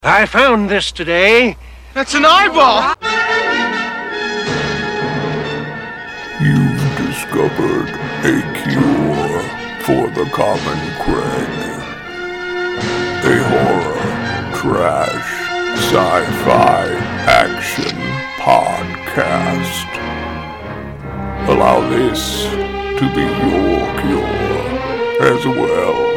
I found this today. That's an eyeball! You've discovered a cure for the common Craig. A horror, trash, sci-fi, action podcast. Allow this to be your cure as well.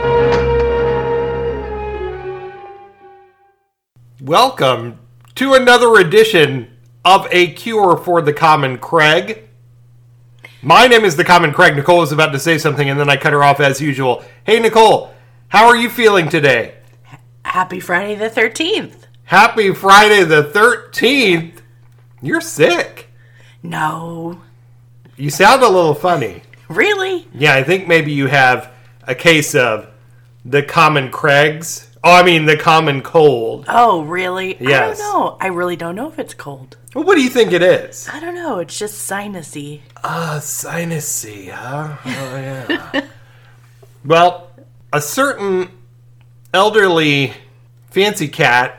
Welcome to another edition of A Cure for the Common Craig. My name is the Common Craig. Nicole was about to say something and then I cut her off as usual. Hey Nicole, how are you feeling today? Happy Friday the 13th. Happy Friday the 13th? You're sick. No. You sound a little funny. Really? Yeah, I think maybe you have a case of the Common Craigs. Oh, I mean the common cold. Oh, really? Yes. I don't know. I really don't know if it's cold. Well, what do you think it is? I don't know. It's just sinusy. Sinusy, huh? Oh, yeah. Well, a certain elderly fancy cat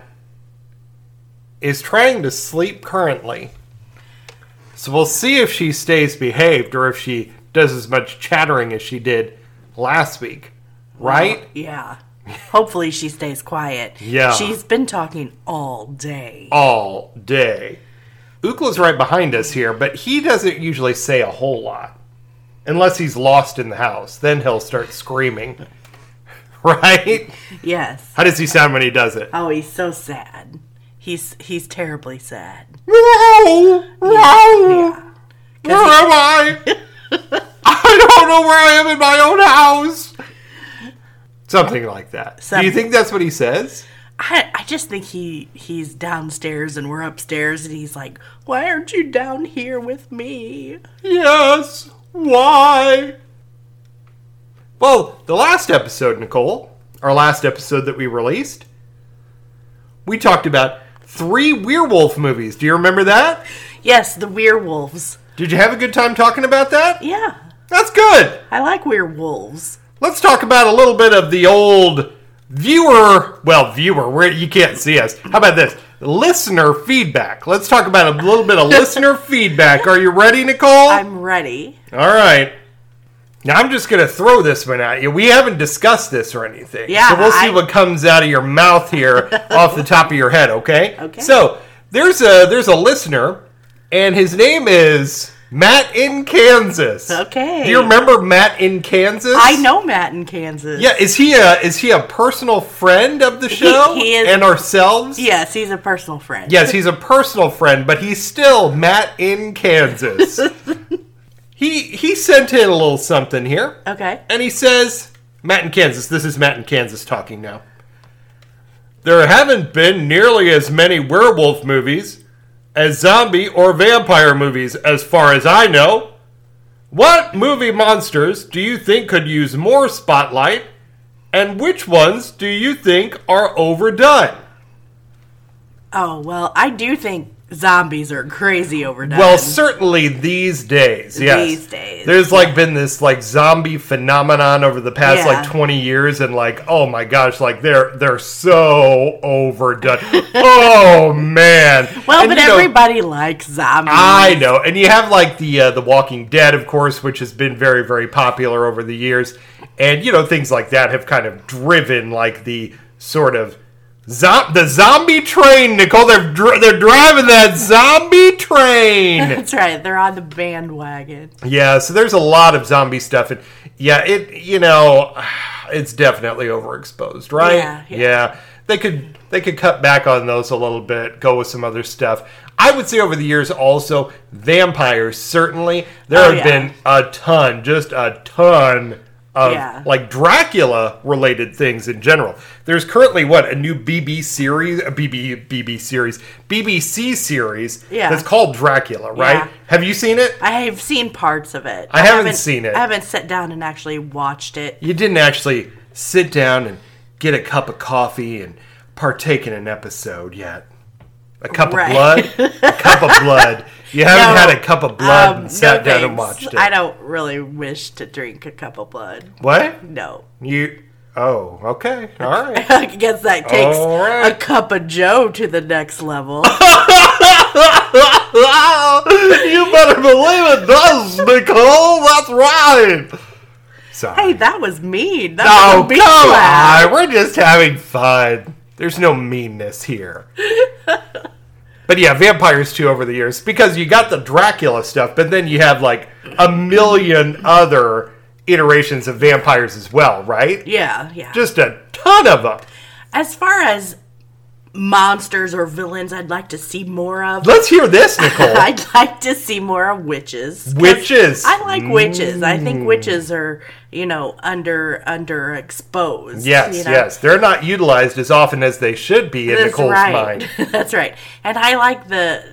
is trying to sleep currently. So we'll see if she stays behaved or if she does as much chattering as she did last week. Right? Well, yeah. Hopefully she stays quiet. Yeah. She's been talking all day. All day. Ookla's right behind us here, but he doesn't usually say a whole lot. Unless he's lost in the house. Then he'll start screaming. Right? Yes. How does he sound when he does it? Oh, he's so sad. He's terribly sad. No! Yeah. Where am I? I don't know where I am in my own house. Something like that. Do you think that's what he says? I just think he's downstairs and we're upstairs and he's like, why aren't you down here with me? Yes. Why? Well, the last episode, Nicole, our last episode that we released, we talked about 3 werewolf movies. Do you remember that? Yes, the werewolves. Did you have a good time talking about that? Yeah. That's good. I like werewolves. Let's talk about a little bit of the old viewer, you can't see us. How about this? Listener feedback. Let's talk about a little bit of listener feedback. Are you ready, Nicole? I'm ready. All right. Now, I'm just going to throw this one at you. We haven't discussed this or anything. Yeah. So we'll see what comes out of your mouth here off the top of your head, okay? Okay. So, there's a listener, and his name is Matt in Kansas. Okay. Do you remember Matt in Kansas? I know Matt in Kansas. Yeah, is he a personal friend of the show? He is. And ourselves? Yes, he's a personal friend. Yes, he's a personal friend, but he's still Matt in Kansas. He sent in a little something here. Okay. And he says, Matt in Kansas, this is Matt in Kansas talking now. There haven't been nearly as many werewolf movies as zombie or vampire movies, as far as I know. What movie monsters do you think could use more spotlight, and which ones do you think are overdone? Oh, well, I do think zombies are crazy overdone. Well, certainly these days, yes. These days. There's been this zombie phenomenon over the past 20 years, and oh my gosh, they're so overdone. Oh man. Well, and, but everybody likes zombies. I know. And you have the Walking Dead, of course, which has been very, very popular over the years. And things like that have kind of driven the sort of the zombie train, Nicole. They're driving that zombie train. That's right. They're on the bandwagon. Yeah, so there's a lot of zombie stuff, and it's definitely overexposed, right? Yeah. They could cut back on those a little bit, go with some other stuff. I would say over the years also vampires. Certainly, there have been a ton of Dracula related things in general. There's currently a new BBC series that's called Dracula, right? Yeah. Have you seen it? I have seen parts of it. I haven't seen it. I haven't sat down and actually watched it. You didn't actually sit down and get a cup of coffee and partake in an episode yet. A cup of blood? A cup of blood. You haven't had a cup of blood and sat down and watched it. I don't really wish to drink a cup of blood. What? No. Oh, okay. All right. I guess that takes All right. a cup of Joe to the next level. You better believe it does, Nicole. That's right. Sorry. Hey, that was mean. That Oh, was a big come laugh. on. We're just having fun. There's no meanness here. But yeah, vampires too over the years. Because you got the Dracula stuff, but then you have like a million other iterations of vampires as well, right? Yeah. Just a ton of them. As far as monsters or villains I'd like to see more of, Let's hear this, Nicole. I'd like to see more of witches. 'Cause Witches. I like witches. I think witches are, underexposed. Yes, yes. They're not utilized as often as they should be in That's Nicole's right. mind. That's right. And I like the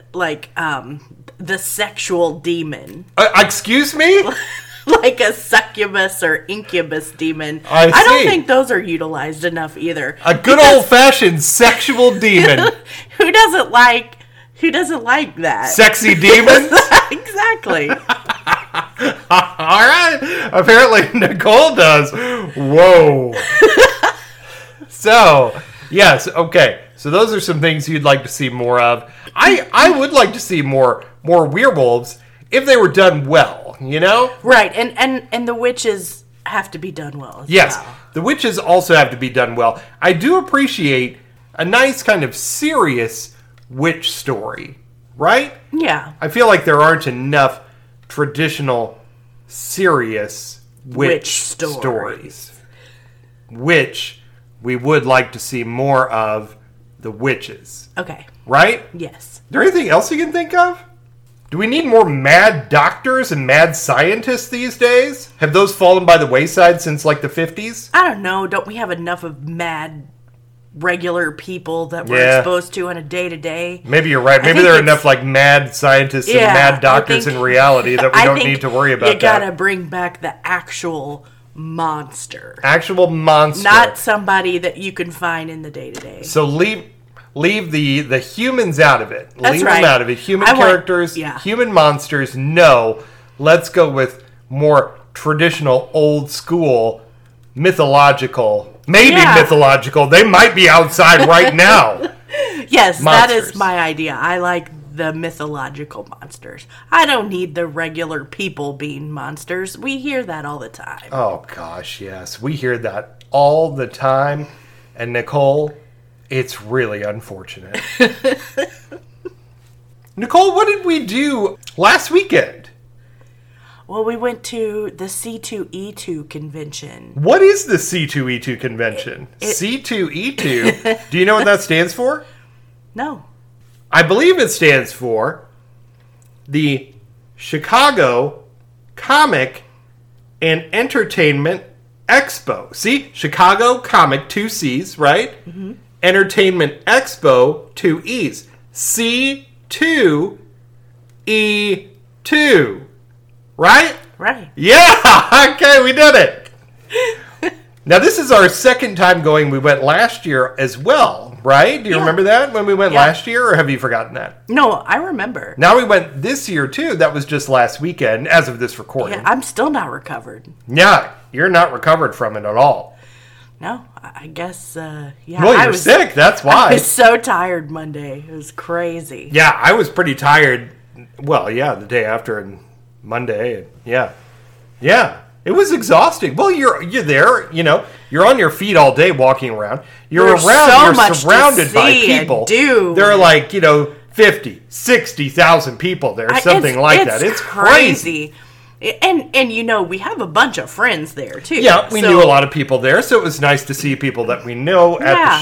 sexual demon. Excuse me? Like a succubus or incubus demon. I don't see. think those are utilized enough either. A good old-fashioned sexual demon. Who doesn't like that? Sexy demons? Exactly. All right. Apparently Nicole does. Whoa. So, yes, okay. So those are some things you'd like to see more of. I would like to see more werewolves if they were done well, you know? Right. And the witches have to be done well as Yes. well. The witches also have to be done well. I do appreciate a nice kind of serious witch story, right? Yeah. I feel like there aren't enough traditional serious witch stories. Which we would like to see more of the witches, Okay. right? Yes. Is there anything else you can think of? Do we need more mad doctors and mad scientists these days? Have those fallen by the wayside since like the 50s? I don't know. Don't we have enough of mad regular people that we're Yeah. exposed to on a day-to-day? Maybe you're right. Maybe think there are it's- enough like mad scientists and Yeah, mad I doctors think- in reality that we I don't think need to worry about you gotta that. bring back the actual monster. Actual monster. Not somebody that you can find in the day-to-day. So leave the humans out of it. That's leave right. them out of it. Human I want- characters, yeah. human monsters. No, let's go with more traditional, old school, mythological. Maybe Yeah. mythological. They might be outside right now. Yes, that Monsters. is my idea. I like the mythological monsters. I don't need the regular people being monsters. We hear that all the time. Oh gosh, yes, we hear that all the time, and Nicole, it's really unfortunate. Nicole, what did we do last weekend? Well, we went to the C2E2 convention. What is the C2E2 convention? C2E2? Do you know what that stands for? No. I believe it stands for the Chicago Comic and Entertainment Expo. See? Chicago Comic, 2 C's, right? Mm-hmm. Entertainment Expo, 2 E's. C2E2. Right? Right. Yeah! Okay, we did it! Now, this is our second time going. We went last year as well, right? Do you remember that when we went last year, or have you forgotten that? No, I remember. Now we went this year, too. That was just last weekend, as of this recording. Yeah, I'm still not recovered. Yeah, you're not recovered from it at all. No, I guess, yeah. Well, I you're was sick, that's I why. was so tired Monday. It was crazy. Yeah, I was pretty tired. Well, yeah, the day after and Monday. Yeah. Yeah. It was exhausting. Well, you're there, you're on your feet all day walking around. There's so You're much to surrounded by see and people. do. There are like, 50, 60,000 people there, something like that. It's crazy. And we have a bunch of friends there too. Yeah, we knew a lot of people there, so it was nice to see people that we know at Yeah. the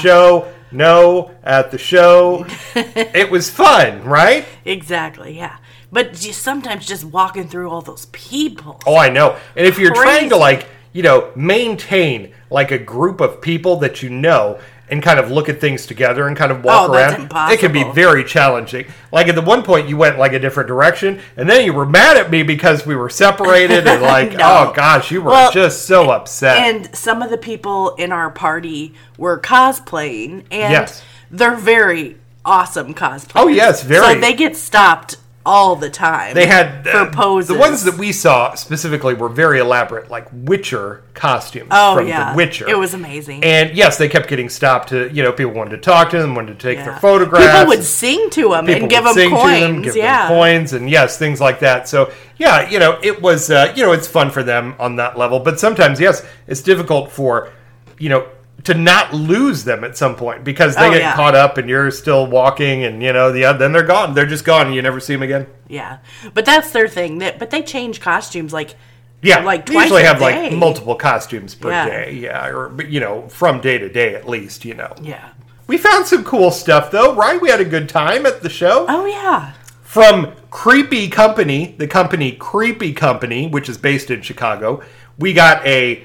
show. It was fun, right? Exactly, yeah. But sometimes just walking through all those people. Oh, I know. And if you're trying Crazy. to maintain like a group of people that you know and kind of look at things together and kind of walk Oh, that's around, impossible. it can be very challenging. Like at the one point you went like a different direction and then you were mad at me because we were separated and like, No. oh gosh, you were just so upset. And some of the people in our party were cosplaying, and Yes. they're very awesome cosplayers. Oh, yes, very. So they get stopped all the time. They had for poses. The ones that we saw specifically were very elaborate, like Witcher costumes from The Witcher. It was amazing. And yes, they kept getting stopped to, people wanted to talk to them, wanted to take their photographs. People would sing to them and give them coins. Them coins and yes, things like that. So yeah, it was, it's fun for them on that level. But sometimes, yes, it's difficult for, to not lose them at some point because they get caught up and you're still walking and, then they're gone. They're just gone and you never see them again. Yeah. But that's their thing. But they change costumes like they twice usually have a day. like multiple costumes per day. Yeah. Or, from day to day at least, Yeah. We found some cool stuff though, right? We had a good time at the show. Oh, yeah. From Creepy Company, the company Creepy Company, which is based in Chicago, we got a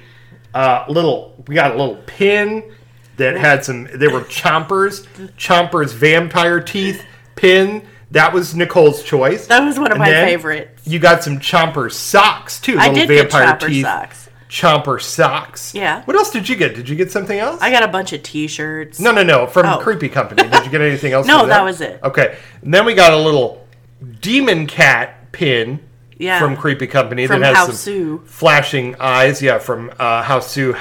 little pin that had they were Chomper's vampire teeth pin. That was Nicole's choice. That was one of my favorites. You got some Chomper socks too. I did get Chomper socks. Chomper socks. Yeah. What else did you get? Did you get something else? I got a bunch of T-shirts. No. From Creepy Company. Did you get anything else? No, that was it. Okay. And then we got a little demon cat pin. Yeah. From Creepy Company from that has House some flashing eyes. Yeah, from House from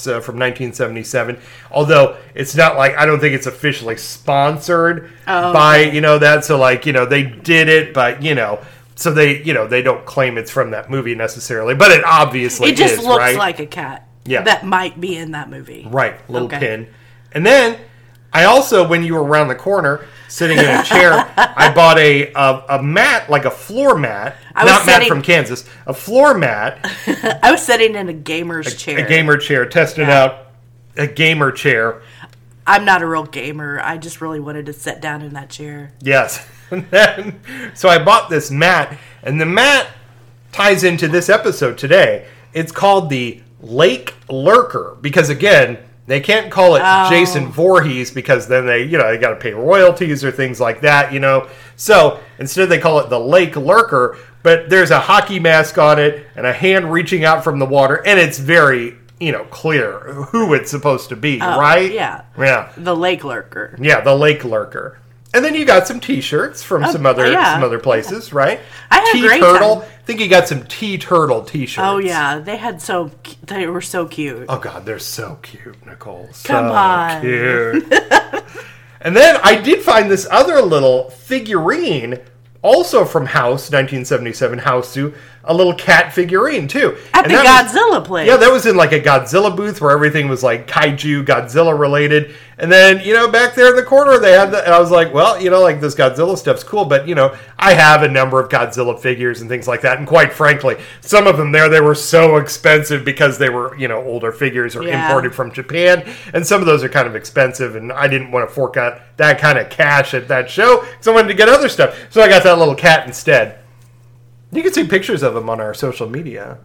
1977. Although it's not like, I don't think it's officially sponsored by that. So they did it, but so they don't claim it's from that movie necessarily. But it obviously is. It just looks right? like a cat. Yeah. That might be in that movie. Right, little pin. And then I also, when you were around the corner, sitting in a chair, I bought a mat, like a floor mat. Matt from Kansas. A floor mat. I was sitting in a gamer's chair. A gamer chair, testing out a gamer chair. I'm not a real gamer. I just really wanted to sit down in that chair. Yes. And then, so I bought this mat, and the mat ties into this episode today. It's called the Lake Lurker, because again, they can't call it Jason Voorhees because then they got to pay royalties or things like that, So instead they call it the Lake Lurker, but there's a hockey mask on it and a hand reaching out from the water, and it's very, clear who it's supposed to be, right? Yeah. Yeah. The Lake Lurker. Yeah, the Lake Lurker. And then you got some T-shirts from some other places, right? I had a great T-Turtle. time. I think you got some T-Turtle T-shirts. Oh yeah, they were so cute. Oh god, they're so cute, Nicole. Come on. Cute. And then I did find this other little figurine, also from House 1977 House Zoo, a little cat figurine too. At the Godzilla place. Yeah, that was in like a Godzilla booth where everything was like kaiju, Godzilla related. And then, back there in the corner they had and I was like, well, like this Godzilla stuff's cool, but I have a number of Godzilla figures and things like that. And quite frankly, some of them they were so expensive because they were, older figures or imported from Japan. And some of those are kind of expensive and I didn't want to fork out that kind of cash at that show. So I wanted to get other stuff. So I got that little cat instead. You can see pictures of him on our social media.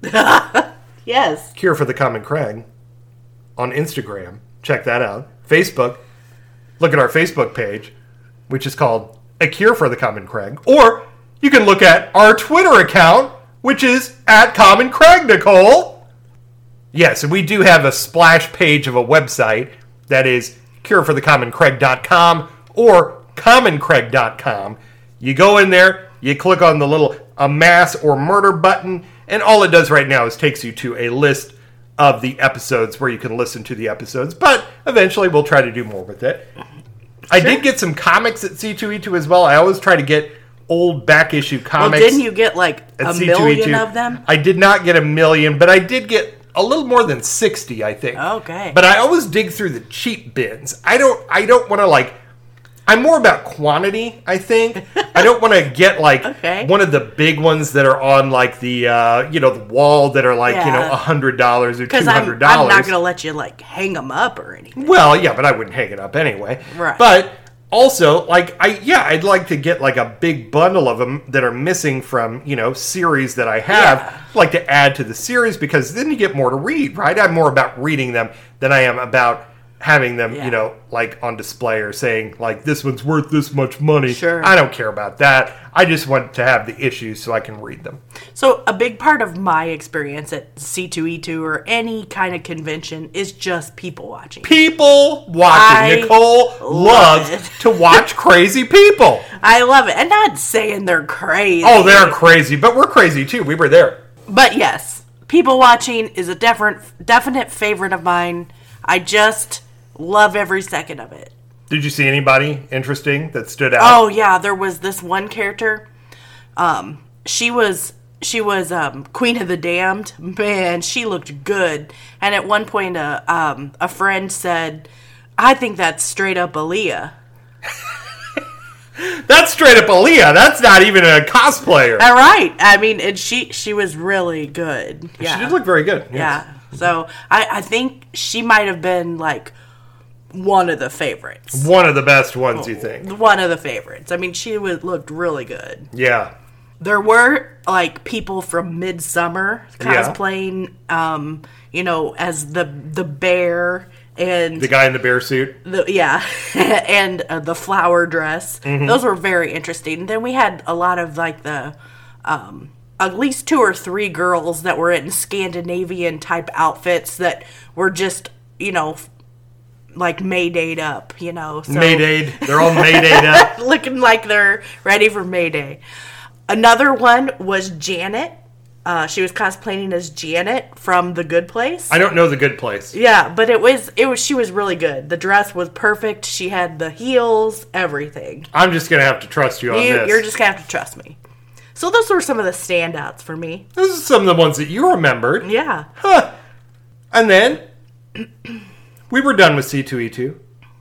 Yes. Cure for the Common Craig on Instagram. Check that out. Facebook. Look at our Facebook page, which is called A Cure for the Common Craig. Or you can look at our Twitter account, which is @CommonCraig, Nicole. Yes, and we do have a splash page of a website that is cureforthecommoncraig.com or commoncraig.com. You go in there, you click on the little mass or murder button, and all it does right now is takes you to a list of the episodes where you can listen to the episodes, but eventually we'll try to do more with it. Sure. I did get some comics at C2E2 as well. I always try to get old back issue comics. Well, didn't you get like a million of them? I did not get a million, but I did get a little more than 60, I think. Okay. But I always dig through the cheap bins. I don't want to I'm more about quantity, I think. I don't want to get one of the big ones that are on the the wall that are $100 or $200. Because I'm not going to let you hang them up or anything. Well, yeah, but I wouldn't hang it up anyway. Right. But also, I'd like to get a big bundle of them that are missing from series that I have. Yeah. I'd like to add to the series because then you get more to read, right? I'm more about reading them than I am about having them, Yeah. like on display or saying, like, this one's worth this much money. Sure. I don't care about that. I just want to have the issues so I can read them. So a big part of my experience at C2E2 or any kind of convention is just people watching. People watching. I Nicole love loves it. to watch crazy people. I love it. And not saying they're crazy. Oh, they're crazy, but we're crazy too. We were there. But yes, people watching is a definite favorite of mine. I just love every second of it. Did you see anybody interesting that stood out? Oh yeah, there was this one character. She was Queen of the Damned. Man, she looked good. And at one point, a friend said, "I think that's straight up Aaliyah." That's straight up Aaliyah. That's not even a cosplayer. All right. I mean, and she was really good. Yeah. She did look very good. Yes. Yeah. So I think she might have been like one of the favorites. One of the best ones, you think? One of the favorites. I mean, she looked really good. Yeah. There were like people from Midsummer Yeah. cosplaying, as the bear and The guy in the bear suit. and the flower dress. Mm-hmm. Those were very interesting. Then we had a lot of like the at least 2 or 3 girls that were in Scandinavian type outfits that were just like Maydayed up, so Maydayed. They're all Maydayed up. looking like they're ready for Mayday. Another one was Janet. She was cosplaying as Janet from The Good Place. I don't know The Good Place. Yeah, but she was really good. The dress was perfect. She had the heels, everything. I'm just going to have to trust you on this. You're just going to have to trust me. So those were some of the standouts for me. Those are some of the ones that you remembered. Yeah. Huh. And then we were done with C2E2.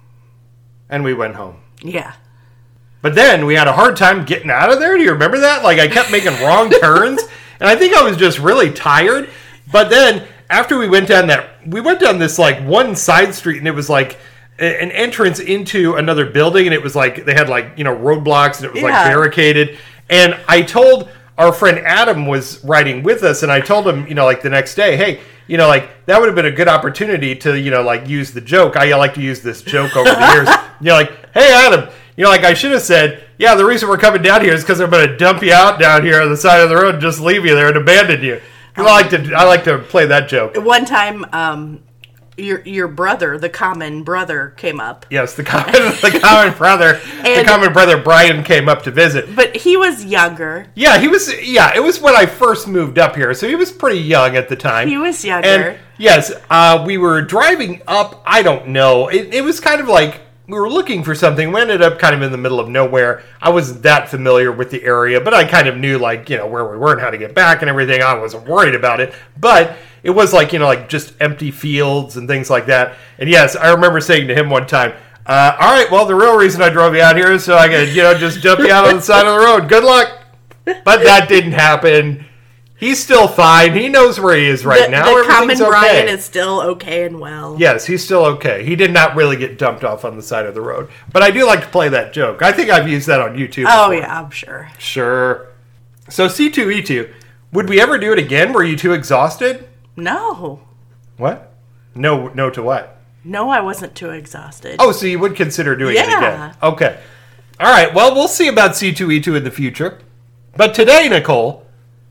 And we went home. Yeah. But then we had a hard time getting out of there. Do you remember that? Like, I kept making wrong turns. And I think I was just really tired. But then after we went down this like one side street, and it was like an entrance into another building, and it was like they had like roadblocks, and it was like barricaded. And I told our friend Adam was riding with us, and I told him like the next day, hey, like that would have been a good opportunity to like use the joke. I like to use this joke over the years. Like, hey Adam, like I should have said, yeah, the reason we're coming down here is because I'm going to dump you out down here on the side of the road and just leave you there and abandon you. I like to play that joke. One time, your brother, the common brother, came up. Yes, the common brother, the common brother Brian came up to visit. But he was younger. Yeah, he was. Yeah, it was when I first moved up here, so he was pretty young at the time. He was younger. And yes, we were driving up. I don't know. It was kind of like we were looking for something. We ended up kind of in the middle of nowhere. I wasn't that familiar with the area, but I kind of knew where we were and how to get back and everything. I wasn't worried about it, but it was like just empty fields and things like that. And yes, I remember saying to him one time, all right, well, the real reason I drove you out here is so I could, just dump you out on the side of the road. Good luck. But that didn't happen. He's still fine. He knows where he is right now. The common okay. Brian is still okay and well. Yes, he's still okay. He did not really get dumped off on the side of the road. But I do like to play that joke. I think I've used that on YouTube Oh, before. yeah, I'm sure. Sure. So C2E2, would we ever do it again? Were you too exhausted? No. What? No to what? No, I wasn't too exhausted. Oh, so you would consider doing it Yeah. again. Okay. All right, well, we'll see about C2E2 in the future. But today, Nicole,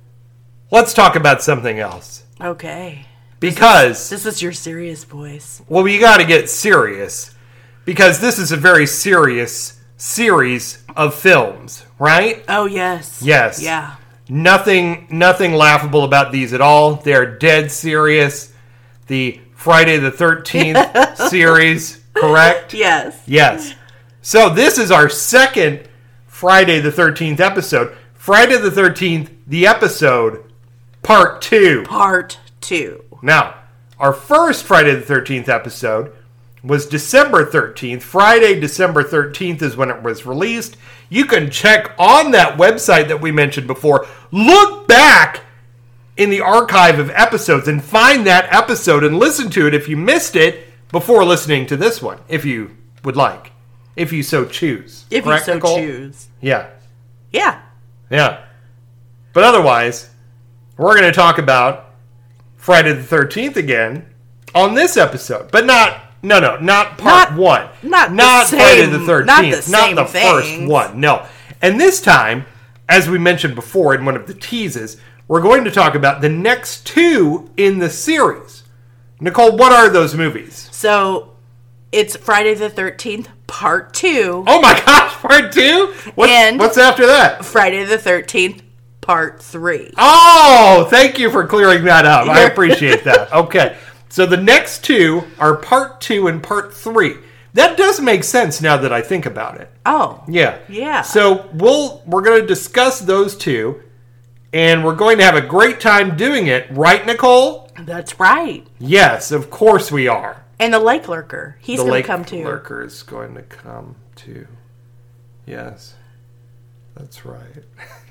let's talk about something else. Okay. Because This is your serious voice. well, you got to get serious because this is a very serious series of films, right? Oh, yes. Yes. Yeah. Nothing laughable about these at all. They're dead serious. The Friday the 13th series, correct? Yes. Yes. So this is our second Friday the 13th episode. Friday the 13th, the episode, part 2. Part 2. Now, our first Friday the 13th episode was December 13th. Friday, December 13th is when it was released. You can check on that website that we mentioned before. Look back in the archive of episodes and find that episode and listen to it if you missed it before listening to this one, if you would like. If you so choose. If Correct, you so Nicole? choose. Yeah. Yeah. Yeah. But otherwise, we're going to talk about Friday the 13th again on this episode. But not No, not part 1. Not Friday the 13th. Not the same first things. one. No. And this time, as we mentioned before in one of the teases, we're going to talk about the next 2 in the series. Nicole, what are those movies? So, it's Friday the 13th, Part 2. Oh my gosh, part 2? What's after that? Friday the 13th, Part 3. Oh, thank you for clearing that up. I appreciate that. Okay. So the next 2 are Part 2 and Part 3. That does make sense now that I think about it. Oh. Yeah. Yeah. So we're going to discuss those 2, and we're going to have a great time doing it. Right, Nicole? That's right. Yes, of course we are. And the Lake Lurker. He's going to come too. The Lake Lurker is going to come too. Yes. That's right.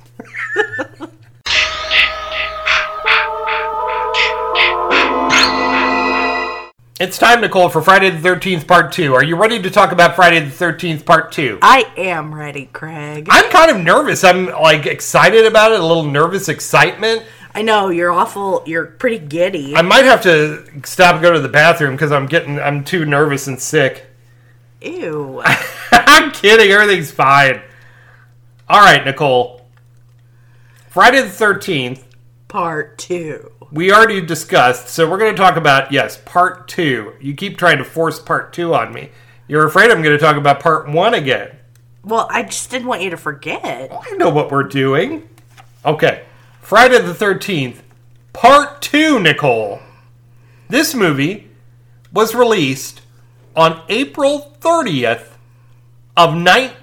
It's time, Nicole, for Friday the 13th Part 2. Are you ready to talk about Friday the 13th Part 2? I am ready, Craig. I'm kind of nervous. I'm, excited about it. A little nervous excitement. I know, you're pretty giddy. I might have to stop and go to the bathroom because I'm too nervous and sick. Ew. I'm kidding. Everything's fine. All right, Nicole. Friday the 13th. Part 2. We already discussed, so we're going to talk about, Part 2. You keep trying to force Part 2 on me. You're afraid I'm going to talk about Part 1 again. Well, I just didn't want you to forget. I know what we're doing. Okay. Friday the 13th, Part 2, Nicole. This movie was released on April 30th of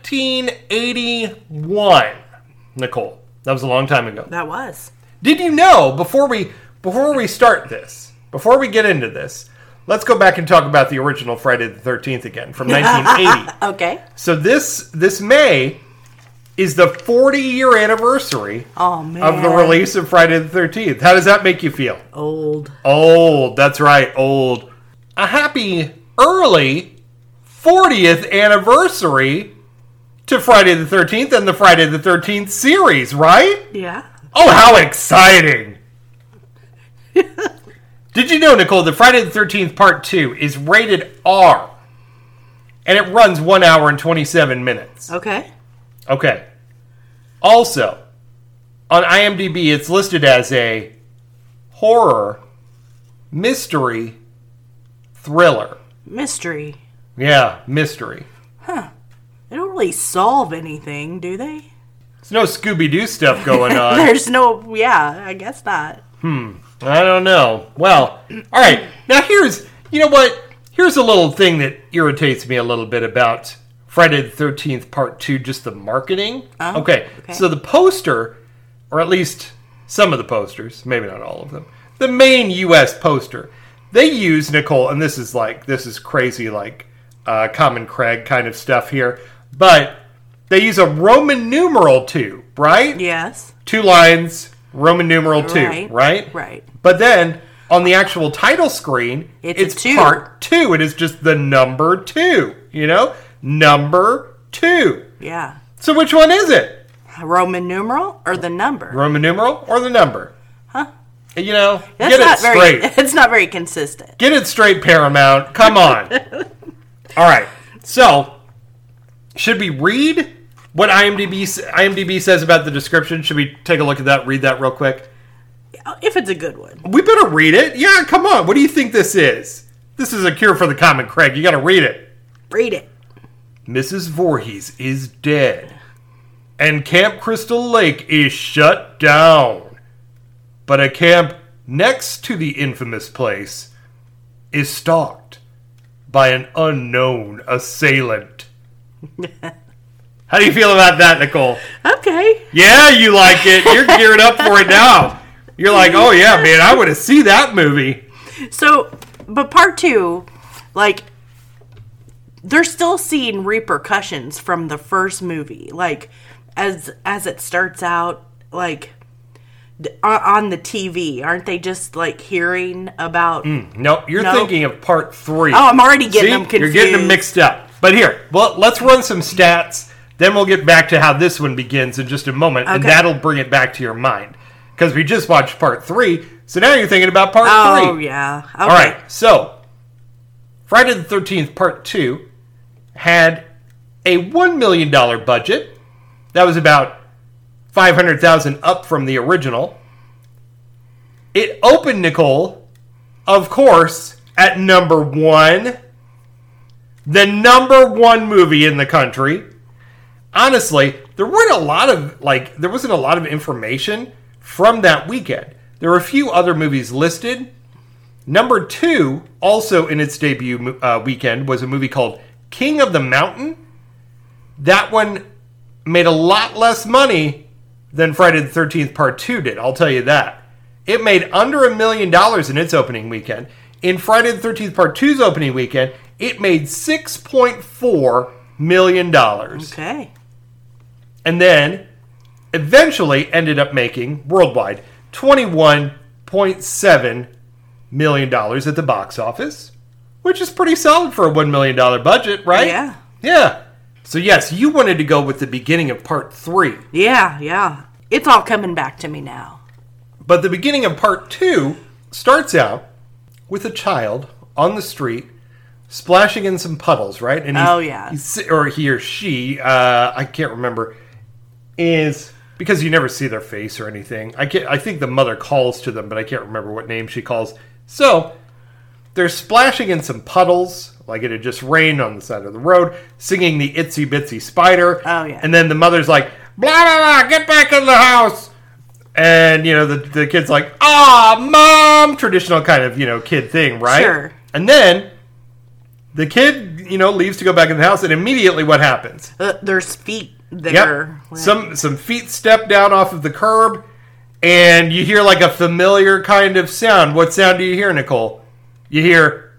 1981. Nicole, that was a long time ago. That was. Did you know, before we start this, before we get into this, let's go back and talk about the original Friday the 13th again, from 1980. Okay. So this May is the 40-year anniversary of the release of Friday the 13th. How does that make you feel? Old. Old, that's right, old. A happy early 40th anniversary to Friday the 13th and the Friday the 13th series, right? Yeah. Oh, how exciting! Did you know, Nicole, that Friday the 13th Part 2 is rated R, and it runs 1 hour and 27 minutes? Okay. Okay. Also, on IMDb, it's listed as a horror, mystery, thriller. Mystery. Yeah, mystery. They don't really solve anything, do they? There's no Scooby-Doo stuff going on. There's no... Yeah, I guess not. I don't know. Well, all right. Now here's... You know what? Here's a little thing that irritates me a little bit about Friday the 13th Part 2, just the marketing. Oh, okay. So the poster, or at least some of the posters, maybe not all of them, the main U.S. poster, they use, Nicole, and this is crazy, Common Craig kind of stuff here, but they use a Roman numeral 2, right? Yes. 2 lines, Roman numeral 2, right? Right. But then, on the actual title screen, It's a 2. Part 2. It is just the number 2, you know? Number 2. Yeah. So which one is it? Roman numeral or the number? Roman numeral or the number? Huh? You know, That's get it not straight. It's not very consistent. Get it straight, Paramount. Come on. All right. So, should we read what IMDb says about the description? Should we take a look at that, read that real quick? If it's a good one. We better read it. Yeah, come on. What do you think this is? This is a cure for the Common Craig. You got to read it. Read it. Mrs. Voorhees is dead, and Camp Crystal Lake is shut down. But a camp next to the infamous place is stalked by an unknown assailant. How do you feel about that, Nicole? Okay. Yeah, you like it. You're geared up for it now. You're like, oh yeah, man, I want to see that movie. So, but Part 2, they're still seeing repercussions from the first movie. As it starts out, on the TV, aren't they just hearing about? No, you're thinking of Part 3. Oh, I'm already getting them confused. You're getting them mixed up. But here, well, let's run some stats. Then we'll get back to how this one begins in just a moment, and that'll bring it back to your mind. Because we just watched Part 3, so now you're thinking about Part 3. Oh, yeah. Okay. All right, so Friday the 13th Part 2 had a $1 million budget. That was about $500,000 up from the original. It opened, Nicole, of course, at number 1. The number 1 movie in the country. Honestly, there wasn't a lot of information from that weekend. There were a few other movies listed. Number 2, also in its debut weekend, was a movie called King of the Mountain. That one made a lot less money than Friday the 13th Part 2 did, I'll tell you that. It made under $1 million in its opening weekend. In Friday the 13th Part 2's opening weekend, it made $6.4 million. Okay. And then eventually ended up making, worldwide, $21.7 million at the box office, which is pretty solid for a $1 million budget, right? Yeah. Yeah. So yes, you wanted to go with the beginning of Part 3. Yeah. It's all coming back to me now. But the beginning of Part 2 starts out with a child on the street splashing in some puddles, right? And he or she, I can't remember, is, because you never see their face or anything. I think the mother calls to them, but I can't remember what name she calls. So they're splashing in some puddles, like it had just rained on the side of the road, singing the Itsy Bitsy Spider. Oh, yeah. And then the mother's like, blah, blah, blah, get back in the house. And, the kid's like, Mom! Traditional kind of, kid thing, right? Sure. And then the kid, leaves to go back in the house, and immediately what happens? There's feet there. Yep. Some feet step down off of the curb, and you hear like a familiar kind of sound. What sound do you hear, Nicole? You hear,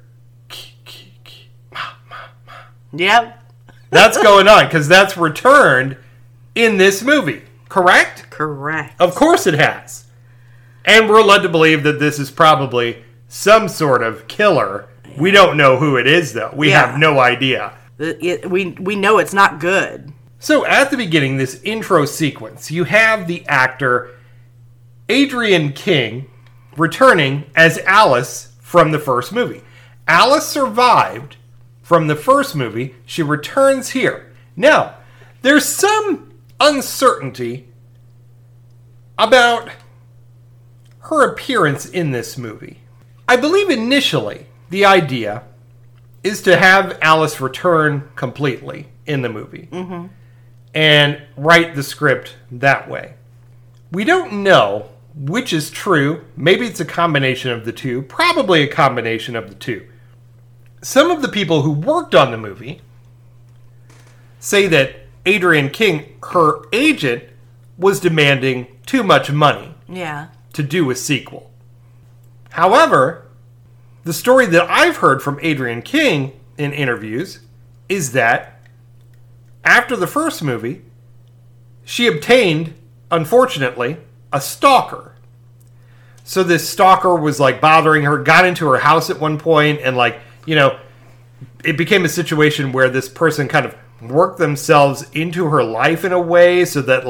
Yep. That's going on, because that's returned in this movie, correct? Correct. Of course it has. And we're led to believe that this is probably some sort of killer. Yeah. We don't know who it is, though. We have no idea. We know it's not good. So at the beginning, this intro sequence, you have the actor Adrienne King returning as Alice from the first movie. Alice survived from the first movie. She returns here. Now, there's some uncertainty about her appearance in this movie. I believe initially the idea is to have Alice return completely in the movie and write the script that way. We don't know which is true. Maybe it's a combination of the two. Probably a combination of the two. Some of the people who worked on the movie say that Adrienne King, her agent, was demanding too much money to do a sequel. However, the story that I've heard from Adrienne King in interviews is that after the first movie, she obtained, unfortunately, a stalker. So this stalker was like bothering her, got into her house at one point, and it became a situation where this person kind of worked themselves into her life in a way so that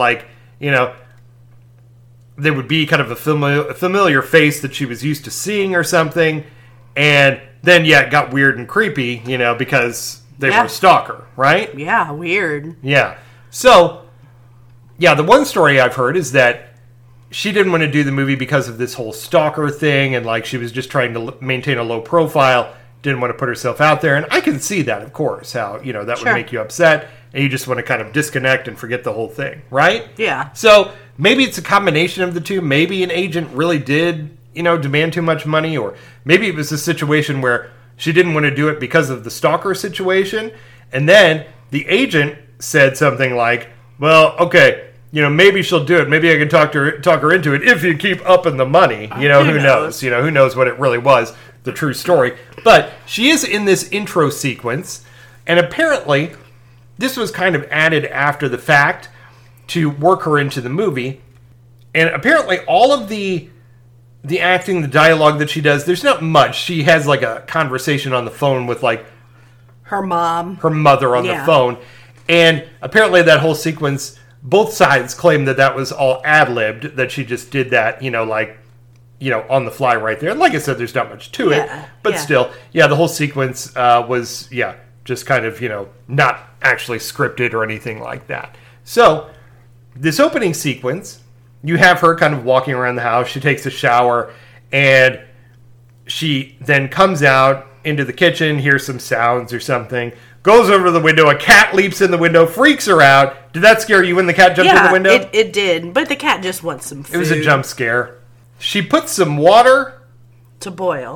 there would be kind of a familiar face that she was used to seeing or something. And then, it got weird and creepy, because they were a stalker, right? Yeah, weird. Yeah. So, the one story I've heard is that she didn't want to do the movie because of this whole stalker thing, and she was just trying to maintain a low profile, didn't want to put herself out there. And I can see that, of course, how, that would make you upset, and you just want to kind of disconnect and forget the whole thing, right? Yeah. So, maybe it's a combination of the two. Maybe an agent really did, demand too much money, or maybe it was a situation where she didn't want to do it because of the stalker situation, and then the agent said something like, well, okay, maybe she'll do it. Maybe I can talk her into it if you keep upping the money. Who knows? Who knows what it really was, the true story. But she is in this intro sequence, and apparently this was kind of added after the fact to work her into the movie. And apparently all of the acting, the dialogue that she does, there's not much. She has a conversation on the phone with her mom, her mother on the phone. And apparently that whole sequence, both sides claim that was all ad-libbed, that she just did that, on the fly right there. And like I said, there's not much to it. But yeah. still, the whole sequence was, just kind of, not actually scripted or anything like that. So, this opening sequence, you have her kind of walking around the house. She takes a shower, and she then comes out into the kitchen, hears some sounds or something, goes over to the window, a cat leaps in the window, freaks her out. Did that scare you when the cat jumped in the window? It did, but the cat just wants some food. It was a jump scare. She puts some water to boil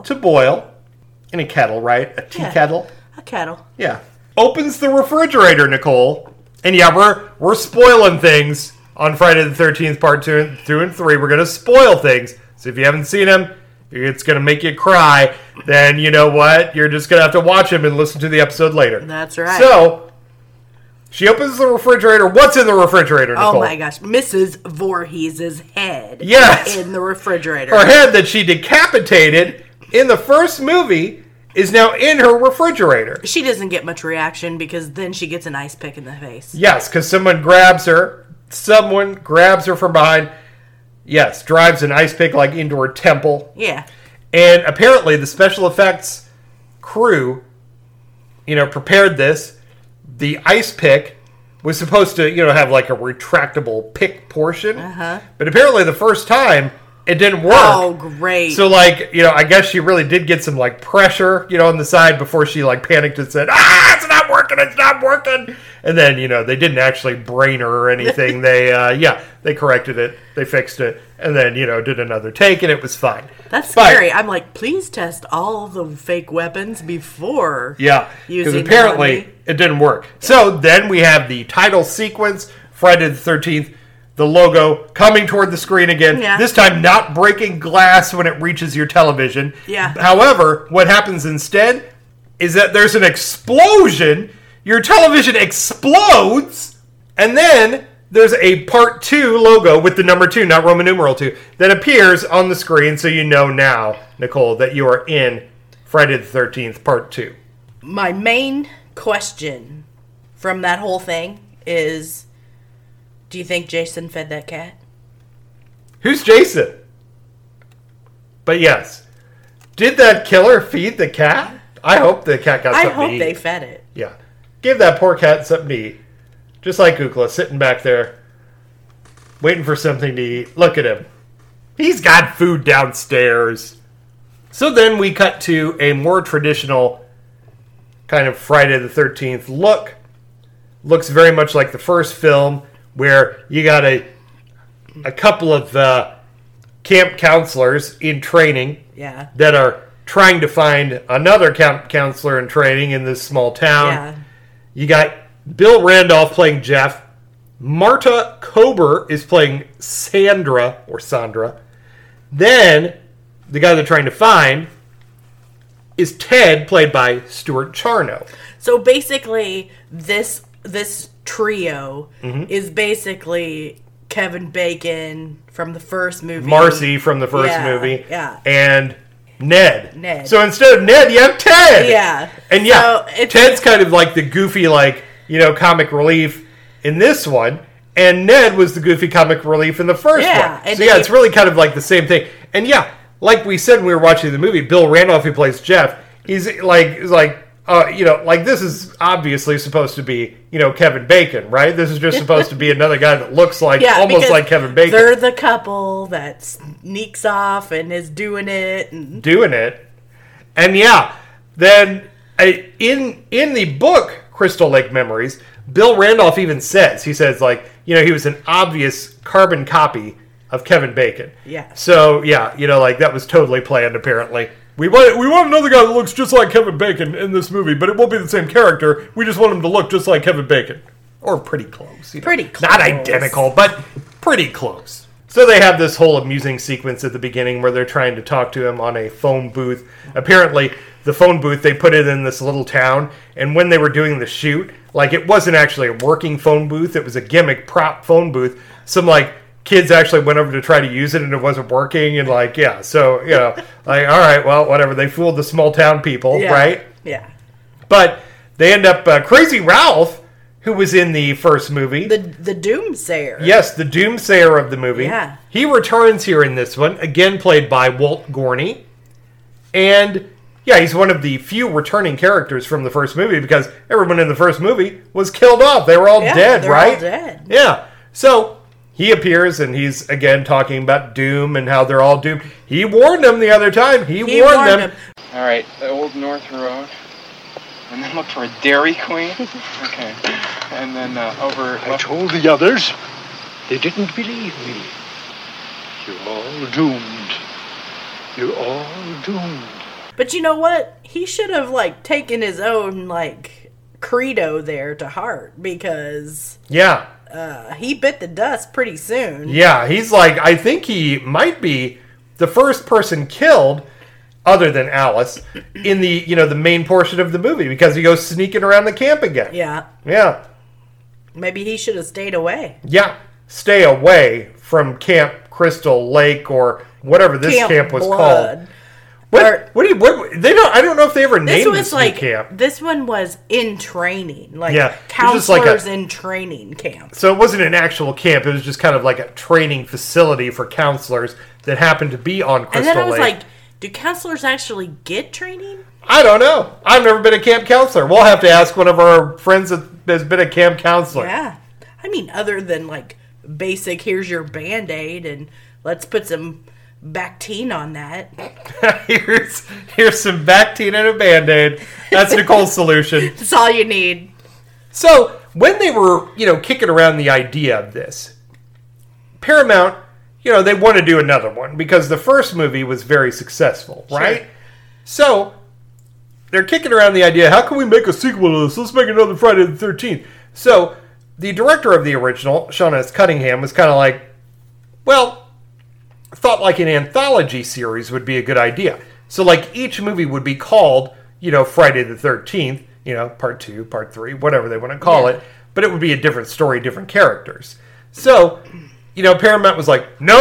in a kettle, right? A tea kettle? A kettle. Yeah. Opens the refrigerator, Nicole. And we're spoiling things on Friday the 13th, part 2 and 3. We're going to spoil things. So if you haven't seen them, it's going to make you cry. Then you know what? You're just going to have to watch them and listen to the episode later. That's right. So, she opens the refrigerator. What's in the refrigerator, Nicole? Oh my gosh. Mrs. Voorhees' head. Yes. In the refrigerator. Her head that she decapitated in the first movie is now in her refrigerator. She doesn't get much reaction because then she gets an ice pick in the face. Yes, because someone grabs her. Someone grabs her from behind. Yes, drives an ice pick like into her temple. Yeah. And apparently the special effects crew, prepared this. The ice pick was supposed to, have like a retractable pick portion. Uh-huh. But apparently the first time, it didn't work. Oh, great. So, I guess she really did get some, pressure, on the side before she, panicked and said, it's not working. And then, they didn't actually brain her or anything. They corrected it. They fixed it. And then, did another take, and it was fine. That's scary. I'm like, please test all the fake weapons before using because apparently it didn't work. Yeah. So, then we have the title sequence, Friday the 13th. The logo coming toward the screen again. Yeah. This time not breaking glass when it reaches your television. Yeah. However, what happens instead is that there's an explosion. Your television explodes. And then there's a part 2 logo with the number 2, not Roman numeral 2, that appears on the screen. So you know now, Nicole, that you are in Friday the 13th part 2. My main question from that whole thing is... Do you think Jason fed that cat? Who's Jason? But yes. Did that killer feed the cat? I hope the cat got something to eat. I hope they fed it. Yeah. Give that poor cat something to eat. Just like Kukla, sitting back there, waiting for something to eat. Look at him. He's got food downstairs. So then we cut to a more traditional kind of Friday the 13th look. Looks very much like the first film, where you got a couple of camp counselors in training that are trying to find another camp counselor in training in this small town. Yeah. You got Bill Randolph playing Jeff. Marta Kober is playing Sandra. Then, the guy they're trying to find is Ted, played by Stuart Charno. So basically, this trio is basically Kevin Bacon from the first movie, Marcy from the first movie, yeah, and Ned. So instead of Ned, you have Ted. Yeah, and Ted's kind of like the goofy, comic relief in this one, and Ned was the goofy comic relief in the first one. So it's really kind of like the same thing. And like we said when we were watching the movie, Bill Randolph, who plays Jeff, he's this is obviously supposed to be, Kevin Bacon, right? This is just supposed to be another guy that looks almost like Kevin Bacon. They're the couple that sneaks off and is doing it. And then in the book, Crystal Lake Memories, Bill Randolph even says, he he was an obvious carbon copy of Kevin Bacon. Yeah. So, that was totally planned, apparently. We want another guy that looks just like Kevin Bacon in this movie, but it won't be the same character. We just want him to look just like Kevin Bacon. Or pretty close. Pretty close. Not identical, but pretty close. So they have this whole amusing sequence at the beginning where they're trying to talk to him on a phone booth. Apparently, the phone booth, they put it in this little town, and when they were doing the shoot, it wasn't actually a working phone booth. It was a gimmick prop phone booth. Some, kids actually went over to try to use it and it wasn't working, and all right, well, whatever. They fooled the small town people, right? Yeah. But they end up, Crazy Ralph, who was in the first movie. The Doomsayer. Yes, the Doomsayer of the movie. Yeah. He returns here in this one, again played by Walt Gorney. And, yeah, he's one of the few returning characters from the first movie because everyone in the first movie was killed off. They were all dead, they're right? all dead. Yeah. So, he appears and he's, again, talking about doom and how they're all doomed. He warned them the other time. He warned them. All right, the Old North Road. And then look for a Dairy Queen. Okay. And then over... I told the others. They didn't believe me. You're all doomed. You're all doomed. But you know what? He should have, taken his own, credo there to heart because... Yeah. He bit the dust pretty soon. Yeah, he's I think he might be the first person killed, other than Alice, in the, the main portion of the movie because he goes sneaking around the camp again. Yeah. Yeah. Maybe he should have stayed away. Yeah. Stay away from Camp Crystal Lake or whatever this camp was Blood. called. I don't know if they ever named this new camp. This one was in training, yeah, counselors in training camp. So it wasn't an actual camp; it was just kind of like a training facility for counselors that happened to be on Crystal Lake. And then I was like, do counselors actually get training? I don't know. I've never been a camp counselor. We'll have to ask one of our friends that has been a camp counselor. Yeah, I mean, other than basic, here's your Band-Aid and let's put some Bactine on that. here's some Bactine and a Band-Aid. That's Nicole's solution. That's all you need. So, when they were, kicking around the idea of this, Paramount, they want to do another one because the first movie was very successful, right? Sure. So, they're kicking around the idea, how can we make a sequel to this? Let's make another Friday the 13th. So, the director of the original, Sean S. Cunningham, was kind of thought an anthology series would be a good idea. So, each movie would be called, Friday the 13th, part 2, part 3, whatever they want to call it. But it would be a different story, different characters. So, Paramount was like, no.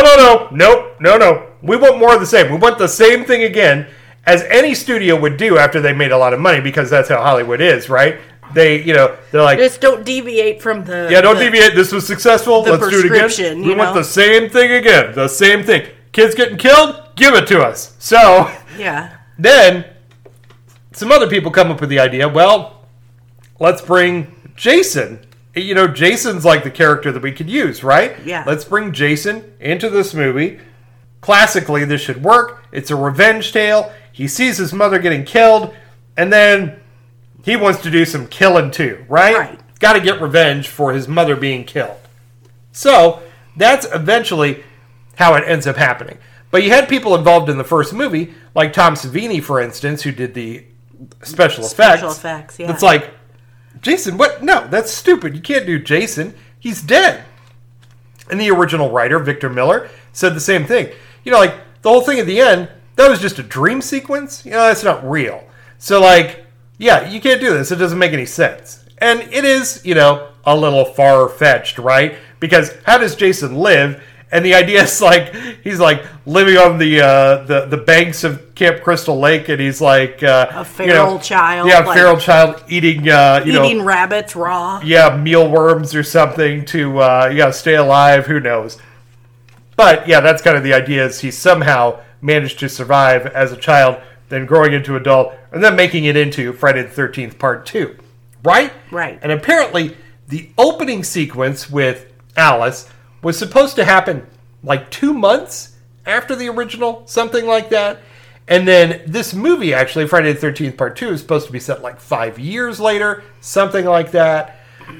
We want more of the same. We want the same thing again as any studio would do after they made a lot of money because that's how Hollywood is, right? They're like... Just don't deviate from the... Yeah, don't deviate. This was successful. Let's do it again. We want the same thing again. The same thing. Kids getting killed? Give it to us. So... Yeah. Then, some other people come up with the idea, well, let's bring Jason. Jason's the character that we could use, right? Yeah. Let's bring Jason into this movie. Classically, this should work. It's a revenge tale. He sees his mother getting killed, and then... he wants to do some killing too, right? Right. Got to get revenge for his mother being killed. So, that's eventually how it ends up happening. But you had people involved in the first movie, like Tom Savini, for instance, who did the special effects. Special effects, yeah. It's Jason, what? No, that's stupid. You can't do Jason. He's dead. And the original writer, Victor Miller, said the same thing. The whole thing at the end, that was just a dream sequence. That's not real. So, yeah, you can't do this. It doesn't make any sense. And it is, a little far-fetched, right? Because how does Jason live? And the idea is he's living on the banks of Camp Crystal Lake, and he's a feral child. Yeah, a feral child eating eating rabbits raw. Yeah, mealworms or something to stay alive. Who knows? But yeah, that's kind of the idea. Is he somehow managed to survive as a child, then growing into adult, and then making it into Friday the 13th Part 2. Right? Right. And apparently, the opening sequence with Alice was supposed to happen 2 months after the original, something like that. And then this movie, actually, Friday the 13th Part 2, is supposed to be set 5 years later, something like that.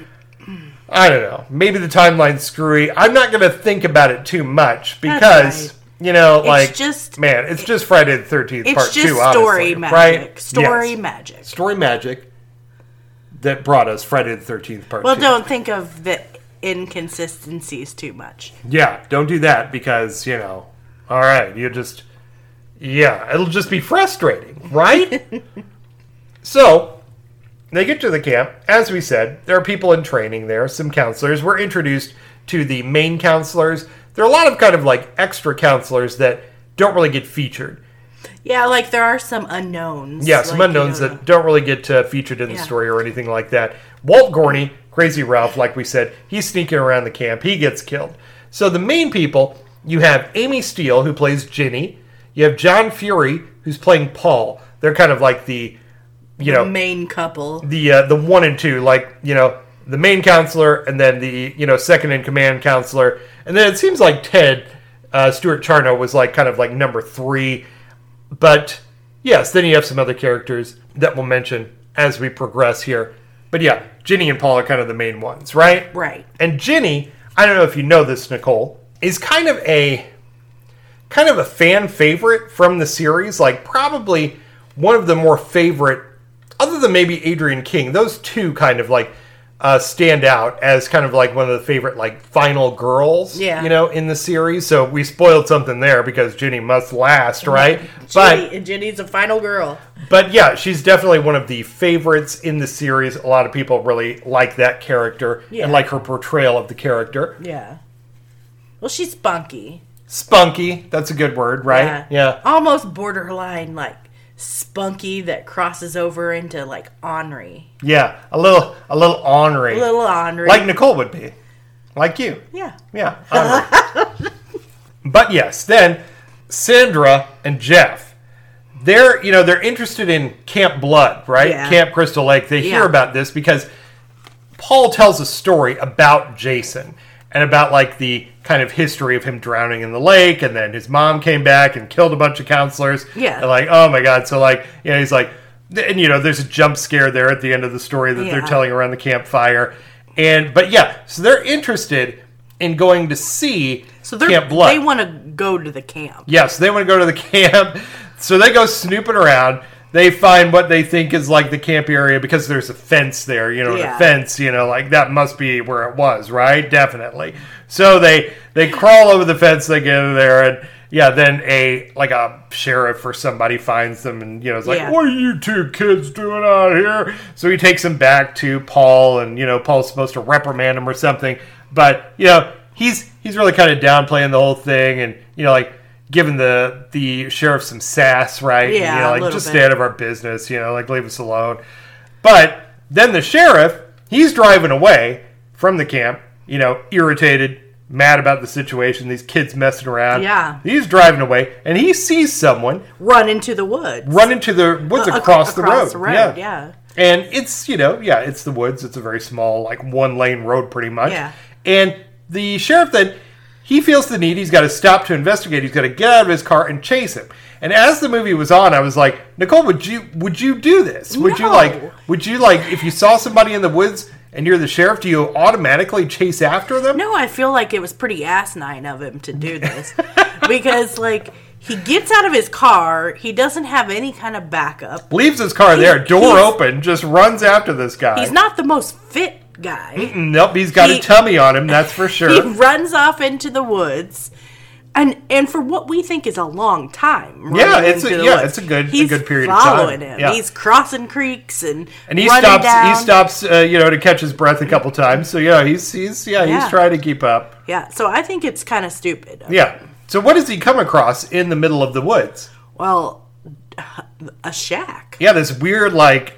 I don't know. Maybe the timeline's screwy. I'm not going to think about it too much because... it's just Friday the 13th Part 2, It's just story magic. Right? Story magic. Story magic that brought us Friday the 13th Part 2. Well, don't think of the inconsistencies too much. Yeah, don't do that because, all right, it'll just be frustrating, right? So, they get to the camp. As we said, there are people in training there, some counselors. We're introduced to the main counselors. There are a lot of kind of extra counselors that don't really get featured. Yeah, there are some unknowns. Yeah, some unknowns that don't really get featured in the story or anything like that. Walt Gorney, of Crazy Ralph, like we said, he's sneaking around the camp. He gets killed. So the main people, you have Amy Steele, who plays Ginny. You have John Fury, who's playing Paul. They're kind of like the main couple. The 1 and 2, like, the main counselor and then the, second in command counselor. And then it seems like Ted, Stuart Charno, was like kind of like number 3. But yes, then you have some other characters that we'll mention as we progress here. But yeah, Ginny and Paul are kind of the main ones, right? Right. And Ginny, I don't know if you know this, Nicole, is kind of a fan favorite from the series. Like probably one of the more favorite, other than maybe Adrienne King. Those two kind of like stand out as kind of like one of the favorite like final girls, in the series. So we spoiled something there because Ginny must last, right? Ginny's a final girl. But yeah, she's definitely one of the favorites in the series. A lot of people really like that character and like her portrayal of the character. Yeah. Well, she's spunky. Spunky, that's a good word, right? Yeah. Almost borderline like spunky that crosses over into like ornery. Yeah, a little ornery. A little ornery. Like Nicole would be. Like you. Yeah. Yeah. Ornery. But yes, then Sandra and Jeff, they're interested in Camp Blood, right? Yeah. Camp Crystal Lake. They hear about this because Paul tells a story about Jason and about like the kind of history of him drowning in the lake, and then his mom came back and killed a bunch of counselors. Yeah. And like, oh my God. So like, he's like, and there's a jump scare there at the end of the story that they're telling around the campfire. But yeah, so they're interested in going to see Camp Blood. They want to go to the camp. Yes, they want to go to the camp. So they go snooping around. They find what they think is like the camp area because there's a fence there, the fence, like that must be where it was, right? Definitely. So they crawl over the fence, they get in there, and then a sheriff or somebody finds them and, is like, what are you two kids doing out here? So he takes them back to Paul, and, Paul's supposed to reprimand him or something. But, he's really kind of downplaying the whole thing and, giving the sheriff some sass, right? Yeah, and, just stay out of our business, leave us alone. But then the sheriff, he's driving away from the camp, irritated, mad about the situation, these kids messing around. Yeah. He's driving away, and he sees someone run into the woods. Across the road. Yeah. And it's, it's the woods. It's a very small, like, one-lane road pretty much. Yeah. And the sheriff then, he feels the need. He's got to stop to investigate. He's got to get out of his car and chase him. And as the movie was on, I was like, Nicole, would you do this? Would you if you saw somebody in the woods and you're the sheriff, do you automatically chase after them? No, I feel like it was pretty asinine of him to do this. Because, like, he gets out of his car, he doesn't have any kind of backup. Leaves his car there, door open, just runs after this guy. He's not the most fit guy. Nope, he's got a tummy on him, that's for sure. He runs off into the woods. And for what we think is a long time, it's a good period of time. Following him, he's crossing creeks and he running stops. down. He stops, to catch his breath a couple times. So he's trying to keep up. Yeah, so I think it's kind of stupid. Yeah. So what does he come across in the middle of the woods? Well, a shack. Yeah, this weird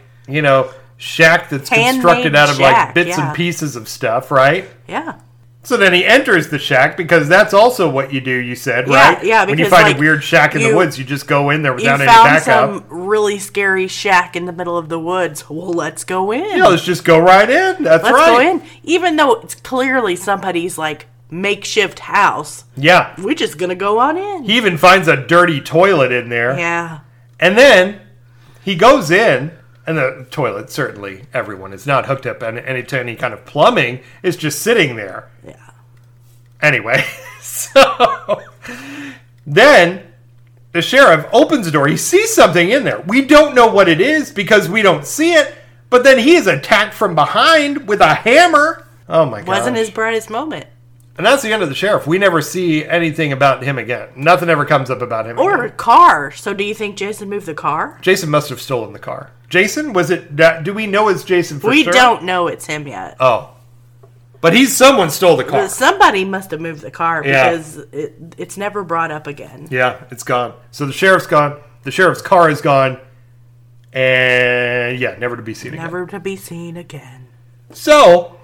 shack that's constructed out of like bits and pieces of stuff, right? Yeah. So then he enters the shack because that's also what you do, you said, right? Yeah, because when you find a weird shack in the woods, you just go in there without any You backup. found some really scary shack in the middle of the woods. Well, let's go in. Yeah, let's just go right in. Let's go in. Even though it's clearly somebody's like makeshift house. Yeah. We're just going to go on in. He even finds a dirty toilet in there. Yeah. And then he goes in. And the toilet, certainly everyone is not hooked up to any kind of plumbing. It's just sitting there. Yeah. Anyway, so then the sheriff opens the door. He sees something in there. We don't know what it is because we don't see it. But then he is attacked from behind with a hammer. Oh my god. Wasn't his brightest moment. And that's the end of the sheriff. We never see anything about him again. Nothing ever comes up about him or again. a car. So do you think Jason moved the car? Jason must have stolen the car. Jason? Was it... Do we know it's Jason for sure? We don't know it's him yet. Oh. But someone stole the car. But somebody must have moved the car because it's never brought up again. Yeah, it's gone. So the sheriff's gone. The sheriff's car is gone. And, never to be seen again. Never to be seen again. So,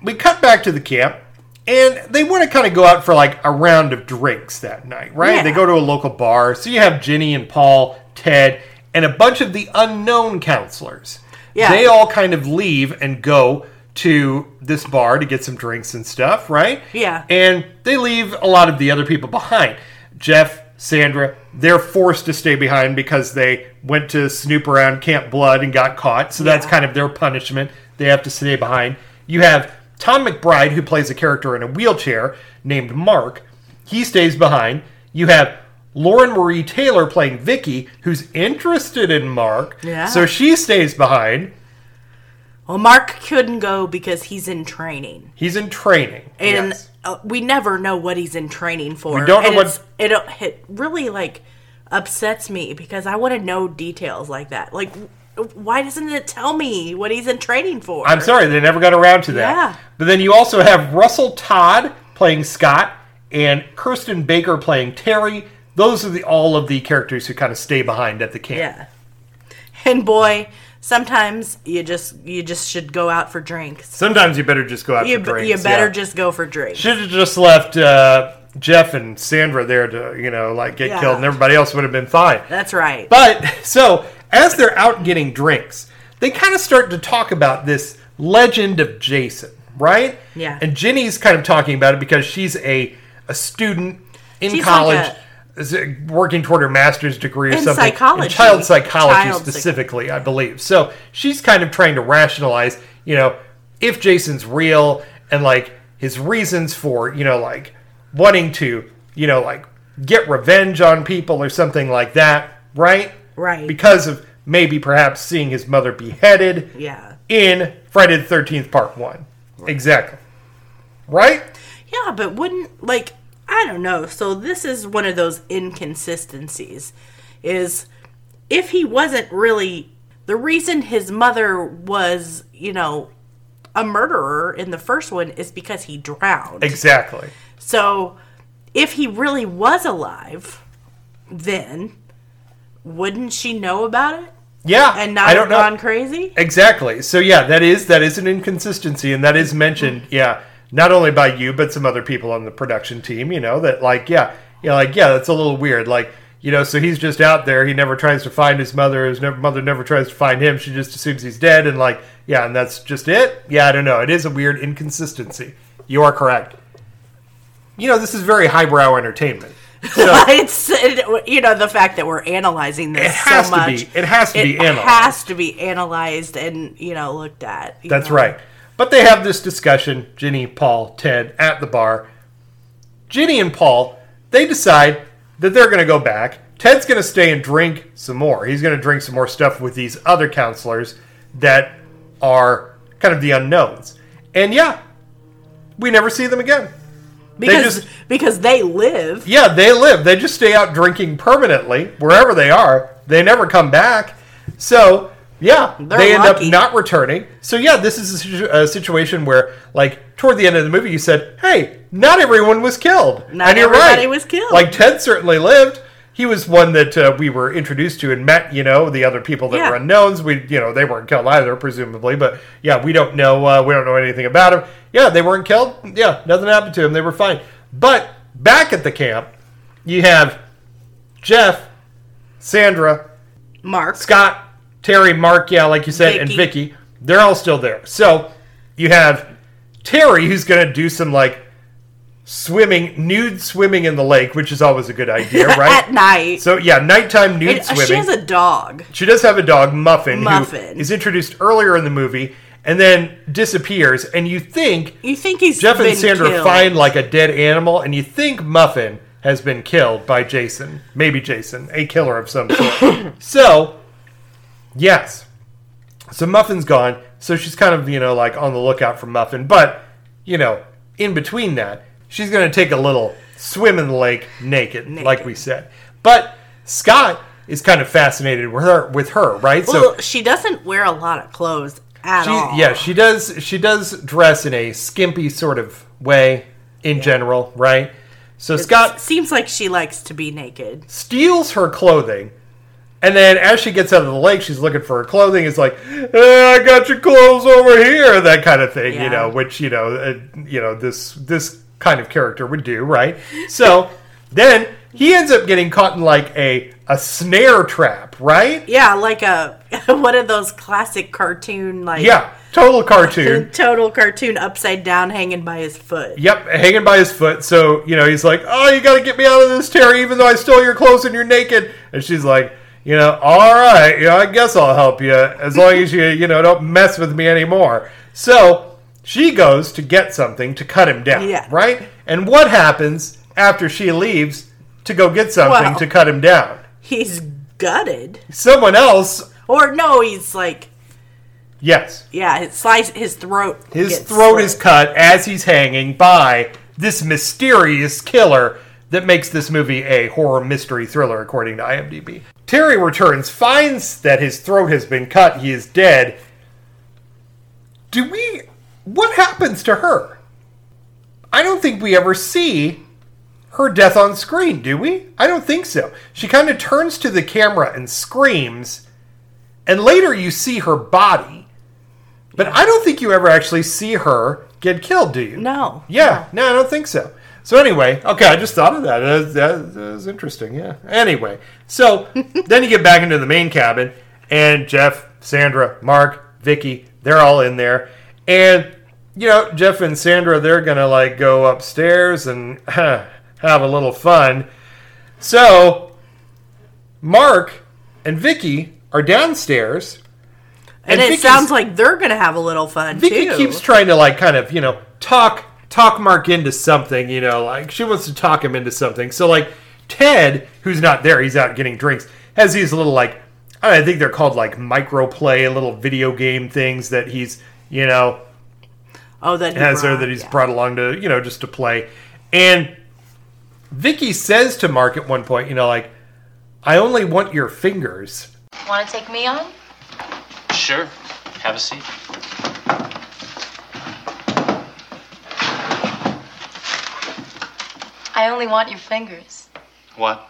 we cut back to the camp, and they want to kind of go out for like a round of drinks that night, right? Yeah. They go to a local bar. So you have Ginny and Paul, Ted, and a bunch of the unknown counselors. Yeah. They all kind of leave and go to this bar to get some drinks and stuff, right? Yeah. And they leave a lot of the other people behind. Jeff, Sandra, they're forced to stay behind because they went to snoop around Camp Blood and got caught. So that's kind of their punishment. They have to stay behind. You have Tom McBride, who plays a character in a wheelchair named Mark. He stays behind. You have Lauren Marie Taylor playing Vicky, who's interested in Mark. Yeah. So she stays behind. Well, Mark couldn't go because he's in training. He's in training. And yes. We never know what he's in training for. We don't know and what... It really, like, upsets me because I want to know details like that. Like, why doesn't it tell me what he's in training for? I'm sorry, they never got around to that. Yeah. But then you also have Russell Todd playing Scott and Kirsten Baker playing Terry. Those are all of the characters who kind of stay behind at the camp. Yeah. And boy, sometimes you just should go out for drinks. Sometimes you better just go out for drinks. You better just go for drinks. Should have just left Jeff and Sandra there to, get killed, and everybody else would have been fine. That's right. But, so, as they're out getting drinks, they kind of start to talk about this legend of Jason, right? Yeah. And Ginny's kind of talking about it because she's a student in She's college, like working toward her master's degree or in something. psychology. In child psychology Child specifically, I believe. So she's kind of trying to rationalize, if Jason's real and, his reasons for, wanting to, get revenge on people or something like that, right? Right. Because of maybe perhaps seeing his mother beheaded in Friday the 13th Part 1. Right. Exactly. Right? Yeah, but wouldn't, I don't know. So this is one of those inconsistencies. Is if he wasn't really... The reason his mother was, a murderer in the first one is because he drowned. Exactly. So if he really was alive, then wouldn't she know about it? Yeah. And not have gone crazy? Exactly. So yeah, that is an inconsistency, and that is mentioned, not only by you, but some other people on the production team, that that's a little weird. So he's just out there. He never tries to find his mother. His mother never tries to find him. She just assumes he's dead. And and that's just it. Yeah, I don't know. It is a weird inconsistency. You are correct. This is very highbrow entertainment. So, it's the fact that we're analyzing this so much. It has to be analyzed. It has to be analyzed and looked at. That's right. But they have this discussion, Ginny, Paul, Ted, at the bar. Ginny and Paul, they decide that they're going to go back. Ted's going to stay and drink some more. He's going to drink some more stuff with these other counselors that are kind of the unknowns. And we never see them again. Because they live. Yeah, they live. They just stay out drinking permanently, wherever they are. They never come back. So, they end up not returning. So, this is a situation where, toward the end of the movie, you said, hey, not everyone was killed. Not everybody was killed. Ted certainly lived. He was one that we were introduced to and met, the other people that were unknowns. They weren't killed either, presumably. But, we don't know. We don't know anything about them. Yeah, they weren't killed. Yeah, nothing happened to them. They were fine. But back at the camp, you have Jeff, Sandra, Mark, Scott, Terry, Mark, like you said, and Vicky. They're all still there. So you have Terry, who's going to do some nude swimming in the lake, which is always a good idea, right? At night. So nighttime nude swimming. She has a dog. She does have a dog, Muffin, who is introduced earlier in the movie and then disappears. And you think he's Jeff and Sandra killed. find a dead animal, and you think Muffin has been killed by Jason. Maybe Jason, a killer of some sort. So, yes. So Muffin's gone. So she's kind of, on the lookout for Muffin. But, in between that, she's going to take a little swim in the lake naked, like we said. But Scott is kind of fascinated with her, right? Well, so she doesn't wear a lot of clothes at all. Yeah, she does. She does dress in a skimpy sort of way in general, right? So Scott seems like she likes to be naked. Steals her clothing And then as she gets out of the lake, she's looking for her clothing. It's like, I got your clothes over here, that kind of thing, Yeah. which this kind of character would do, right? So then he ends up getting caught in like a snare trap, right? Yeah, like one of those classic cartoon, like Yeah, total cartoon. total cartoon upside down, hanging by his foot. Yep, hanging by his foot. So, he's like, oh, you got to get me out of this, Terry, even though I stole your clothes and you're naked. And she's like, all right, I guess I'll help you as long as you, don't mess with me anymore. So she goes to get something to cut him down, Yeah. right? And what happens after she leaves to go get something Well- to cut him down? He's gutted, Someone else, or no, he's like, yes. yeah, his throat. His gets throat slit. is cut as he's hanging by this mysterious killer that makes this movie a horror mystery thriller, according to IMDb. Terry returns, finds that his throat has been cut, he is dead. What happens to her? I don't think we ever see her death on screen, do we? I don't think so. She kind of turns to the camera and screams, and later you see her body. But I don't think you ever actually see her get killed, do you? No. Yeah, no, I don't think so. So anyway, okay, I just thought of that. That was interesting, yeah. Anyway, so then you get back into the main cabin, and Jeff, Sandra, Mark, Vicky, they're all in there. And, Jeff and Sandra, they're going to, go upstairs and have a little fun. So, Mark and Vicky are downstairs. And it sounds like they're going to have a little fun, Vicky too. keeps trying to, talk Mark into something, she wants to talk him into something. So, Ted, who's not there, he's out getting drinks, has these little, I think they're called, microplay, little video game things that he's, that he's brought along to, just to play. And Vicky says to Mark at one point, I only want your fingers. Want to take me on? Sure. Have a seat. I only want your fingers. What?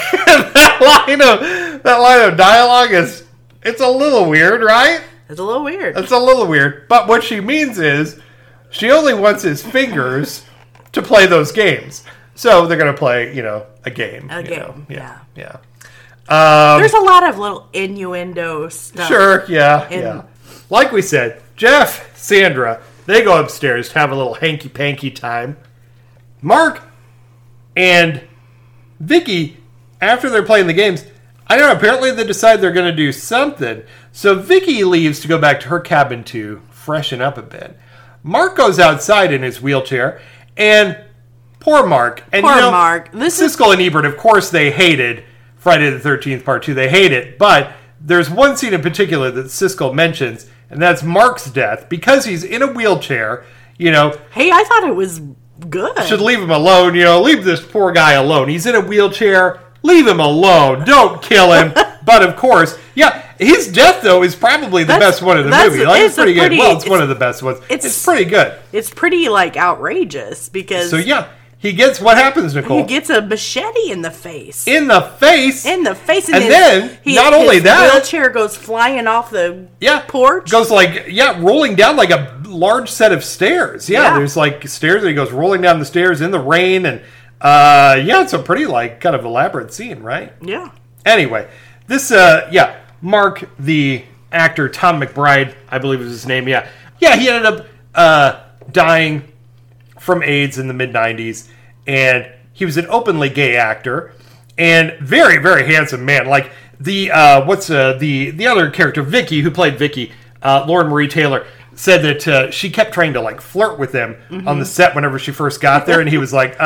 that line of dialogue it's a little weird, right? It's a little weird. It's a little weird. But what she means is she only wants his fingers to play those games. So they're going to play, a game. A game, yeah. Yeah. There's a lot of little innuendo stuff. Sure, yeah. Like we said, Jeff, Sandra, they go upstairs to have a little hanky-panky time. Mark and Vicky, after they're playing the games, I don't know, apparently they decide they're going to do something. So Vicky leaves to go back to her cabin to freshen up a bit. Mark goes outside in his wheelchair, and poor Mark. And Mark. Siskel and Ebert, of course, they hated Friday the 13th Part 2. They hate it, but there's one scene in particular that Siskel mentions, and that's Mark's death. Because he's in a wheelchair, Hey, I thought it was good. should leave him alone, leave this poor guy alone. He's in a wheelchair, leave him alone, don't kill him. But of course, his death, though, is probably the best one in the movie. It's pretty good. It's one of the best ones. It's pretty good. It's pretty, outrageous, because... So, he gets, what happens, Nicole? He gets a machete in the face. In the face? And then, not only that... his wheelchair goes flying off the porch. Goes rolling down like a large set of stairs. There's stairs, and he goes rolling down the stairs in the rain, and it's a pretty kind of elaborate scene, right? Yeah. Anyway, this Mark, the actor, Tom McBride, I believe was his name. He ended up dying from AIDS in the mid-90s, and he was an openly gay actor and very, very handsome man. The other character, Vicky, who played Vicky, Lauren Marie Taylor, said that she kept trying to flirt with him on the set whenever she first got there, and he was like,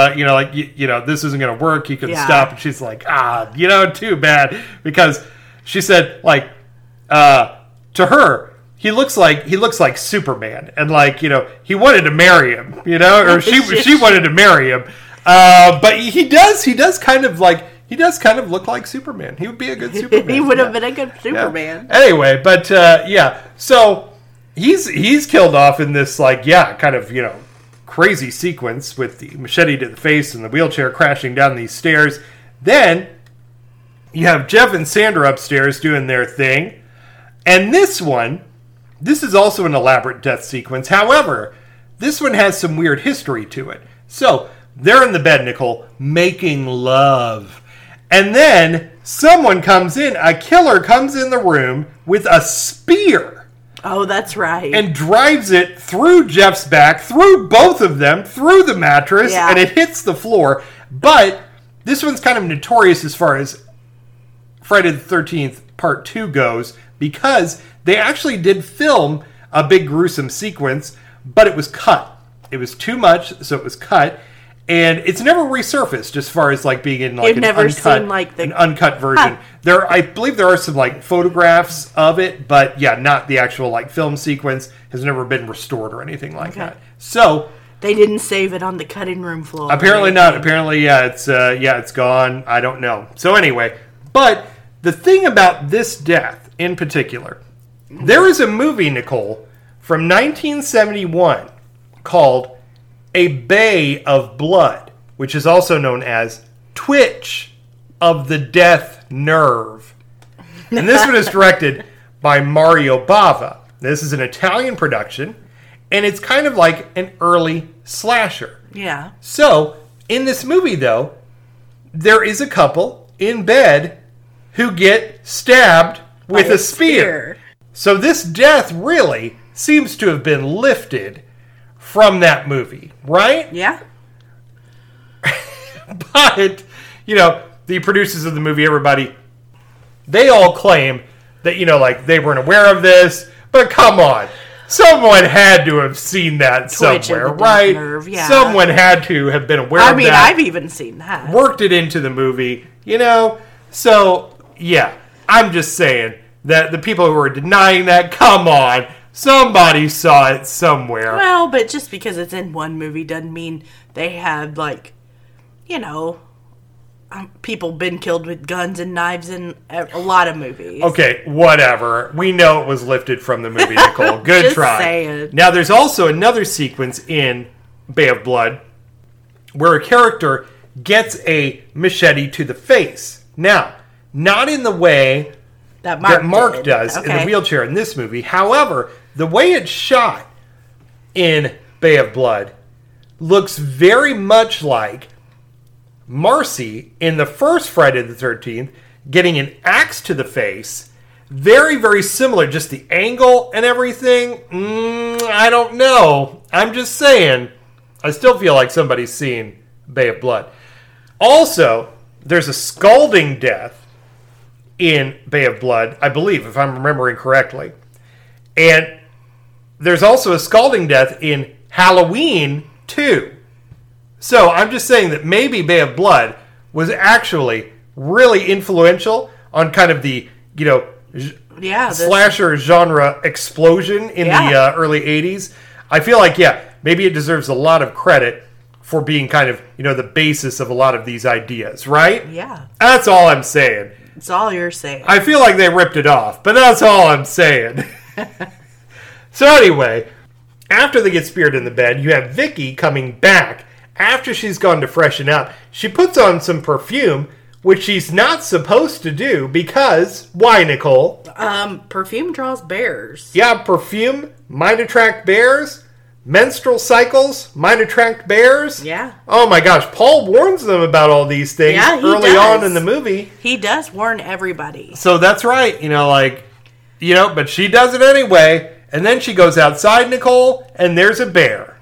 this isn't going to work. He could stop, and she's like, too bad, because she said to her, he looks like Superman, and he wanted to marry him, or she wanted to marry him, but he does kind of look like Superman. He would be a good Superman. He would have been a good Superman. Yeah. Anyway, but so he's killed off in this kind of crazy sequence with the machete to the face and the wheelchair crashing down these stairs. Then you have Jeff and Sandra upstairs doing their thing. And this is also an elaborate death sequence. However, this one has some weird history to it. So, they're in the bed, Nicole, making love. And then someone comes in, a killer comes in the room with a spear. Oh, that's right. And drives it through Jeff's back, through both of them, through the mattress, and it hits the floor. But this one's kind of notorious as far as Friday the 13th Part 2 goes, because they actually did film a big gruesome sequence, but it was cut. It was too much, so it was cut. And it's never resurfaced as far as like being in like an uncut version. I believe there are some like photographs of it, but yeah, not the actual like film sequence has never been restored or anything like that. So they didn't save it on the cutting room floor. Apparently not. Apparently, it's gone. I don't know. So anyway, but the thing about this death in particular, there is a movie, Nicole, from 1971 called A Bay of Blood, which is also known as Twitch of the Death Nerve. And this one is directed by Mario Bava. This is an Italian production, and it's kind of like an early slasher. Yeah. So, in this movie, though, there is a couple in bed who get stabbed with a spear. So this death really seems to have been lifted from that movie, right? Yeah. But, the producers of the movie, everybody, they all claim that, like, they weren't aware of this. But come on. Someone had to have seen that somewhere, right? Nerve, yeah. Someone had to have been aware of that. I mean, I've even seen that. Worked it into the movie, So, yeah, I'm just saying that the people who are denying that, come on. Somebody saw it somewhere. Well, but just because it's in one movie doesn't mean they had, like, people been killed with guns and knives in a lot of movies. Okay, whatever. We know it was lifted from the movie, Nicole. Good just try. Saying. Now, there's also another sequence in Bay of Blood where a character gets a machete to the face. Now, not in the way that Mark does in the wheelchair in this movie. However, the way it's shot in Bay of Blood looks very much like Marcy in the first Friday the 13th getting an axe to the face. Very, very similar. Just the angle and everything. I don't know. I'm just saying. I still feel like somebody's seen Bay of Blood. Also, there's a scalding death in Bay of Blood, I believe, if I'm remembering correctly. And there's also a scalding death in Halloween 2. So I'm just saying that maybe Bay of Blood was actually really influential on kind of the, slasher genre explosion in the early 80s. I feel like, maybe it deserves a lot of credit for being kind of, the basis of a lot of these ideas, right? Yeah. That's all I'm saying. That's all you're saying. I feel like they ripped it off, but that's all I'm saying. So anyway, after they get speared in the bed, you have Vicky coming back. After she's gone to freshen up, she puts on some perfume, which she's not supposed to do because, why, Nicole? Perfume draws bears. Yeah, perfume might attract bears. Menstrual cycles might attract bears. Yeah. Oh my gosh, Paul warns them about all these things early on in the movie. He does warn everybody. So that's right, but she does it anyway. And then she goes outside, Nicole, and there's a bear.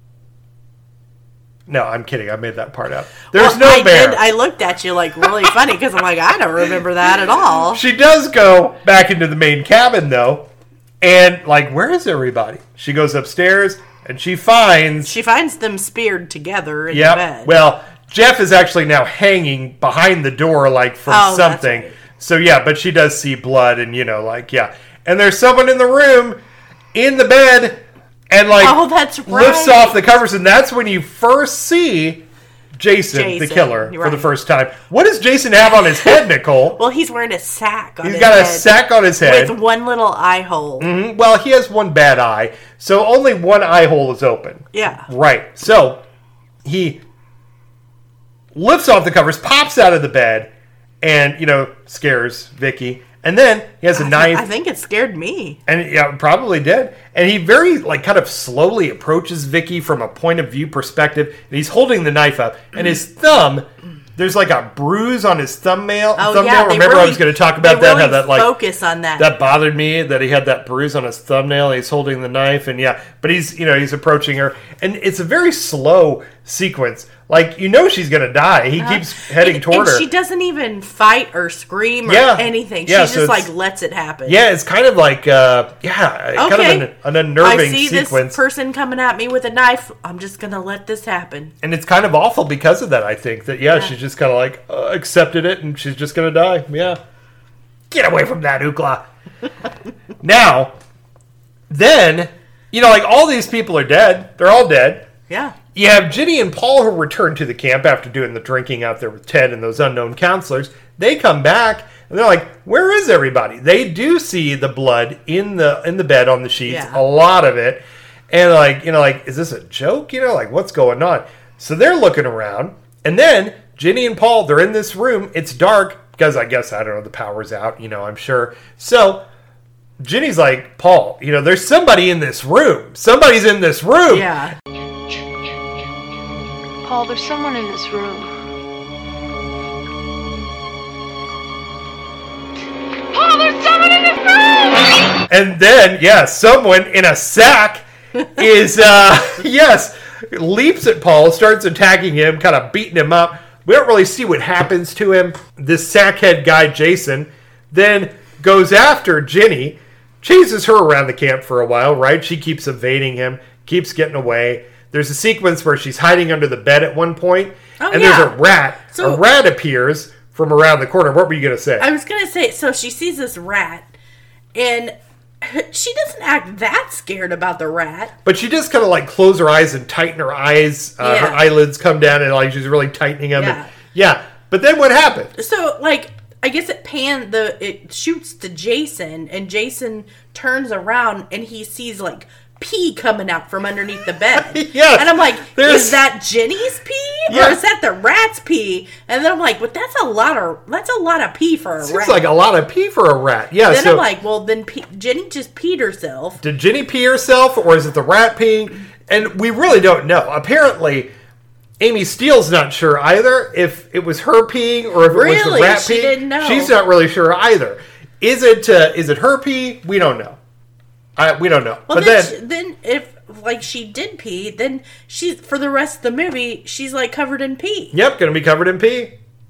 No, I'm kidding. I made that part up. There's no bear. I looked at you like really funny because I'm like, I don't remember that at all. She does go back into the main cabin, though. And, where is everybody? She goes upstairs, and she finds them speared together in the bed. Well, Jeff is actually now hanging behind the door, from something. Right. So, but she does see blood, and, And there's someone in the room, in the bed, and, that's right. lifts off the covers, and that's when you first see Jason, the killer, for the first time. What does Jason have on his head, Nicole? Well, he's wearing a sack on his head. He's got a sack on his head. With one little eye hole. Mm-hmm. Well, he has one bad eye, so only one eye hole is open. Yeah. Right. So, he lifts off the covers, pops out of the bed, and, scares Vicky. And then he has a knife. I think it scared me. And yeah, probably did. And he very, kind of slowly approaches Vicky from a point of view perspective. And he's holding the knife up. And his thumb, there's a bruise on his thumbnail. Oh, yeah. Remember I was going to talk about that. Really how that, focus on that. That bothered me, that he had that bruise on his thumbnail. He's holding the knife. And yeah, but he's approaching her. And it's a very slow sequence. She's going to die. He keeps heading toward her. She doesn't even fight or scream or anything. She just lets it happen. Yeah, it's kind of kind of an unnerving I see sequence. This person coming at me with a knife. I'm just going to let this happen. And it's kind of awful because of that, I think. That, she's just kind of accepted it and she's just going to die. Yeah. Get away from that, Ookla. Now, then, all these people are dead. They're all dead. Yeah. You have Ginny and Paul who return to the camp after doing the drinking out there with Ted and those unknown counselors. They come back and they're like, "Where is everybody?" They do see the blood in the bed on the sheets, a lot of it, and is this a joke? What's going on? So they're looking around, and then Ginny and Paul, they're in this room. It's dark because I guess the power's out. I'm sure. So Ginny's like, "Paul, there's somebody in this room. Somebody's in this room." Yeah. Paul, there's someone in this room. Paul, there's someone in this room! And then, someone in a sack is, leaps at Paul, starts attacking him, kind of beating him up. We don't really see what happens to him. This sackhead guy, Jason, then goes after Ginny, chases her around the camp for a while, right? She keeps evading him, keeps getting away. There's a sequence where she's hiding under the bed at one point, and there's a rat. A rat appears from around the corner. What were you going to say? I was going to say, so she sees this rat, and she doesn't act that scared about the rat. But she just kind of close her eyes and tighten her eyes. Her eyelids come down, and she's really tightening them. But then what happened? So I guess it shoots to Jason, and Jason turns around and he sees pee coming out from underneath the bed. Yes. And I'm like, is that Ginny's pee? Or is that the rat's pee? And then I'm like, but that's a lot of pee for a rat. Seems like a lot of pee for a rat. Yeah. Then I'm like, well, then Ginny just peed herself. Did Ginny pee herself, or is it the rat peeing? And we really don't know. Apparently, Amy Steele's not sure either if it was her peeing or if it was the rat peeing. She didn't know. She's not really sure either. Is it her pee? We don't know. We don't know. Well, but then if she did pee, then for the rest of the movie she's covered in pee. Yep, going to be covered in pee.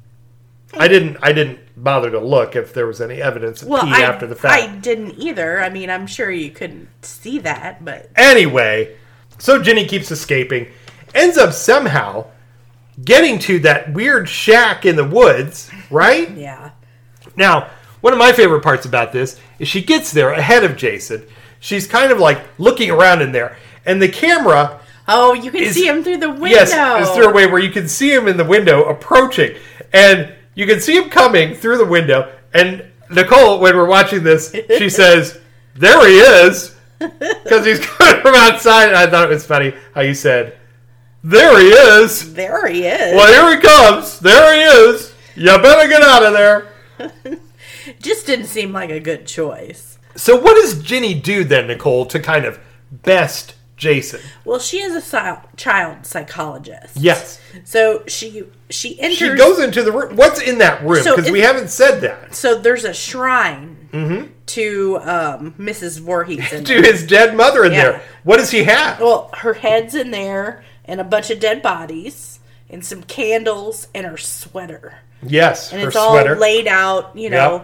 I didn't bother to look if there was any evidence of pee after the fact. I didn't either. I mean, I'm sure you couldn't see that, but anyway, so Ginny keeps escaping, ends up somehow getting to that weird shack in the woods, right? Yeah. Now, one of my favorite parts about this is she gets there ahead of Jason. She's kind of looking around in there. And the camera... Oh, you can see him through the window. Yes, it's through a way where you can see him in the window approaching. And you can see him coming through the window. And Nicole, when we're watching this, she says, "There he is." Because he's coming from outside. And I thought it was funny how you said, "There he is." There he is. Well, here he comes. There he is. You better get out of there. Just didn't seem like a good choice. So what does Ginny do then, Nicole, to kind of best Jason? Well, she is a child psychologist. Yes. So she enters... She goes into the room. What's in that room? Because we haven't said that. So there's a shrine to Mrs. Voorhees. To his dead mother in there. What does he have? Well, her head's in there, and a bunch of dead bodies, and some candles, and her sweater. Yes, and her it's all sweater. laid out,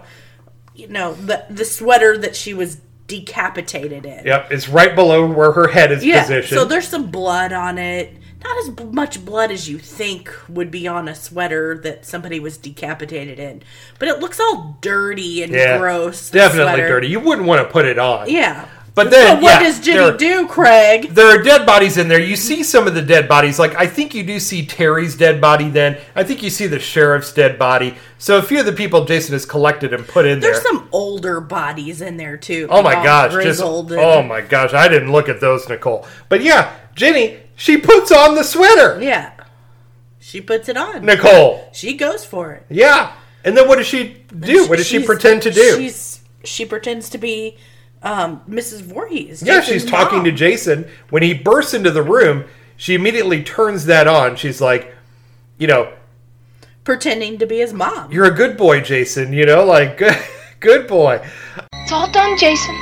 the sweater that she was decapitated in. Yep, it's right below where her head is positioned. So there's some blood on it. Not as much blood as you think would be on a sweater that somebody was decapitated in. But it looks all dirty and gross. Definitely dirty. You wouldn't want to put it on. Yeah. But then, so what does Ginny do, Craig? There are dead bodies in there. You see some of the dead bodies. I think you do see Terry's dead body then. I think you see the sheriff's dead body. So a few of the people Jason has collected and put in there. There's some older bodies in there, too. Oh, my gosh. Oh, my gosh. I didn't look at those, Nicole. But yeah, Ginny, she puts on the sweater. Yeah. She puts it on. Nicole. She goes for it. Yeah. And then what does she do? What does she pretend to do? She pretends to be Mrs. Voorhees. Yeah, she's talking to Jason. When he bursts into the room, she immediately turns that on. She's like, pretending to be his mom. You're a good boy, Jason. Like, good boy. It's all done, Jason.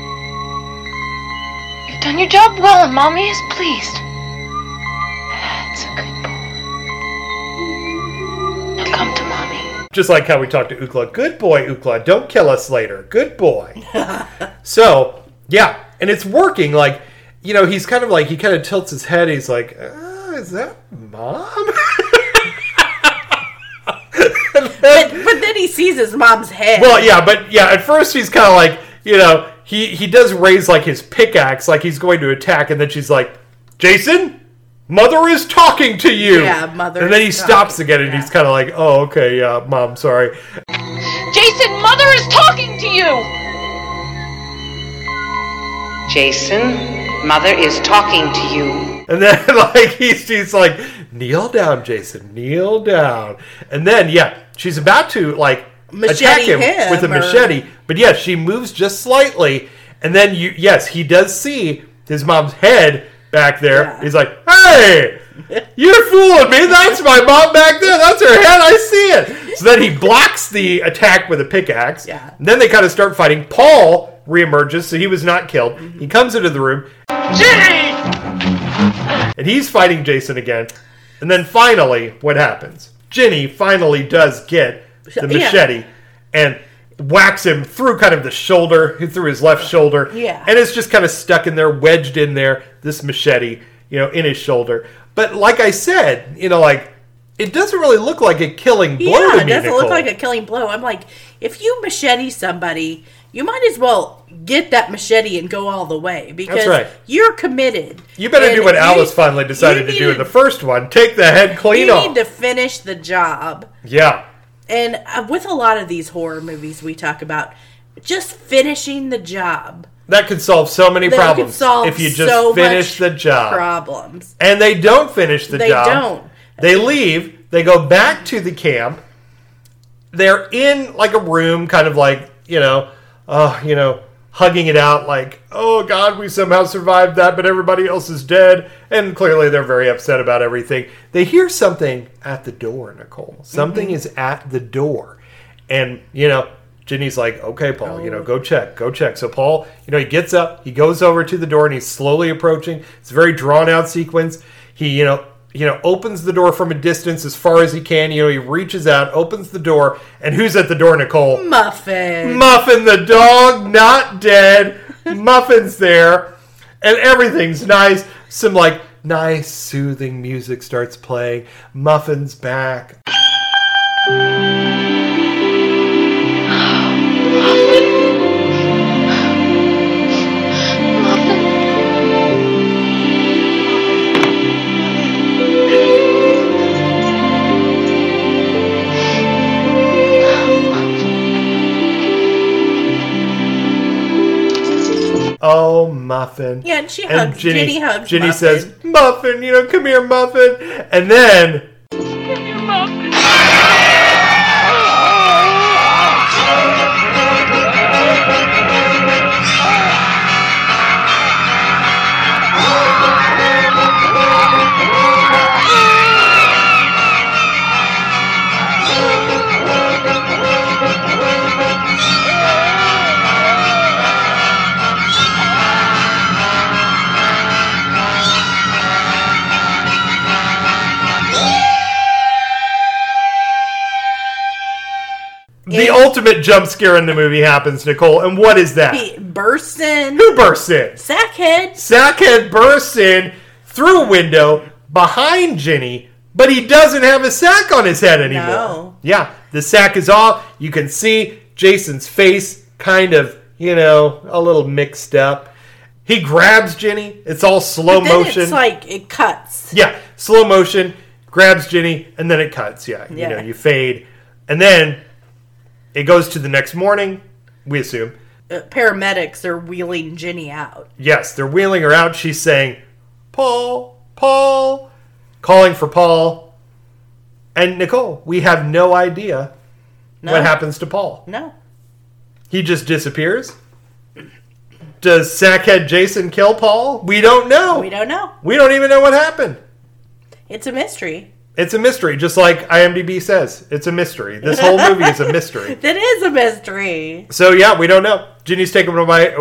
You've done your job well, and Mommy is pleased. That's a good boy. Now come to Mommy. Just like how we talked to Ookla. Good boy, Ookla. Don't kill us later. Good boy. So, yeah. And it's working. Like, he's kind of like, he kind of tilts his head. He's like, is that Mom? But then he sees his mom's head. Well, yeah, but at first he's kind of like, he does raise like his pickaxe, like he's going to attack, and then she's like, Jason, Mother is talking to you. Yeah, Mother. And then he stops again, and he's kind of like, oh, okay, yeah, Mom, sorry. Jason, Mother is talking to you. Jason, Mother is talking to you. And then like he's like, kneel down, Jason, kneel down. And then she's about to like attack him with a machete, but she moves just slightly, and then he does see his mom's head back there. Yeah. He's like, hey, you're fooling me. That's my mom back there. That's her head. I see it. So then he blocks the attack with a pickaxe. Yeah. And then they kind of start fighting. Paul reemerges, so he was not killed. Mm-hmm. He comes into the room. Ginny! And he's fighting Jason again. And then finally, what happens? Ginny finally does get the machete and whacks him through kind of the shoulder, through his left shoulder. Yeah. And it's just kind of stuck in there, wedged in there, this machete, in his shoulder. But like I said, like, it doesn't really look like a killing blow to me, it doesn't Nicole. look like a killing blow. I'm like, if you machete somebody, you might as well get that machete and go all the way, because you're committed. You better do what Alice finally decided to do in the first one. Take the head clean off. You need to finish the job. Yeah. And with a lot of these horror movies we talk about, just finishing the job. That could solve so many problems if you just finish the job. Problems. And they don't finish the job. They don't. They leave. They go back to the camp. They're in like a room, kind of like, hugging it out like, oh God, we somehow survived that, but everybody else is dead. And clearly they're very upset about everything. They hear something at the door, Nicole. Something is at the door. And, Ginny's like, okay, Paul, go check. So Paul, he gets up, he goes over to the door, and he's slowly approaching. It's a very drawn-out sequence. He, opens the door from a distance as far as he can. He reaches out, opens the door, and who's at the door, Nicole? Muffin. Muffin the dog, not dead. Muffin's there, and everything's nice. Some, like, nice, soothing music starts playing. Muffin's back. Oh, Muffin. Yeah, and Ginny hugs Ginny Muffin. says, Muffin, come here, Muffin. And then... Come here, Muffin. The ultimate jump scare in the movie happens, Nicole. And what is that? He bursts in. Who bursts in? Sackhead. Sackhead bursts in through a window behind Ginny, but he doesn't have a sack on his head anymore. No. Yeah, the sack is off. You can see Jason's face kind of, a little mixed up. He grabs Ginny. It's all slow motion. It's like it cuts. Yeah, slow motion. Grabs Ginny, and then it cuts. Yeah. You fade. And then... it goes to the next morning, we assume. Paramedics are wheeling Ginny out. Yes, they're wheeling her out. She's saying, Paul, calling for Paul. And Nicole, we have no idea No. What happens to Paul? No. He just disappears? Does Sackhead Jason kill Paul? We don't know. We don't know. We don't even know what happened. It's a mystery. It's a mystery, just like IMDb says. It's a mystery. This whole movie is a mystery. That is a mystery. So, yeah, we don't know. Ginny's taken away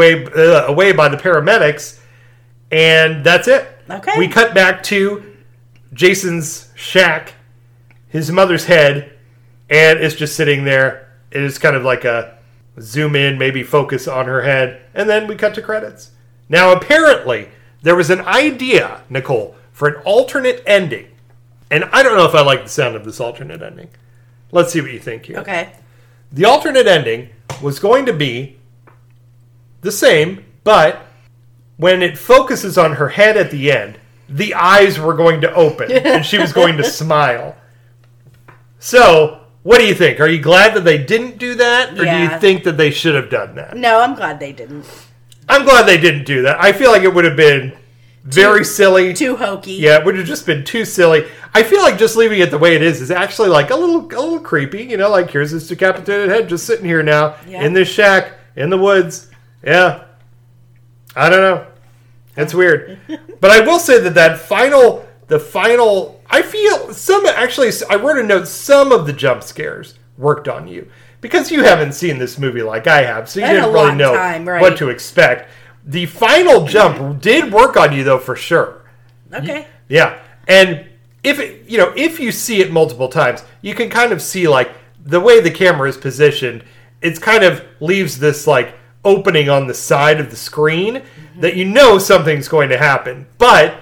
by the paramedics, and that's it. Okay. We cut back to Jason's shack, his mother's head, and it's just sitting there. It is kind of like a zoom in, maybe focus on her head, and then we cut to credits. Now, apparently, there was an idea, Nicole, for an alternate ending. And I don't know if I like the sound of this alternate ending. Let's see what you think here. Okay. The alternate ending was going to be the same, but when it focuses on her head at the end, the eyes were going to open, and she was going to smile. So, what do you think? Are you glad that they didn't do that, or do Yeah. you think that they should have done that? No, I'm glad they didn't. I'm glad they didn't do that. I feel like it would have been very silly. Too hokey. Yeah, it would have just been too silly. I feel like just leaving it the way it is actually like a little creepy. You know, like here's this decapitated head just sitting here now in this shack in the woods. Yeah, I don't know. It's weird, but I will say that the final. I feel I wrote a note. Some of the jump scares worked on you because you haven't seen this movie like I have, so you didn't really know what to expect. The final jump did work on you, though, for sure. Okay. Yeah, and if you see it multiple times, you can kind of see like the way the camera is positioned. It's kind of leaves this like opening on the side of the screen that you know something's going to happen. But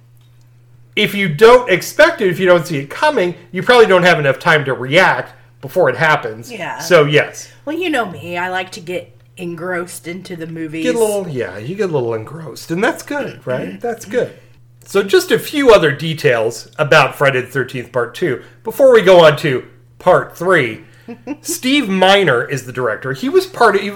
if you don't expect it, if you don't see it coming, you probably don't have enough time to react before it happens. Yeah. So yes. Well, you know me. I like to get engrossed into the movies. You get a little engrossed, and that's good, right? That's good. So just a few other details about Friday the 13th Part 2 before we go on to Part 3. Steve Miner is the director. He was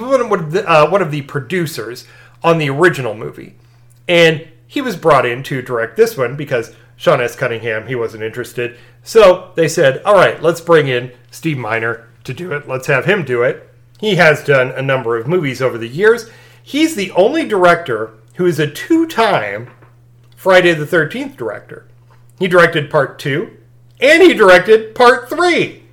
one of the producers on the original movie, and he was brought in to direct this one because Sean S. Cunningham, he wasn't interested. So they said, all right, let's bring in Steve Miner to do it. Let's have him do it. He has done a number of movies over the years. He's the only director who is a two-time Friday the 13th director. He directed Part 2, and he directed Part 3.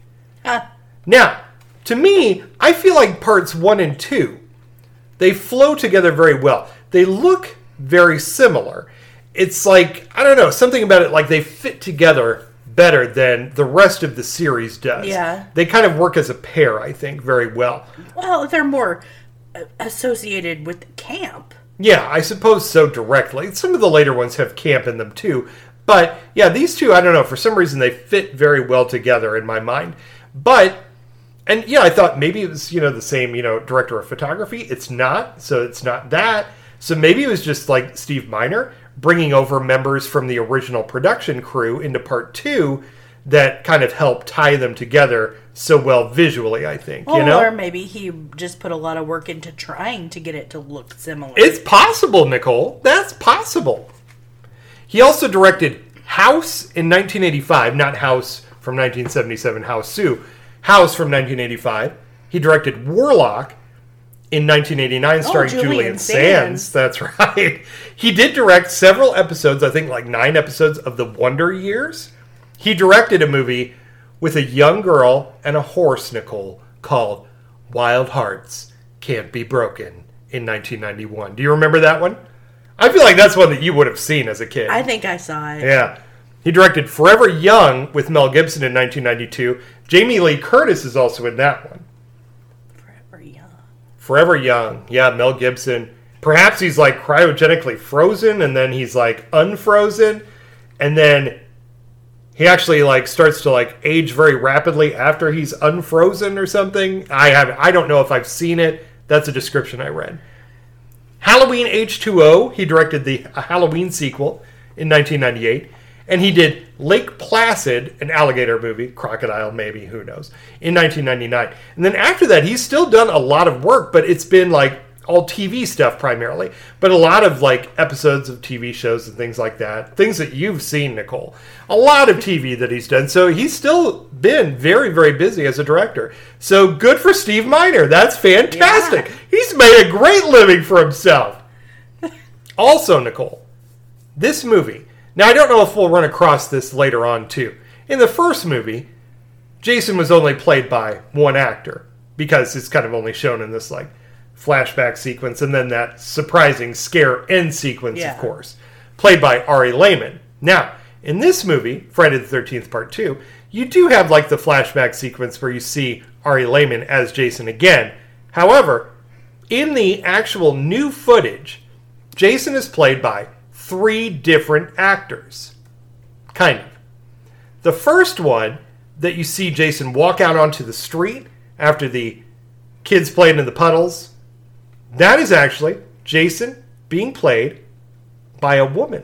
Now, to me, I feel like Parts 1 and 2, they flow together very well. They look very similar. It's like, I don't know, something about it, like they fit together better than the rest of the series does. Yeah. They kind of work as a pair, I think, very well. Well, they're more associated with camp. Yeah, I suppose so directly. Some of the later ones have camp in them too. But, yeah, these two, I don't know, for some reason they fit very well together in my mind. But, and yeah, I thought maybe it was, the same, director of photography. It's not, so it's not that. So maybe it was just like Steve Miner bringing over members from the original production crew into Part 2 that kind of helped tie them together so well visually, I think. Or maybe he just put a lot of work into trying to get it to look similar. It's possible, Nicole. That's possible. He also directed House in 1985, not House from 1977, House from 1985. He directed Warlock in 1989, starring Julian Sands. That's right. He did direct several episodes, I think like 9 episodes of The Wonder Years. He directed a movie with a young girl and a horse, Nicole, called Wild Hearts Can't Be Broken in 1991. Do you remember that one? I feel like that's one that you would have seen as a kid. I think I saw it. Yeah. He directed Forever Young with Mel Gibson in 1992. Jamie Lee Curtis is also in that one. Forever Young. Yeah, Mel Gibson. Perhaps he's like cryogenically frozen and then he's like unfrozen. And then he actually like starts to like age very rapidly after he's unfrozen or something. I don't know if I've seen it. That's a description I read. Halloween H2O. He directed the Halloween sequel in 1998. And he did Lake Placid, an alligator movie, crocodile maybe, who knows, in 1999. And then after that, he's still done a lot of work, but it's been like all TV stuff primarily, but a lot of like episodes of TV shows and things like that. Things that you've seen, Nicole. A lot of TV that he's done. So he's still been very, very busy as a director. So good for Steve Miner. That's fantastic. Yeah. He's made a great living for himself. Also, Nicole, this movie. Now, I don't know if we'll run across this later on, too. In the first movie, Jason was only played by one actor because it's kind of only shown in this, like, flashback sequence and then that surprising scare end sequence, of course, played by Ari Lehman. Now, in this movie, Friday the 13th Part 2, you do have, like, the flashback sequence where you see Ari Lehman as Jason again. However, in the actual new footage, Jason is played by 3 different actors. Kind of. The first one that you see Jason walk out onto the street after the kids played in the puddles, that is actually Jason being played by a woman.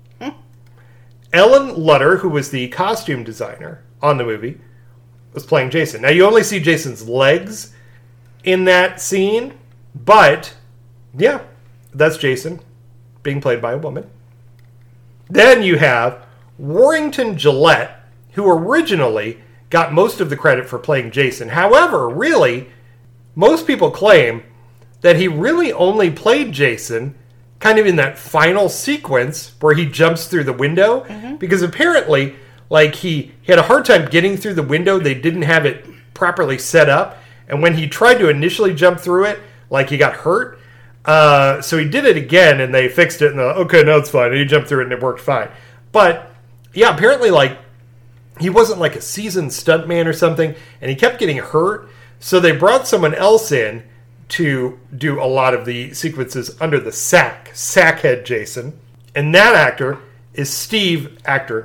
Ellen Lutter, who was the costume designer on the movie, was playing Jason. Now, you only see Jason's legs in that scene, but, yeah, that's Jason being played by a woman. Then you have Warrington Gillette, who originally got most of the credit for playing Jason. However, really, most people claim that he really only played Jason kind of in that final sequence where he jumps through the window, because apparently, like, he had a hard time getting through the window. They didn't have it properly set up, and when he tried to initially jump through it, like, he got hurt. So he did it again, and they fixed it, and okay, no, it's fine. And he jumped through it, and it worked fine. But, yeah, apparently, like, he wasn't, like, a seasoned stuntman or something, and he kept getting hurt. So they brought someone else in to do a lot of the sequences under the sackhead Jason. And that actor is Steve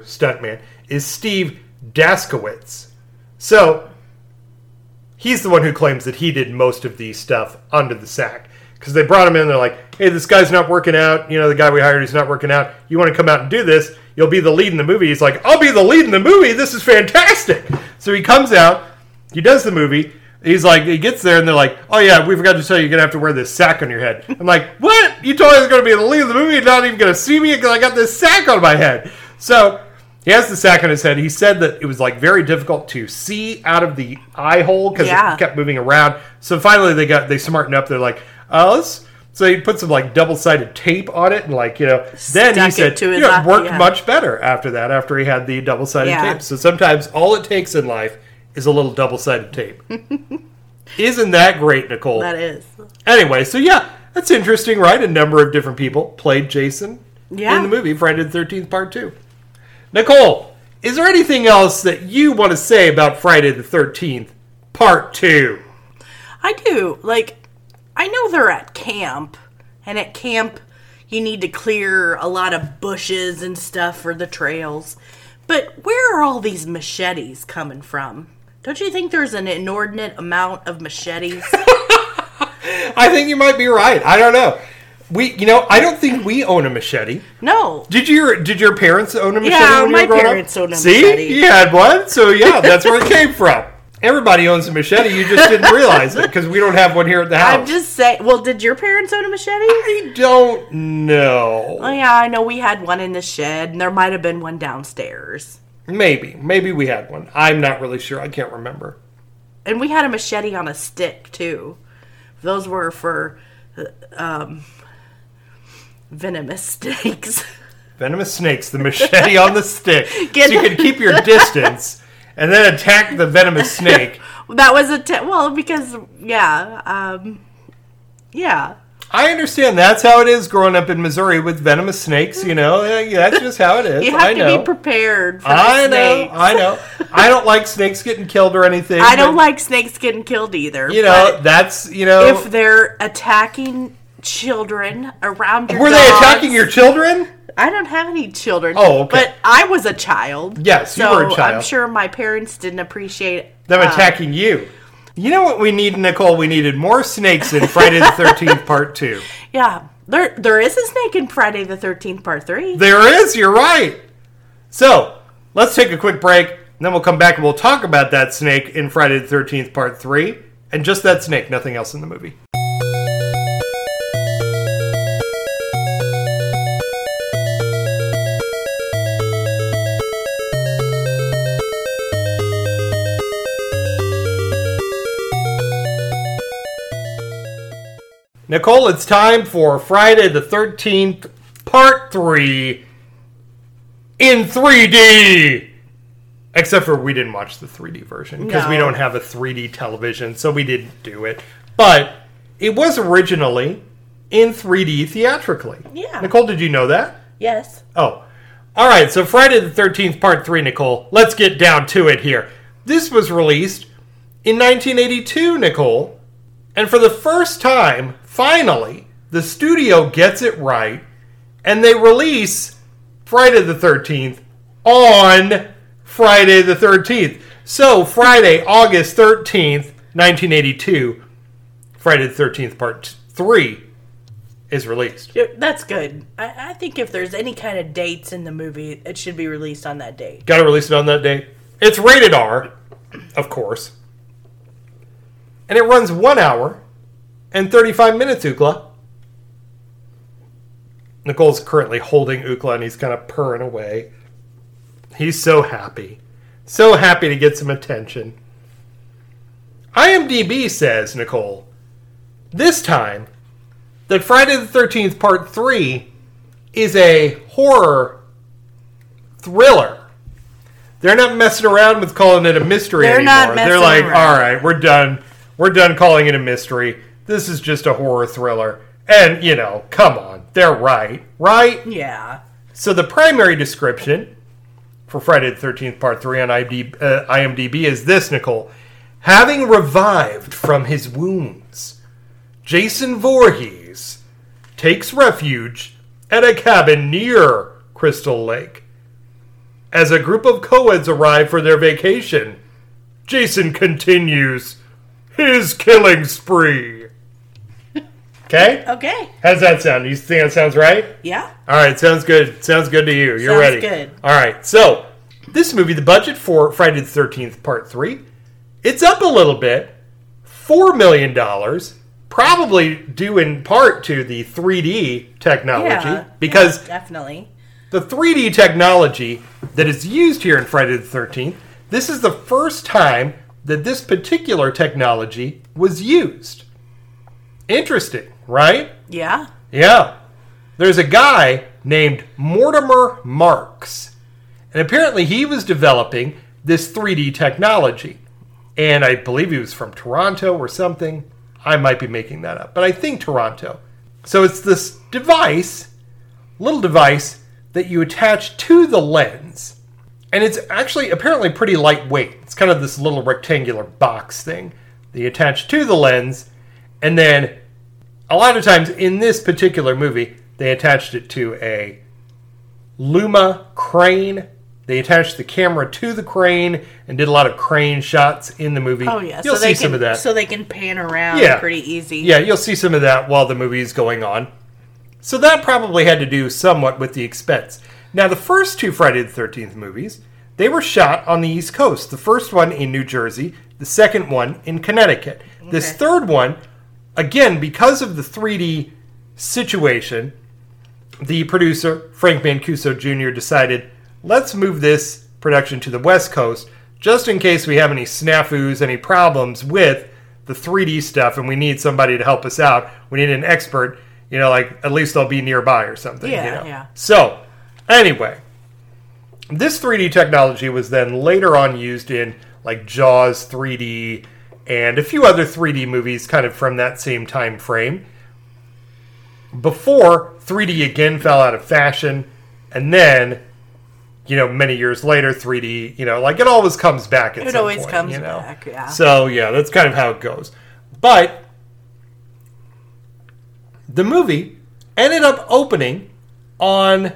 Daskowitz. So he's the one who claims that he did most of the stuff under the sack. Because they brought him in, they're like, hey, this guy's not working out. You know, the guy we hired is not working out. You want to come out and do this? You'll be the lead in the movie. He's like, I'll be the lead in the movie. This is fantastic. So he comes out. He does the movie. He's like, he gets there, and they're like, oh, yeah, we forgot to tell you, you're going to have to wear this sack on your head. I'm like, what? You told me I was going to be the lead of the movie and not even going to see me because I got this sack on my head. So he has the sack on his head. He said that it was, like, very difficult to see out of the eye hole because it kept moving around. So finally they smartened up. They're like, so he put some, like, double-sided tape on it and, like, you know, then he said, it worked much better after that, after he had the double-sided tape. So sometimes all it takes in life is a little double-sided tape. Isn't that great, Nicole? That is. Anyway, so yeah, that's interesting, right? A number of different people played Jason in the movie Friday the 13th Part 2. Nicole, is there anything else that you want to say about Friday the 13th Part 2? I do. Like, I know they're at camp, and at camp you need to clear a lot of bushes and stuff for the trails. But where are all these machetes coming from? Don't you think there's an inordinate amount of machetes? I think you might be right. I don't know. I don't think we own a machete. No. Did your parents own a machete when you were growing up? Yeah, my parents owned a machete. See? You had one? So yeah, that's where it came from. Everybody owns a machete. You just didn't realize it because we don't have one here at the house. I'm just saying. Well, did your parents own a machete? I don't know. Oh, yeah, I know we had one in the shed, and there might have been one downstairs. Maybe we had one. I'm not really sure. I can't remember. And we had a machete on a stick, too. Those were for venomous snakes. Venomous snakes, the machete on the stick. So you could keep your distance and then attack the venomous snake. That was because, I understand that's how it is growing up in Missouri with venomous snakes, you know. That's just how it is. You have to be prepared for snakes. I know. I don't like snakes getting killed or anything. I don't like snakes getting killed either. You know, if they're attacking children around your Were they attacking your children? I don't have any children. Oh, okay. But I was a child. Yes, you were a child. I'm sure my parents didn't appreciate them attacking you. You know what we need, Nicole? We needed more snakes in Friday the 13th Part 2. Yeah. There is a snake in Friday the 13th Part 3. There is, you're right. So, let's take a quick break, and then we'll come back and we'll talk about that snake in Friday the 13th Part 3. And just that snake, nothing else in the movie. Nicole, it's time for Friday the 13th, Part 3 in 3D. Except for we didn't watch the 3D version because we don't have a 3D television, so we didn't do it. But it was originally in 3D theatrically. Yeah. Nicole, did you know that? Yes. Oh. All right, so Friday the 13th, Part 3, Nicole. Let's get down to it here. This was released in 1982, Nicole. And for the first time, finally, the studio gets it right, and they release Friday the 13th on Friday the 13th. So, Friday, August 13th, 1982, Friday the 13th, Part 3 is released. That's good. I think if there's any kind of dates in the movie, it should be released on that date. Got to release it on that day. It's rated R, of course. And it runs 1 hour and 35 minutes, Ookla. Nicole's currently holding Ookla and he's kind of purring away. He's so happy. So happy to get some attention. IMDb says, Nicole, this time, that Friday the 13th Part 3 is a horror thriller. They're not messing around with calling it a mystery anymore. They're like, all right, we're done. We're done calling it a mystery. This is just a horror thriller. And, you know, come on. They're right. Right? Yeah. So the primary description for Friday the 13th Part 3 on IMDb is this, Nicole. Having revived from his wounds, Jason Voorhees takes refuge at a cabin near Crystal Lake. As a group of co-eds arrive for their vacation, Jason continues his killing spree. Okay? Okay. How's that sound? You think that sounds right? Yeah. All right, sounds good. Sounds good to you. You're ready. Sounds good. All right, so this movie, the budget for Friday the 13th Part 3, it's up a little bit. $4 million, probably due in part to the 3D technology. Because definitely. The 3D technology that is used here in Friday the 13th, this is the first time that this particular technology was used. Interesting, right? Yeah. Yeah. There's a guy named Mortimer Marks. And apparently he was developing this 3D technology. And I believe he was from Toronto or something. I might be making that up, but I think Toronto. So it's this device, little device, that you attach to the lens. And it's actually apparently pretty lightweight. It's kind of this little rectangular box thing that you attach to the lens. And then a lot of times in this particular movie, they attached it to a Luma crane. They attached the camera to the crane and did a lot of crane shots in the movie. Oh, yeah. You'll see some of that. So they can pan around pretty easy. Yeah, you'll see some of that while the movie is going on. So that probably had to do somewhat with the expense. Now, the first two Friday the 13th movies, they were shot on the East Coast. The first one in New Jersey, the second one in Connecticut. Okay. This third one, again, because of the 3D situation, the producer, Frank Mancuso Jr., decided, let's move this production to the West Coast just in case we have any snafus, any problems with the 3D stuff, and we need somebody to help us out. We need an expert, you know, like at least they'll be nearby or something. Yeah, you know? yeah. So, anyway, this 3D technology was then later on used in like Jaws 3D and a few other 3D movies kind of from that same time frame. Before 3D again fell out of fashion, and then, you know, many years later, 3D, you know, like it always comes back at some point. It always comes back, yeah. So, yeah, that's kind of how it goes. But the movie ended up opening on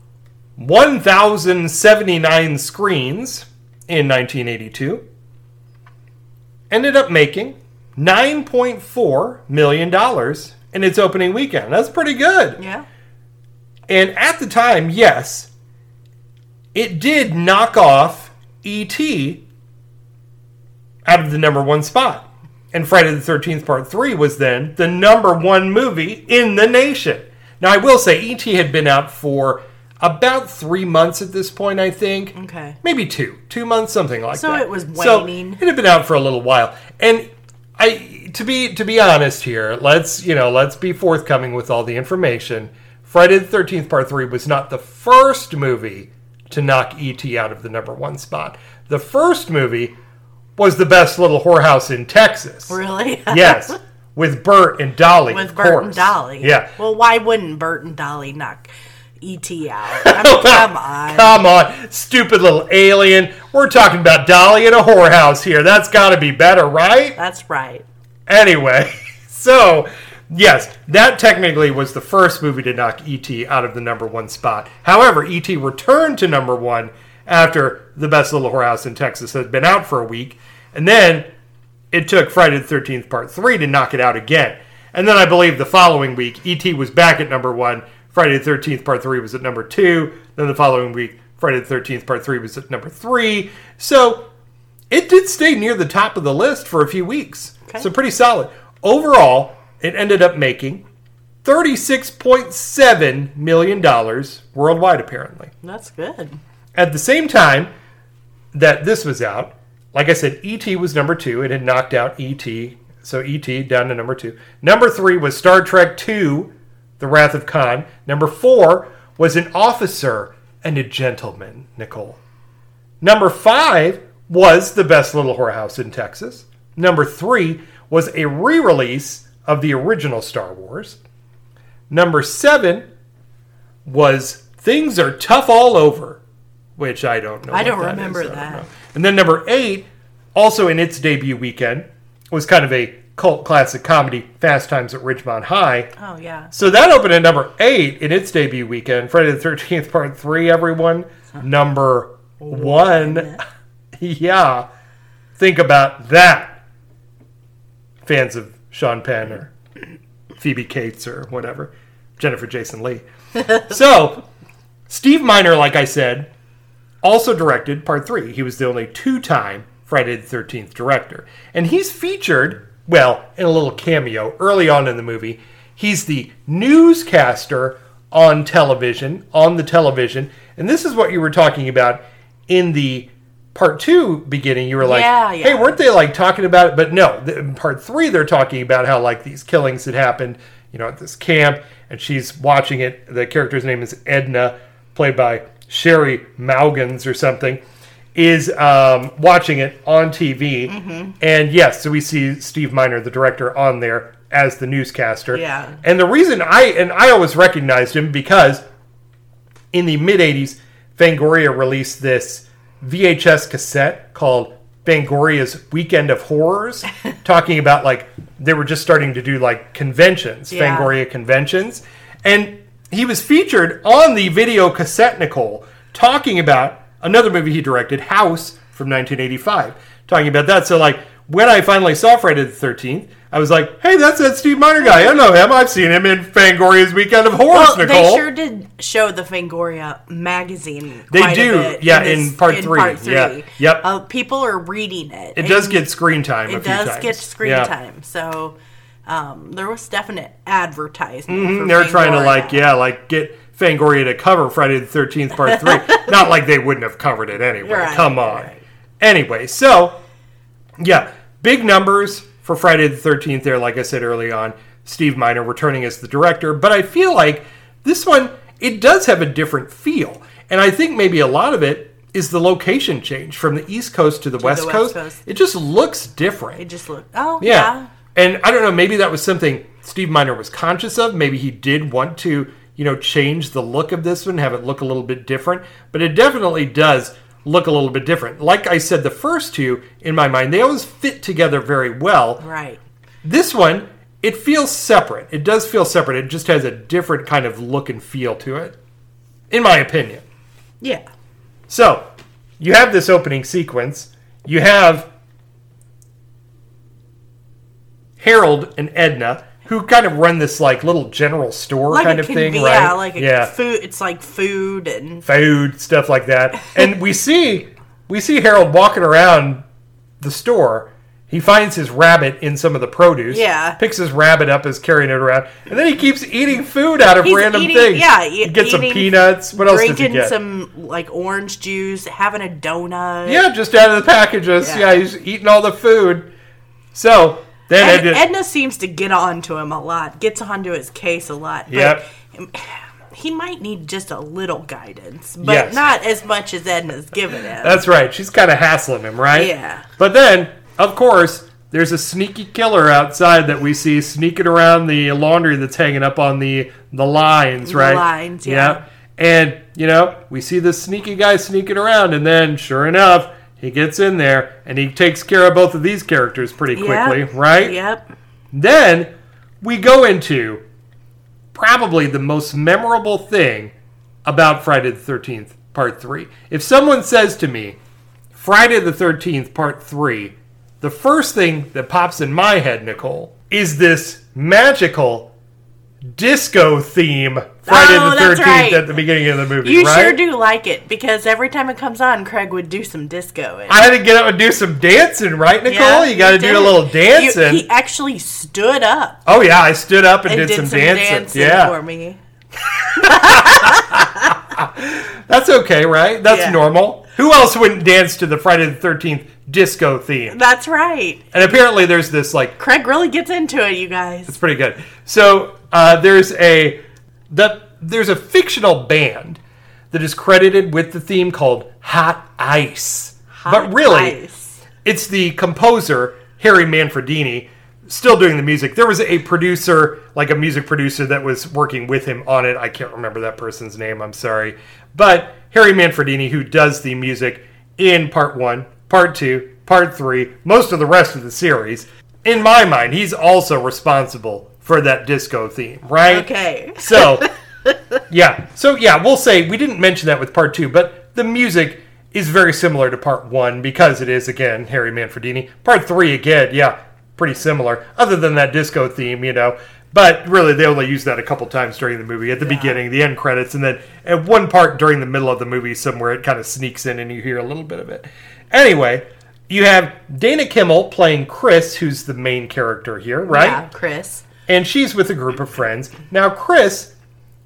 1,079 screens in 1982. Ended up making $9.4 million in its opening weekend. That's pretty good. Yeah. And at the time, yes, it did knock off E.T. out of the number one spot. And Friday the 13th Part 3 was then the number one movie in the nation. Now, I will say E.T. had been out for about 3 months at this point, I think. Okay. Maybe 2 months, something like that. So it was waning. So it had been out for a little while. And to be honest here, let's be forthcoming with all the information. Friday the 13th Part 3 was not the first movie to knock E.T. out of the number one spot. The first movie was The Best Little Whorehouse in Texas. Really? Yes, with Bert and Dolly. With Bert and Dolly. Yeah. Well, why wouldn't Bert and Dolly knock E.T. out? I mean, come on. Come on, stupid little alien. We're talking about Dolly in a whorehouse here. That's got to be better, right? That's right. Anyway, so, yes, that technically was the first movie to knock E.T. out of the number one spot. However, E.T. returned to number one after The Best Little Whorehouse in Texas had been out for a week. And then it took Friday the 13th Part 3 to knock it out again. And then I believe the following week, E.T. was back at number one. Friday the 13th Part 3 was at number 2. Then the following week, Friday the 13th Part 3 was at number 3. So it did stay near the top of the list for a few weeks. Okay. So pretty solid. Overall, it ended up making $36.7 million worldwide, apparently. That's good. At the same time that this was out, like I said, E.T. was number 2. It had knocked out E.T., so E.T. down to number 2. Number 3 was Star Trek II, The Wrath of Khan. Number 4 was An Officer and a Gentleman, Nicole. Number 5 was The Best Little Whorehouse in Texas. Number 3 was a re-release of the original Star Wars. Number 7 was Things Are Tough All Over, which I don't know. I don't remember that. And then number 8, also in its debut weekend, was kind of a cult classic comedy, Fast Times at Ridgemont High. Oh, yeah. So that opened at number 8 in its debut weekend. Friday the 13th Part 3, everyone. Number 1. Yeah. Think about that. Fans of Sean Penn or Phoebe Cates or whatever. Jennifer Jason Leigh. So, Steve Miner, like I said, also directed Part 3. He was the only 2-time Friday the 13th director. And he's featured, well, in a little cameo early on in the movie. He's the newscaster on television, And this is what you were talking about in the Part 2 beginning. You were like, hey, weren't they like talking about it? But no, in Part 3 they're talking about how like these killings had happened, at this camp. And she's watching it. The character's name is Edna, played by Sherry Maugans or something, is watching it on TV. Mm-hmm. And yes, so we see Steve Miner, the director, on there as the newscaster. Yeah. And the reason I always recognized him because in the mid-'80s, Fangoria released this VHS cassette called Fangoria's Weekend of Horrors, talking about like they were just starting to do like conventions, Fangoria conventions. And he was featured on the video cassette, Nicole, talking about another movie he directed, House, from 1985. Talking about that. So, like, when I finally saw Friday the 13th, I was like, hey, that's that Steve Miner guy. I know him. I've seen him in Fangoria's Weekend of Horrors, Nicole. They sure did show the Fangoria magazine They do, in Part 3. Part 3. Yeah. Yep. People are reading it. It does get screen time a few times. It does get screen time. So, there was definite advertisement for They're trying to, get Fangoria to cover Friday the 13th Part 3. Not like they wouldn't have covered it anyway. Right, come on. Right. Anyway, so, big numbers for Friday the 13th there, like I said early on. Steve Miner returning as the director. But I feel like this one, it does have a different feel. And I think maybe a lot of it is the location change from the East Coast to the West Coast. It just looks different. It just looks, yeah. And I don't know, maybe that was something Steve Miner was conscious of. Maybe he did want to, change the look of this one, have it look a little bit different. But it definitely does look a little bit different. Like I said, the first two, in my mind, they always fit together very well. Right. This one, it feels separate. It does feel separate. It just has a different kind of look and feel to it, in my opinion. Yeah. So, you have this opening sequence. You have Harold and Edna, who kind of run this like little general store kind of thing, right? Yeah, food. It's like food stuff like that. And we see Harold walking around the store. He finds his rabbit in some of the produce. Yeah, picks his rabbit up, is carrying it around, and then he keeps eating food out of random things. Yeah, he gets some peanuts. What else did he get? Drinking some like orange juice, having a donut. Yeah, just out of the packages. Yeah, he's eating all the food. So Then Edna seems to get on to him a lot, gets onto his case a lot. But Yep. he might need just a little guidance, but not as much as Edna's given him. That's right. She's kind of hassling him, right? Yeah. But then, of course, there's a sneaky killer outside that we see sneaking around the laundry that's hanging up on the lines, right? The lines, yeah. And, we see this sneaky guy sneaking around, and then, sure enough, he gets in there, and he takes care of both of these characters pretty quickly, right? Yep. Then, we go into probably the most memorable thing about Friday the 13th, Part 3. If someone says to me, Friday the 13th, Part 3, the first thing that pops in my head, Nicole, is this magical disco theme Friday the 13th that's right. at the beginning of the movie, You right? sure do like it, because every time it comes on, Craig would do some disco. I had to get up and do some dancing, right, Nicole? Yeah, you got to he do did a it. little dancing. He actually stood up Oh, yeah, I stood up and and did some dancing. Yeah. for me. That's okay, right? That's Yeah. normal. Who else wouldn't dance to the Friday the 13th disco theme? That's right. And apparently there's this, like, Craig really gets into it, you guys. it's pretty good. So there's a fictional band that is credited with the theme called Hot Ice. But really, Ice. it's the composer, Harry Manfredini, still doing the music. There was a producer, like a music producer that was working with him on it. I can't remember that person's name, I'm sorry. But Harry Manfredini, who does the music in Part 1, Part 2, Part 3, most of the rest of the series, in my mind, he's also responsible for that disco theme, right? Okay. So, yeah. So, yeah, we'll say we didn't mention that with Part 2, but the music is very similar to Part 1 because it is, again, Harry Manfredini. Part 3, again, yeah, pretty similar, other than that disco theme, But really, they only use that a couple times during the movie. At the beginning, the end credits, and then at one part during the middle of the movie somewhere, it kind of sneaks in and you hear a little bit of it. Anyway, you have Dana Kimmel playing Chris, who's the main character here, right? Yeah, Chris. And she's with a group of friends. Now, Chris,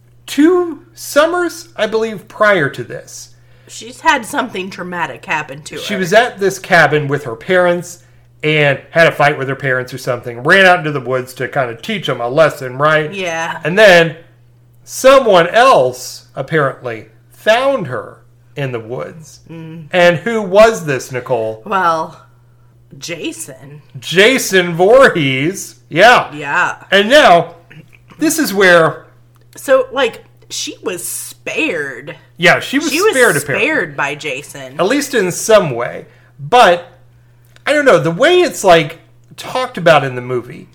2 summers, I believe, prior to this, She's had something traumatic happen to her. she was at this cabin with her parents and had a fight with her parents or something, ran out into the woods to kind of teach them a lesson, right? Yeah. And then someone else apparently found her in the woods. And who was this, Nicole? Well, Jason. Jason Voorhees. Yeah. Yeah. And now, this is where, So, like, she was spared. yeah, she was She was spared apparently. spared by Jason. At least in some way. But, I don't know, the way it's, like, talked about in the movie,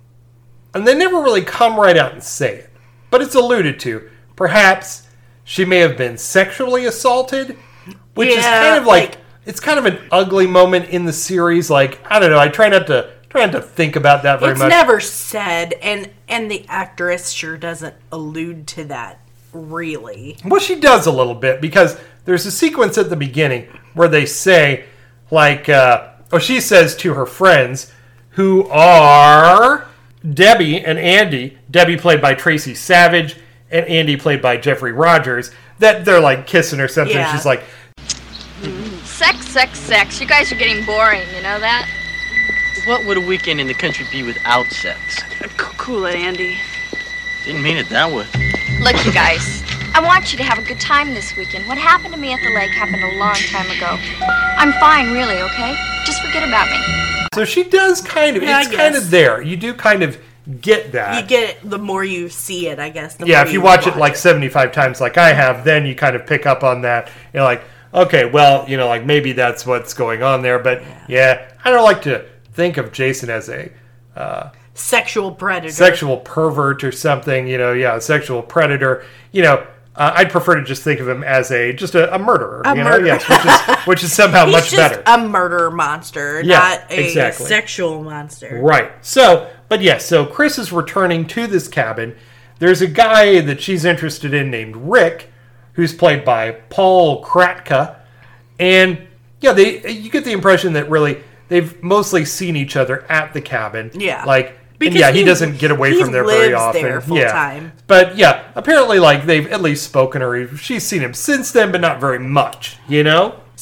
and they never really come right out and say it, but it's alluded to. Perhaps she may have been sexually assaulted, which is Yeah, kind of like, it's kind of an ugly moment in the series. Like, I don't know, I try not to think about that very It's much. never said, and the actress sure doesn't allude to that, really. Well, she does a little bit, because there's a sequence at the beginning where they say, like, she says to her friends, who are Debbie and Andy, Debbie played by Tracy Savage, and Andy played by Jeffrey Rogers, that they're, like, kissing or something. Yeah. She's like, Sex, sex, sex. You guys are getting boring, you know that? What would a weekend in the country be without sex? Cool it, Andy. Didn't mean it that way. Look, you guys. I want you to have a good time this weekend. What happened to me at the lake happened a long time ago. I'm fine, really, okay? Just forget about me. so she does kind of, Yeah, it's I kind guess. of there. You do kind of get that. You get it the more you see it, I guess. The Yeah, more if you watch it like 75 times like I have, then you kind of pick up on that. You're like, okay, well, like maybe that's what's going on there. But yeah, I don't like to think of Jason as a Sexual predator. sexual pervert or something, a sexual predator. I'd prefer to just think of him as just a murderer. murderer. Yes, which is somehow He's much just better. a murder monster, Yeah, not a exactly. sexual monster. Right. So Chris is returning to this cabin. There's a guy that she's interested in named Rick, who's played by Paul Kratka. And, you get the impression that really they've mostly seen each other at the cabin. Yeah. Like, Because he doesn't get away from there very often. There full time. But, apparently, like, they've at least spoken or she's seen him since then, but not very much,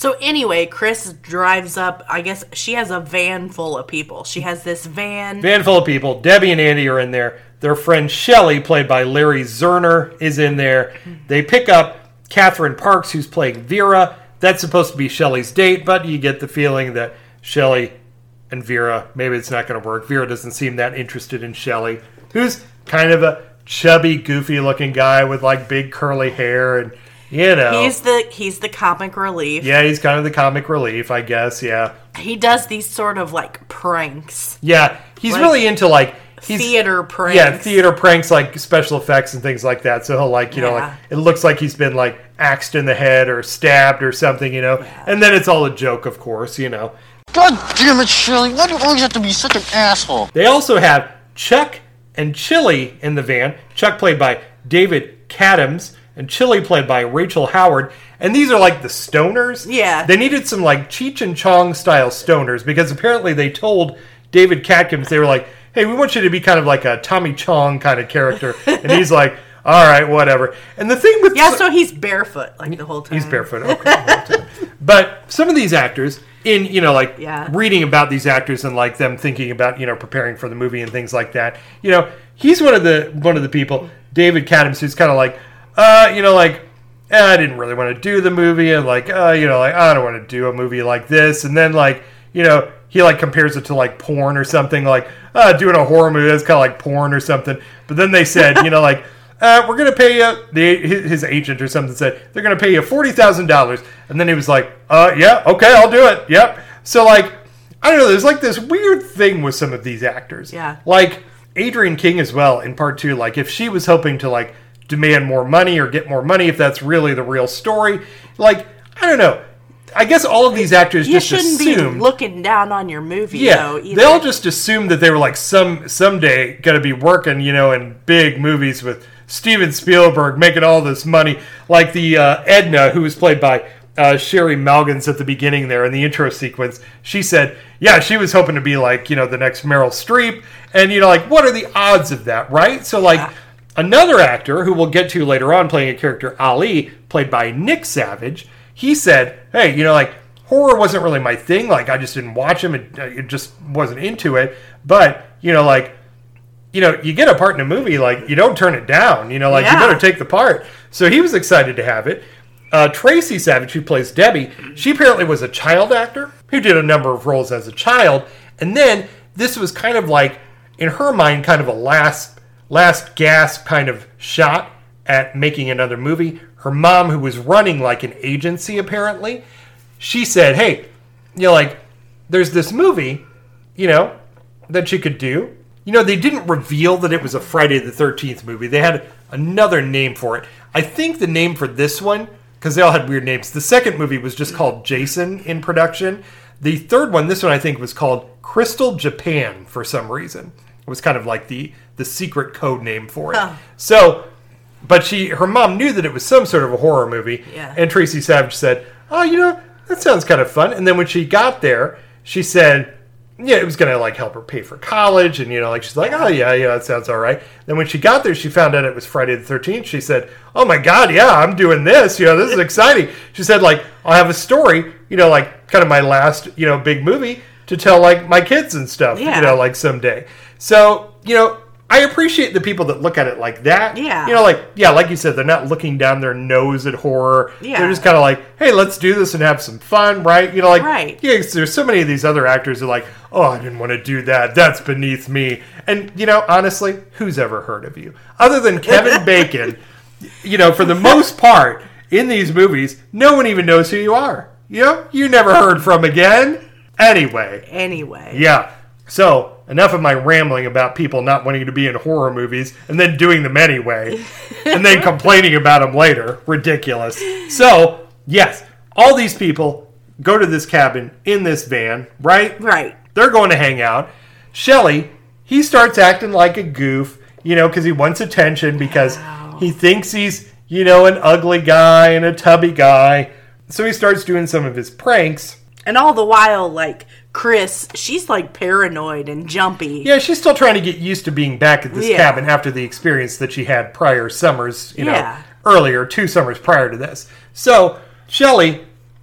So anyway, Chris drives up. I guess she has a van full of people. She has this van. Van full of people. Debbie and Andy are in there. Their friend Shelley, played by Larry Zerner, is in there. They pick up Catherine Parks, who's playing Vera. That's supposed to be Shelley's date, but you get the feeling that Shelley and Vera, maybe it's not going to work. Vera doesn't seem that interested in Shelley, who's kind of a chubby, goofy-looking guy with like big curly hair, and you know, he's the comic relief. Yeah, he's kind of the comic relief, I guess. Yeah, he does these sort of like pranks. Yeah, he's like, really into like theater pranks. Yeah, theater pranks, like special effects and things like that. So he'll like, you know, like it looks like he's been like axed in the head or stabbed or something, you know. Yeah. And then it's all a joke, of course, you know. God damn it, Shirley! Why do you always have to be such an asshole? They also have Chuck and Chili in the van. Chuck played by David Cadams and Chili played by Rachel Howard. And these are like the stoners. Yeah. They needed some like Cheech and Chong style stoners because apparently they told David Cadams, they were like, hey, we want you to be kind of like a Tommy Chong kind of character. And he's like, all right, whatever. And the thing with... Yeah, so he's barefoot like the whole time. He's barefoot, okay. But some of these actors, in, you know, like reading about these actors and like them thinking about, you know, preparing for the movie and things like that, you know, he's one of the people, David Cadams, who's kind of like, you know, like, I didn't really want to do the movie, and like, you know, like, I don't want to do a movie like this. And then like, you know, he like compares it to like porn or something, like doing a horror movie that's kind of like porn or something. But then they said, you know, like, we're going to pay you, his agent or something said, they're going to pay you $40,000. And then he was like, yeah, okay, I'll do it. Yep. So like, I don't know, there's like this weird thing with some of these actors. Yeah. Like Adrienne King as well in part 2, like if she was hoping to like demand more money or get more money, if that's really the real story, like, I don't know. I guess all of these actors you just assumed... You shouldn't be looking down on your movie, yeah, though, either. They all just assumed that they were like someday going to be working, you know, in big movies with Steven Spielberg, making all this money. Like the Edna, who was played by Sherry Malgans at the beginning there in the intro sequence, she said, yeah, she was hoping to be like, you know, the next Meryl Streep. And, you know, like, what are the odds of that, right? So, like... Yeah. Another actor, who we'll get to later on, playing a character, Ali, played by Nick Savage, he said, hey, you know, like, horror wasn't really my thing. Like, I just didn't watch him. It just wasn't into it. But, you know, like, you know, you get a part in a movie, like, you don't turn it down. You know, like, you better take the part. So he was excited to have it. Tracy Savage, who plays Debbie, she apparently was a child actor who did a number of roles as a child. And then this was kind of like, in her mind, kind of a last gasp kind of shot at making another movie. Her mom, who was running like an agency apparently, she said, hey, you know, like, there's this movie, you know, that you could do. You know, they didn't reveal that it was a Friday the 13th movie. They had another name for it. I think the name for this one, because they all had weird names, the second movie was just called Jason in production. The third one, this one I think was called Crystal Japan for some reason. It was kind of like the secret code name for it. Huh. So, but her mom knew that it was some sort of a horror movie. Yeah. And Tracy Savage said, oh, you know, that sounds kind of fun. And then when she got there, she said, yeah, it was going to like help her pay for college. And, you know, like, she's like, oh, yeah, that sounds all right. Then when she got there, she found out it was Friday the 13th. She said, oh my God, yeah, I'm doing this. You know, this is exciting. She said, like, I'll have a story, you know, like kind of my last, you know, big movie to tell like my kids and stuff, you know, like someday. So, you know, I appreciate the people that look at it like that. Yeah. You know, like, yeah, like you said, they're not looking down their nose at horror. Yeah. They're just kind of like, hey, let's do this and have some fun, right? You know, like, right. Yeah, there's so many of these other actors who are like, oh, I didn't want to do that. That's beneath me. And, you know, honestly, who's ever heard of you? Other than Kevin Bacon, you know, for the most part, in these movies, no one even knows who you are. You know, you never heard from again. Anyway. Yeah. So, enough of my rambling about people not wanting to be in horror movies and then doing them anyway and then complaining about them later. Ridiculous. So, yes, all these people go to this cabin in this van, right? Right. They're going to hang out. Shelley, he starts acting like a goof, you know, because he wants attention because he thinks he's, you know, an ugly guy and a tubby guy. So he starts doing some of his pranks. And all the while, like, Chris, she's like paranoid and jumpy. Yeah, she's still trying to get used to being back at this cabin after the experience that she had prior summers, you know, earlier, 2 summers prior to this. So, Shelley,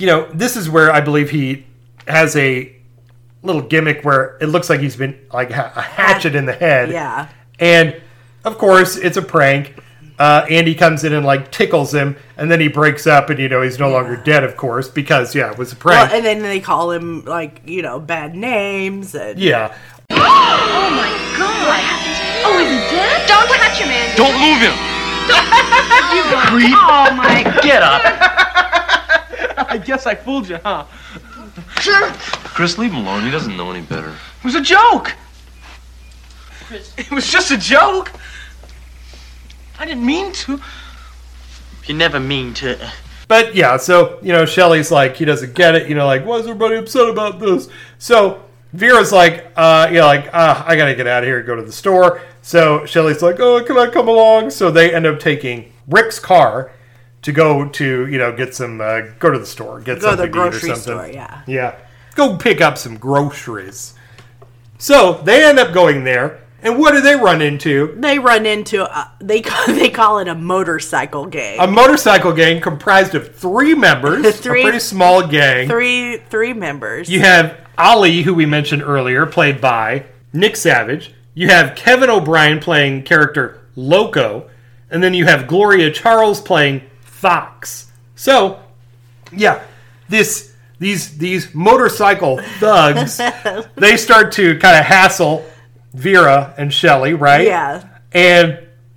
this is where I believe he has a little gimmick where it looks like he's been like a hatchet in the head. Yeah. And of course, it's a prank. Andy comes in and like tickles him, and then he breaks up, and he's no longer dead, of course, because it was a prank. Well, and then they call him like bad names. And... Yeah. Oh my God! What happened to him? Oh, is he dead? Don't touch him, Andy. Don't move him. You creep! Oh my! Get up. I guess I fooled you, huh? Chris, leave him alone. He doesn't know any better. It was a joke. It was just a joke. I didn't mean to. You never mean to. But yeah, so Shelley's like he doesn't get it. Like why is everybody upset about this? So Vera's like, I gotta get out of here and go to the store. So Shelley's like, oh, can I come along? So they end up taking Rick's car to go to get some go to the store, get go to the something to eat or grocery something. store. Yeah. Yeah, go pick up some groceries. So they end up going there, and what do they run into? They run into they call it a motorcycle gang. A motorcycle gang comprised of 3 members. A pretty small gang. Three members. You have Ali, who we mentioned earlier, played by Nick Savage. You have Kevin O'Brien playing character Loco, and then you have Gloria Charles playing Fox. So, yeah, these motorcycle thugs, they start to kind of hassle Vera and Shelley, right? Yeah. And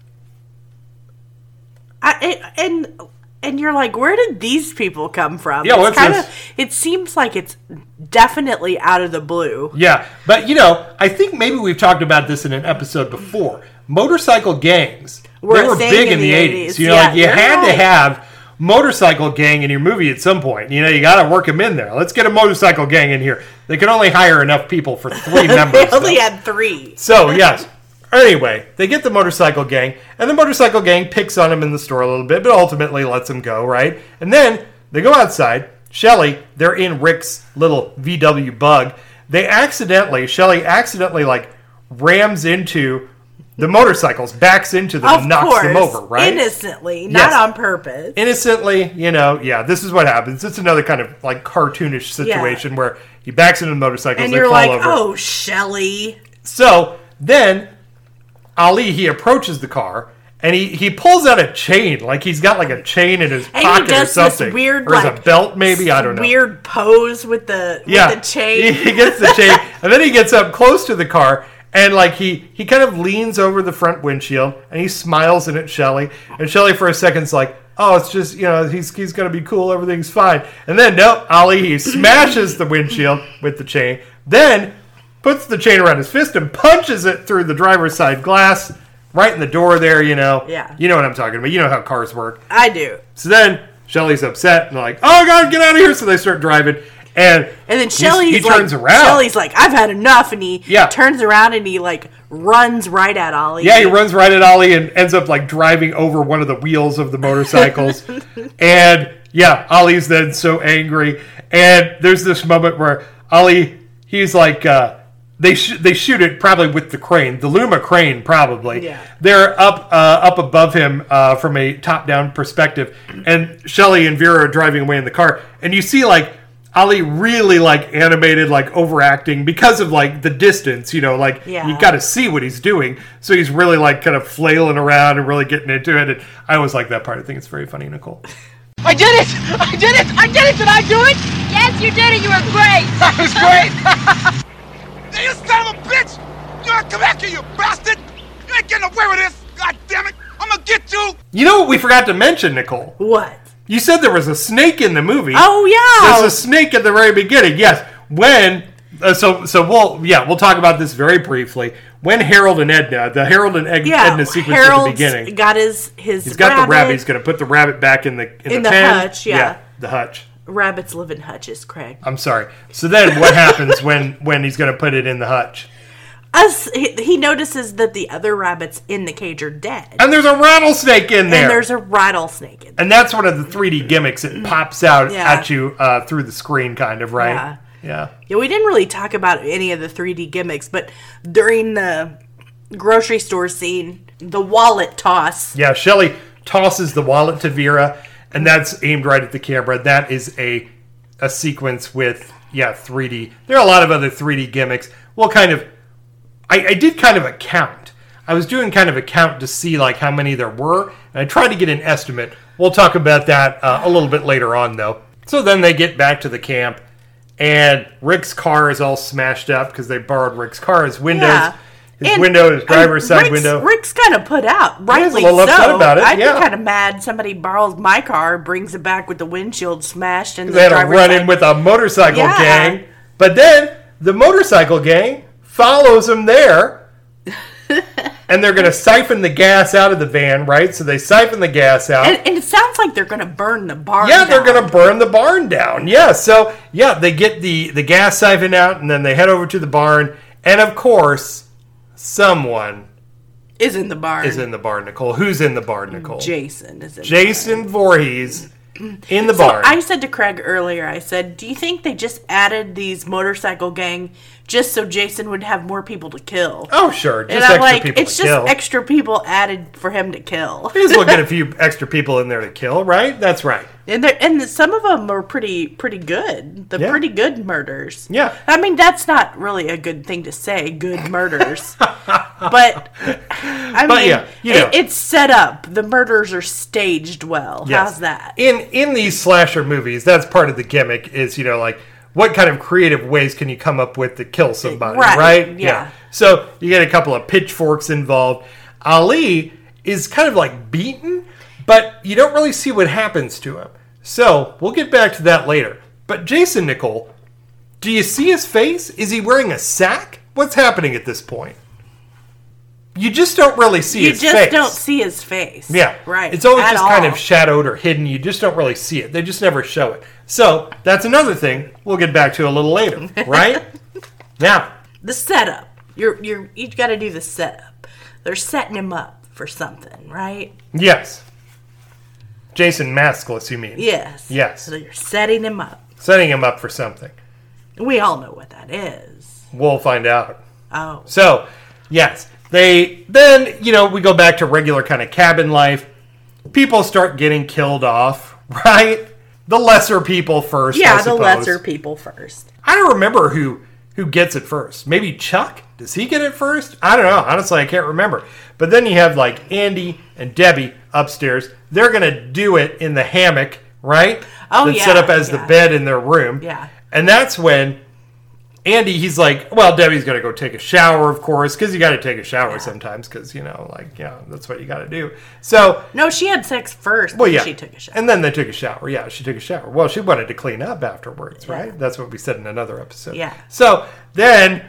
you're like, where did these people come from? Yeah, what's this? It seems like it's definitely out of the blue. Yeah, but I think maybe we've talked about this in an episode before. Motorcycle gangs, they were big in the 80s. You had to have motorcycle gang in your movie at some point. You got to work them in there. Let's get a motorcycle gang in here. They could only hire enough people for 3 members. They only had 3. So, yes. Anyway, they get the motorcycle gang, and the motorcycle gang picks on him in the store a little bit, but ultimately lets him go, right? And then they go outside. Shelley, they're in Rick's little VW Bug. Shelley accidentally, like, rams into the motorcycles, backs into them, and knocks them over, right? Innocently, not on purpose. Innocently, this is what happens. It's another kind of, like, cartoonish situation where he backs into the motorcycles, and they you're fall like, over. oh, Shelley. So, then Ali, he approaches the car, and he pulls out a chain. Like, he's got, like, a chain in his pocket or something. This weird, or is it a belt, maybe? I don't know. Weird pose with the chain. He gets the chain, and then he gets up close to the car, and, like, he kind of leans over the front windshield, and he smiles in at Shelley. And Shelley, for a second's like, oh, it's just, he's going to be cool, everything's fine. And then, no, Ali, he smashes the windshield with the chain, then puts the chain around his fist and punches it through the driver's side glass, right in the door there, Yeah. You know what I'm talking about. You know how cars work. I do. So then Shelley's upset and like, oh, God, get out of here. So they start driving. And then he turns around. Shelley's like, I've had enough. And he turns around and he, like, runs right at Ollie. Yeah, he runs right at Ollie and ends up, like, driving over one of the wheels of the motorcycles. And, yeah, Ollie's then so angry. And there's this moment where Ollie, he's like, they shoot it probably with the crane, the Luma crane probably. Yeah. They're up above him from a top-down perspective. And Shelley and Vera are driving away in the car. And you see, like, Ollie really, like, animated, like, overacting because of, like, the distance, you got to see what he's doing. So he's really, like, kind of flailing around and really getting into it. And I always like that part. I think it's very funny, Nicole. I did it! I did it! I did it! Did I do it? Yes, you did it. You were great. That was great! You son of a bitch! You ain't come back here, you bastard! You ain't getting away with this! God damn it! I'm gonna get you! You know what we forgot to mention, Nicole? What? You said there was a snake in the movie. Oh, yeah. There's a snake at the very beginning. Yes. When, we'll talk about this very briefly. When Harold and Edna, the Harold and Edna sequence at the beginning. Got his He's got the rabbit. He's going to put the rabbit back in the pen. hutch, yeah. The hutch. Rabbits live in hutches, Craig. I'm sorry. So then what happens when he's going to put it in the hutch? He notices that the other rabbits in the cage are dead. And there's a rattlesnake in there. And that's one of the 3D gimmicks. It pops out at you through the screen, kind of, right? Yeah, we didn't really talk about any of the 3D gimmicks, but during the grocery store scene, the wallet toss. Yeah, Shelley tosses the wallet to Vera, and that's aimed right at the camera. That is a a sequence with 3D. There are a lot of other 3D gimmicks. Well, I did kind of a count. I was doing kind of a count to see like how many there were, and I tried to get an estimate. We'll talk about that a little bit later on, though. So then they get back to the camp, and Rick's car is all smashed up because they borrowed Rick's car. His windows, his driver's side window. Rick's kind of put out, rightly a little upset about it. I'd be kind of mad somebody borrows my car, brings it back with the windshield smashed, and they had to run in with a motorcycle gang. But then the motorcycle gang follows them there, and they're going to siphon the gas out of the van, right? So they siphon the gas out. And it sounds like they're going to burn the barn down. Yeah, they're going to burn the barn down. Yeah, so, they get the gas siphon out, and then they head over to the barn. And, of course, someone is in the barn. Nicole. Who's in the barn, Nicole? Jason is in the barn. Jason Voorhees in the barn. I said to Craig earlier, I said, do you think they just added these motorcycle gang just so Jason would have more people to kill? Oh, sure. Just extra people to kill. It's just extra people added for him to kill. He's looking at a few extra people in there to kill, right? That's right. And some of them are pretty good. Pretty good murders. Yeah. I mean, that's not really a good thing to say, good murders. But, it's set up. The murders are staged well. Yes. How's that? In these slasher movies, that's part of the gimmick is, what kind of creative ways can you come up with to kill somebody, right? Yeah. So you get a couple of pitchforks involved. Ali is kind of like beaten, but you don't really see what happens to him. So we'll get back to that later. But Jason, Nicole, do you see his face? Is he wearing a sack? What's happening at this point? You just don't really see his face. You just don't see his face. Yeah. Right. It's always just kind of shadowed or hidden. You just don't really see it. They just never show it. So, that's another thing we'll get back to a little later, right? Now. The setup. You got to do the setup. They're setting him up for something, right? Yes. Jason Maskless, you mean? Yes. Yes. So you're setting him up. Setting him up for something. We all know what that is. We'll find out. Oh. So, yes. We go back to regular kind of cabin life. People start getting killed off, right? The lesser people first, I suppose. The lesser people first. I don't remember who gets it first. Maybe Chuck? Does he get it first? I don't know. Honestly, I can't remember. But then you have like Andy and Debbie upstairs. They're going to do it in the hammock, right? Oh, that's set up as the bed in their room. Yeah. And that's when Andy, he's like, well, Debbie's going to go take a shower, of course, because you got to take a shower sometimes, because, that's what you got to do. So no, she had sex first, she took a shower. And then they took a shower. Yeah, she took a shower. Well, she wanted to clean up afterwards, right? That's what we said in another episode. Yeah. So then,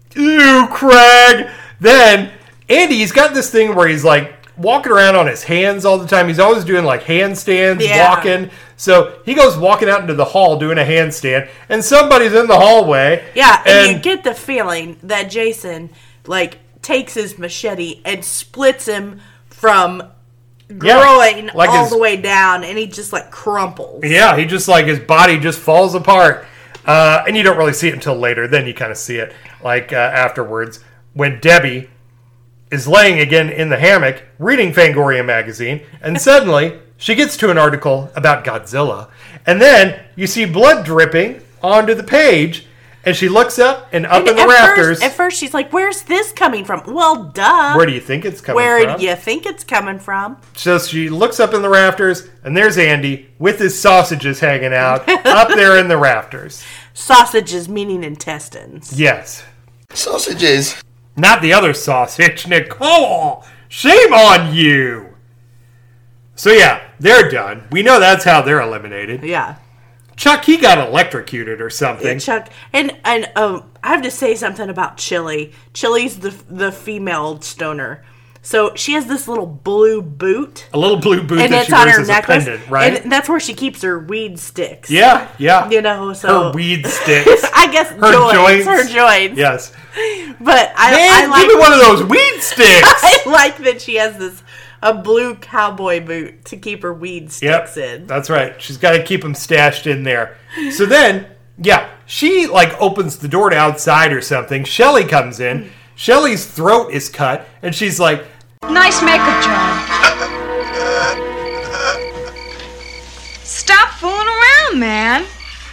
Craig, then Andy's got this thing where he's like walking around on his hands all the time. He's always doing like handstands, walking. So he goes walking out into the hall doing a handstand, and somebody's in the hallway. Yeah, and you get the feeling that Jason takes his machete and splits him from groin all the way down, and he just crumples. Yeah, he just his body just falls apart. And you don't really see it until later. Then you kind of see it afterwards when Debbie is laying again in the hammock reading Fangoria magazine, and suddenly she gets to an article about Godzilla, and then you see blood dripping onto the page, and she looks up and in the rafters. At first she's like, where's this coming from? Well, duh. Where do you think it's coming from? Where do you think it's coming from? So she looks up in the rafters, and there's Andy with his sausages hanging out up there in the rafters. Sausages meaning intestines. Yes. Sausages. Not the other sausage, Nicole. Shame on you. So yeah, they're done. We know that's how they're eliminated. Yeah. Chuck, he got electrocuted or something. Yeah, Chuck, and I have to say something about Chili. Chili's the female stoner. So she has this little blue boot. A little blue boot and that she wears as a pendant, right? And that's where she keeps her weed sticks. Yeah. So her weed sticks. I guess her joints. Yes. But I like, give me one of those weed sticks. I like that she has a blue cowboy boot to keep her weed sticks in. That's right. She's got to keep them stashed in there. So then, she opens the door to outside or something. Shelly comes in. Shelly's throat is cut, and she's like, nice makeup job. Stop fooling around, man.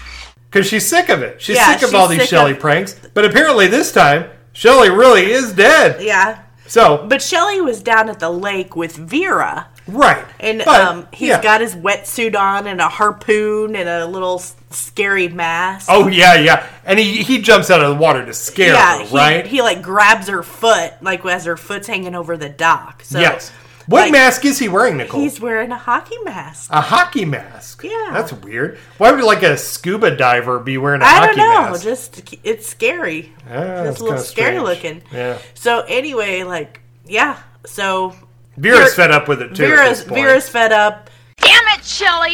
Because she's sick of it. She's Yeah, sick of she's all these sick Shelley of- pranks. But apparently this time, Shelley really is dead. Yeah. So, But Shelley was down at the lake with Vera. right. And But, he's yeah. got his wetsuit on and a harpoon and a little scary mask. Oh, yeah. And he jumps out of the water to scare her, right? He like grabs her foot, like as her foot's hanging over the dock. So, yes. What like, mask is he wearing, Nicole? He's wearing a hockey mask. A hockey mask. Yeah. That's weird. Why would like a scuba diver be wearing a I hockey don't know. mask? Just it's scary. Yeah, It's that's a little kinda scary strange. looking. Yeah. So anyway, like so Vera's fed up with it too. at this point. Vera's fed up. Damn it, Shelley!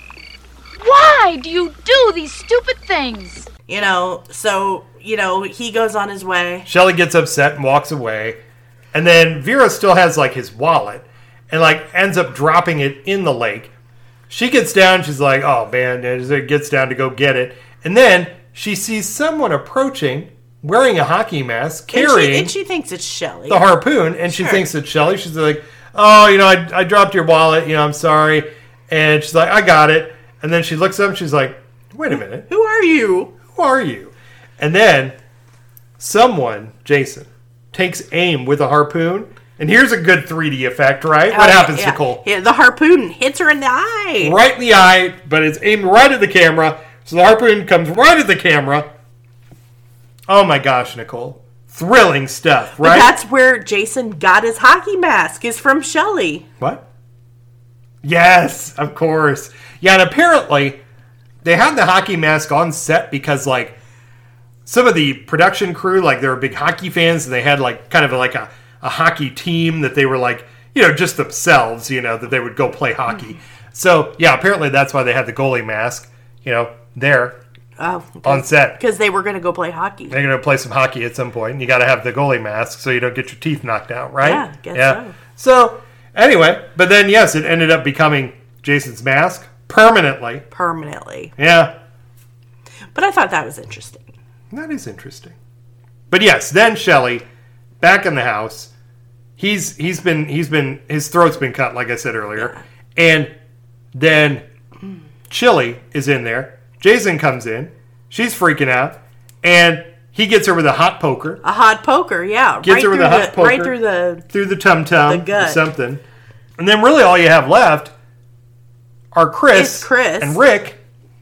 Why do you do these stupid things? So he goes on his way. Shelley gets upset and walks away. And then Vera still has like his wallet and like ends up dropping it in the lake. She gets down, she's like, oh man, as it gets down to go get it. And then she sees someone approaching wearing a hockey mask, carrying and she thinks it's Shelley. the harpoon, and she Sure. thinks it's Shelley. She's like, oh, I dropped your wallet, I'm sorry. And she's like, I got it. And then she looks up and she's like, wait a minute. Who are you? Who are you? And then someone, Jason, takes aim with a harpoon. And here's a good 3D effect, right? What happens, yeah. Nicole? Yeah, the harpoon hits her in the eye. Right in the eye, but it's aimed right at the camera. So the harpoon comes right at the camera. Oh my gosh, Nicole. Thrilling stuff, But right? that's where Jason got his hockey mask, is from Shelley. What? Yes, of course. Yeah, and apparently they had the hockey mask on set because, like, some of the production crew, like, they were big hockey fans, and they had, like, kind of like a hockey team that they were, like, just themselves, that they would go play hockey. So, yeah, apparently that's why they had the goalie mask, there on set. Because they were going to go play hockey. They're going to play some hockey at some point, and you got to have the goalie mask so you don't get your teeth knocked out, right? Yeah, guess so. So, anyway, but then, yes, it ended up becoming Jason's mask permanently. Permanently. Yeah. But I thought that was interesting. That is interesting. But yes, then Shelley, back in the house, his throat's been cut, like I said earlier. And then Chili is in there. Jason comes in. She's freaking out. And he gets her with a hot poker. A hot poker, yeah. Gets her with a hot poker. Right through the tum-tum. the gut. Or something. And then really all you have left are Chris. And Rick.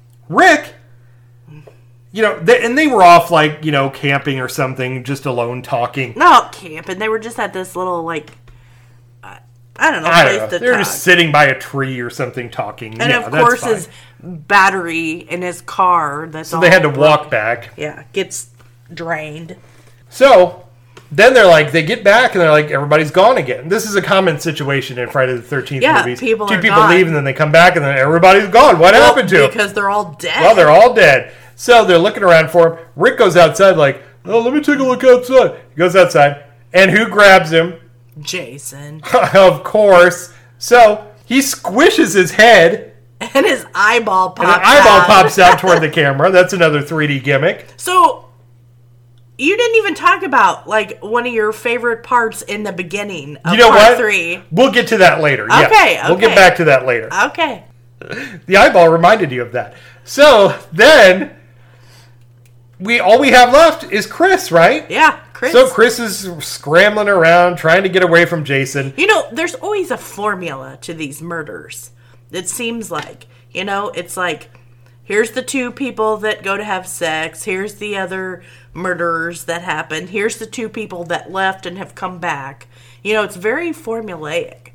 And they were off, like, camping or something, just alone talking. Not camping. They were just at this little, like, I don't know, place to They're talk. just sitting by a tree or something talking. And yeah, of that's course fine. his battery in his car, So they had to walk back. Yeah, gets drained. So then they get back and they're like, everybody's gone again. This is a common situation in Friday the 13th movies. people Two are people gone. leave and then they come back and then everybody's gone. What happened to them? Because they're all dead. Well, they're all dead. So they're looking around for him. Rick goes outside like, oh, let me take a look outside. He goes outside. And who grabs him? Jason. Of course. So he squishes his head. And his eyeball pops And an eyeball out. pops out toward the camera. That's another 3D gimmick. So, you didn't even talk about, like, one of your favorite parts in the beginning of part 3. We'll get to that later. Okay, yes. We'll get okay. back to that later. Okay. The eyeball reminded you of that. So then all we have left is Chris, right? Yeah, Chris. So Chris is scrambling around trying to get away from Jason. There's always a formula to these murders. It seems like, it's like, here's the two people that go to have sex. Here's the other murderers that happened. Here's the two people that left and have come back. It's very formulaic.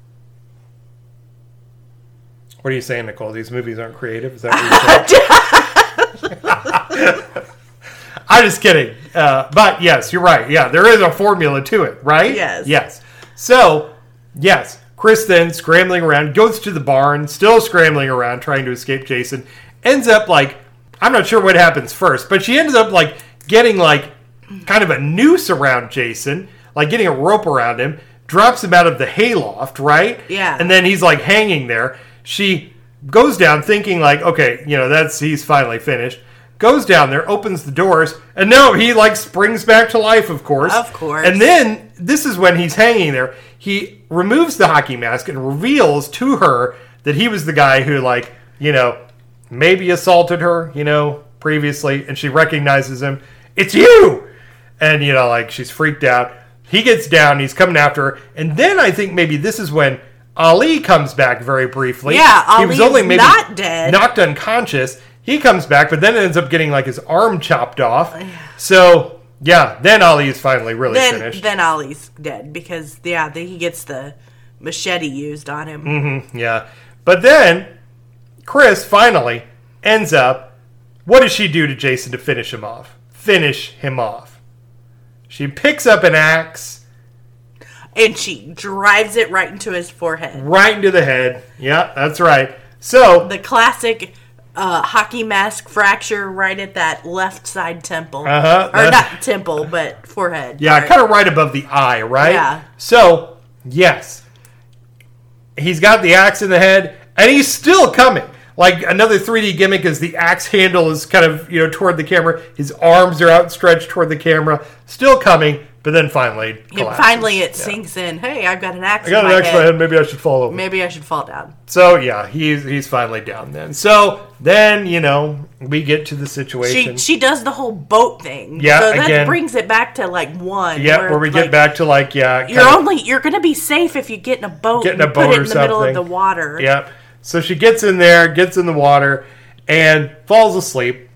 What are you saying, Nicole? These movies aren't creative? Is that what you're saying? I'm just kidding. But yes, you're right. Yeah, there is a formula to it, right? Yes. Yes. So, yes, Chris then scrambling around, goes to the barn, still scrambling around, trying to escape Jason. Ends up, like, I'm not sure what happens first, but she ends up, like, getting, like, kind of a noose around Jason, like getting a rope around him, drops him out of the hayloft, right? Yeah. And then he's, like, hanging there. She goes down thinking, like, okay, he's finally finished. Goes down there, opens the doors, and no, he, like, springs back to life, of course. Of course. And then, this is when he's hanging there. He removes the hockey mask and reveals to her that he was the guy who, like, maybe assaulted her, previously, and she recognizes him. It's you! And, you know, like, she's freaked out. He gets down, he's coming after her, and then I think maybe this is when Ali comes back very briefly. Yeah, he was Ali's only maybe not dead. knocked unconscious. He comes back, but then ends up getting, like, his arm chopped off. So, yeah, then Ali is finally really finished. Then Ali's dead, because, he gets the machete used on him. Mm-hmm, yeah. But then, Chris finally ends up, what does she do to Jason to finish him off? She picks up an axe. And she drives it right into his forehead. Right into the head. Yeah, that's right. So the classic hockey mask fracture right at that left side temple. Uh-huh. Or not temple, but forehead. Yeah, kind of right above the eye, right? Yeah. So, yes. He's got the axe in the head, and he's still coming. Like, another 3D gimmick is the axe handle is kind of, you know, toward the camera. His arms are outstretched toward the camera. Still coming, but then finally collapses. Finally it sinks in. Hey, I've got an axe I got in an my axe in my head. head. Maybe I should fall over. Maybe I should fall down. So, yeah, he's finally down then. So, then, you know, we get to the situation. She does the whole boat thing. Yeah, so that again, brings it back to, like, 1. Yeah, where we get back to, like, yeah. You're going to be safe if you get in a boat Get in a and boat put it or in the middle of something. the water. Yep. So she gets in there, gets in the water, and falls asleep.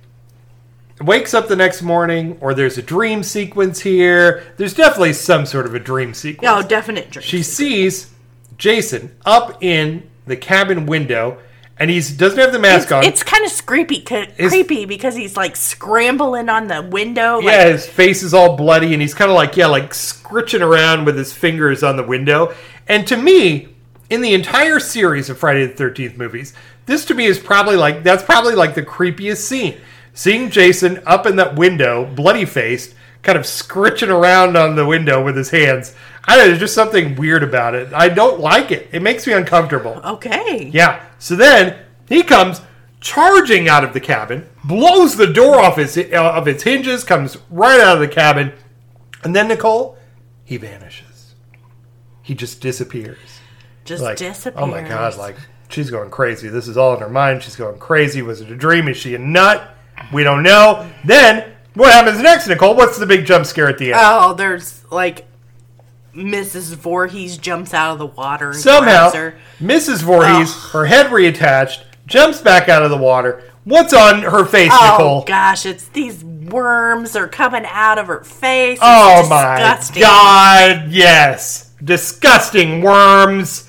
Wakes up the next morning, or there's a dream sequence here. There's definitely some sort of a dream sequence. Oh, definite dream. She sees Jason up in the cabin window, and he doesn't have the mask on. It's kind of creepy because he's like scrambling on the window. Yeah, his face is all bloody, and he's kind of like scritching around with his fingers on the window. And to me, in the entire series of Friday the 13th movies, this to me is probably like the creepiest scene. Seeing Jason up in that window, bloody-faced, kind of scritching around on the window with his hands. I don't know, there's just something weird about it. I don't like it. It makes me uncomfortable. Okay. Yeah. So then he comes charging out of the cabin, blows the door off its hinges, comes right out of the cabin, and then, Nicole, he vanishes. He just disappears. Disappears. Oh my God, like, she's going crazy. This is all in her mind. She's going crazy. Was it a dream? Is she a nut? We don't know. Then, what happens next, Nicole? What's the big jump scare at the end? Oh, there's, like, Mrs. Voorhees jumps out of the water and Somehow, grabs her. Mrs. Voorhees, her head reattached, jumps back out of the water. What's on her face, Nicole? Oh, gosh, it's these worms are coming out of her face. It's Oh, disgusting. my God, yes. Disgusting worms.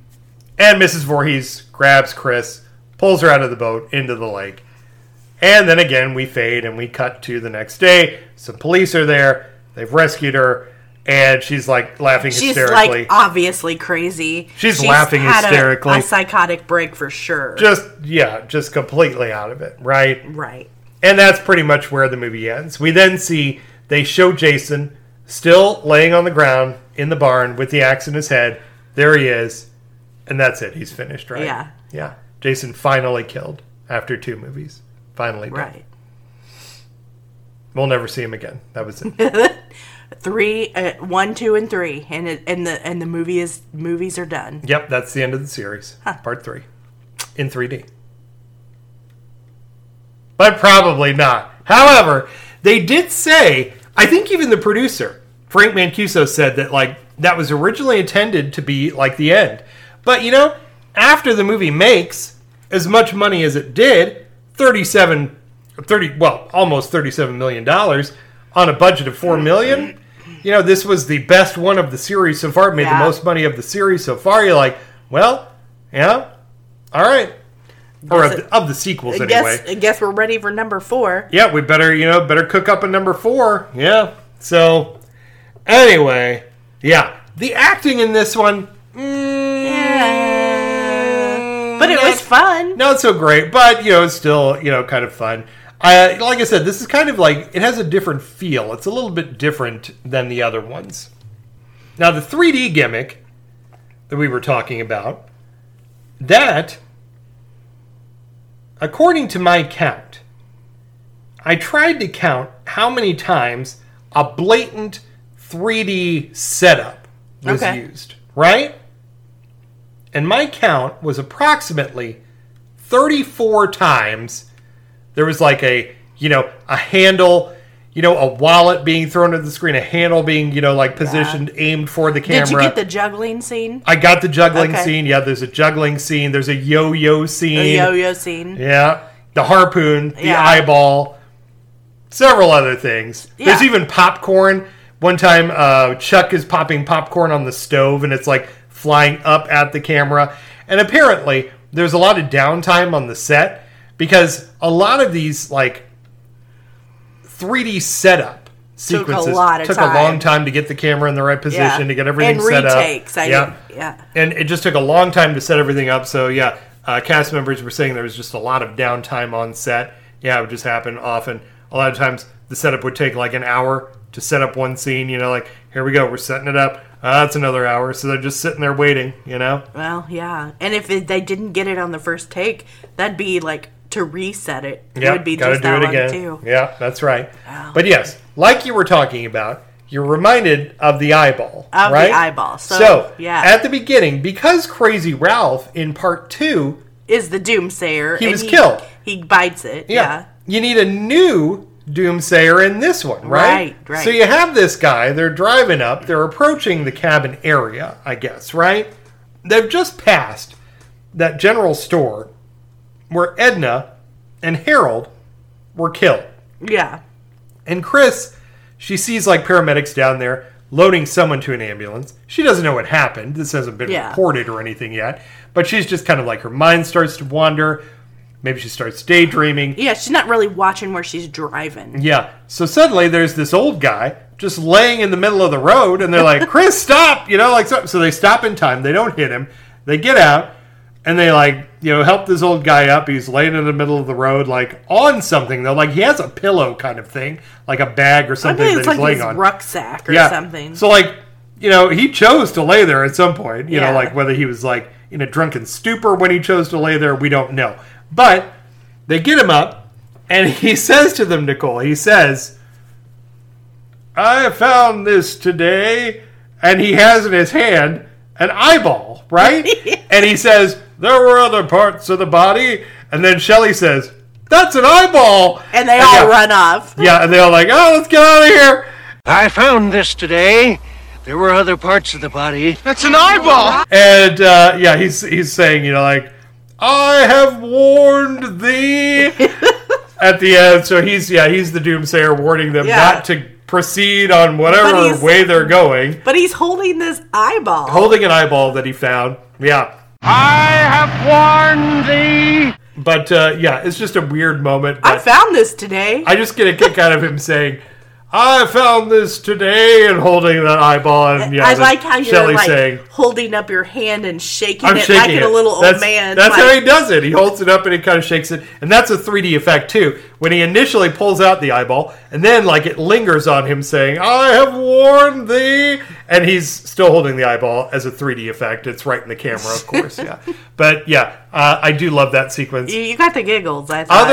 And Mrs. Voorhees grabs Chris, pulls her out of the boat into the lake. And then again, we fade and we cut to the next day. Some police are there. They've rescued her. And she's like laughing hysterically. She's like obviously crazy. She's laughing hysterically. A psychotic break for sure. Just completely out of it, right? Right. And that's pretty much where the movie ends. We then see, they show Jason still laying on the ground in the barn with the axe in his head. There he is. And that's it. He's finished, right? Yeah. Yeah. Jason finally killed after 2 movies. Finally done. Right. We'll never see him again. That was it. 1, 2, and 3, and the movies are done. Yep, that's the end of the series. Part 3 in 3D. But probably not. However, they did say, I think even the producer, Frank Mancuso, said that that was originally intended to be like the end. But after the movie makes as much money as it did, almost $37 million on a budget of $4 million. This was the best one of the series so far. It made the most money of the series so far. You're like, well, yeah, all right. Or of the sequels, anyway. I guess we're ready for number 4. Yeah, we better cook up a number 4. Yeah. So, anyway, yeah. The acting in this one, but it was fun. Not so great, but, it's still, kind of fun. Like I said, this is kind of like, it has a different feel. It's a little bit different than the other ones. Now, the 3D gimmick that we were talking about, that, according to my count, I tried to count how many times a blatant 3D setup was used, right? And my count was approximately 34 times. There was like a a handle, a wallet being thrown at the screen, a handle being, positioned, aimed for the camera. Did you get the juggling scene? I got the juggling scene. Yeah, there's a juggling scene. There's a yo-yo scene. A yo-yo scene. Yeah. The harpoon, the eyeball, several other things. Yeah. There's even popcorn. One time, Chuck is popping popcorn on the stove, and it's like flying up at the camera. And apparently, there's a lot of downtime on the set because a lot of these, 3D setup sequences took a long time to get the camera in the right position, to get everything set up. And retakes. And it just took a long time to set everything up. So, cast members were saying there was just a lot of downtime on set. Yeah, it would just happen often. A lot of times, the setup would take an hour to set up one scene. Here we go, we're setting it up. That's another hour. So they're just sitting there waiting, Well, yeah. And if they didn't get it on the first take, that'd be to reset it. It would be just that long, too. Yeah, that's right. Wow. But yes, like you were talking about, you're reminded of the eyeball, right? The eyeball. So at the beginning, because Crazy Ralph in part 2 is the Doomsayer, he was killed. He bites it. Yeah. You need a new Doomsayer in this one, right? Right. So you have this guy. They're driving up. They're approaching the cabin area, I guess, right? They've just passed that general store where Edna and Harold were killed. Yeah. And Chris, she sees paramedics down there loading someone to an ambulance. She doesn't know what happened. This hasn't been reported or anything yet. But she's just kind of her mind starts to wander. Maybe she starts daydreaming. Yeah, she's not really watching where she's driving. Yeah. So suddenly there's this old guy just laying in the middle of the road. And they're like, Chris, stop! So they stop in time. They don't hit him. They get out. And they help this old guy up. He's laying in the middle of the road, on something though. He has a pillow kind of thing, like a bag or something that he's laying on. Rucksack or something. So he chose to lay there at some point. Whether he was in a drunken stupor when he chose to lay there, we don't know. But they get him up, and he says to them, Nicole, he says, "I found this today," and he has in his hand an eyeball, right? And he says, "There were other parts of the body." And then Shelley says, "That's an eyeball." And they all run off. Yeah, and they're all like, "Oh, let's get out of here." "I found this today. There were other parts of the body." "That's an eyeball." And he's saying, "I have warned thee." At the end, so he's the Doomsayer warning them not to proceed on whatever way they're going. But he's holding this eyeball. Holding an eyeball that he found. Yeah. "I have warned thee." But, it's just a weird moment. I found this today. I just get a kick out of him saying, "I found this today," and holding that eyeball. And I like how you're saying, holding up your hand and shaking it shaking a little old man. That's how he does it. He holds it up and he kind of shakes it. And that's a 3D effect too. When he initially pulls out the eyeball and then it lingers on him saying, "I have warned thee." And he's still holding the eyeball as a 3D effect. It's right in the camera, of course. Yeah. But I do love that sequence. You got the giggles, I thought.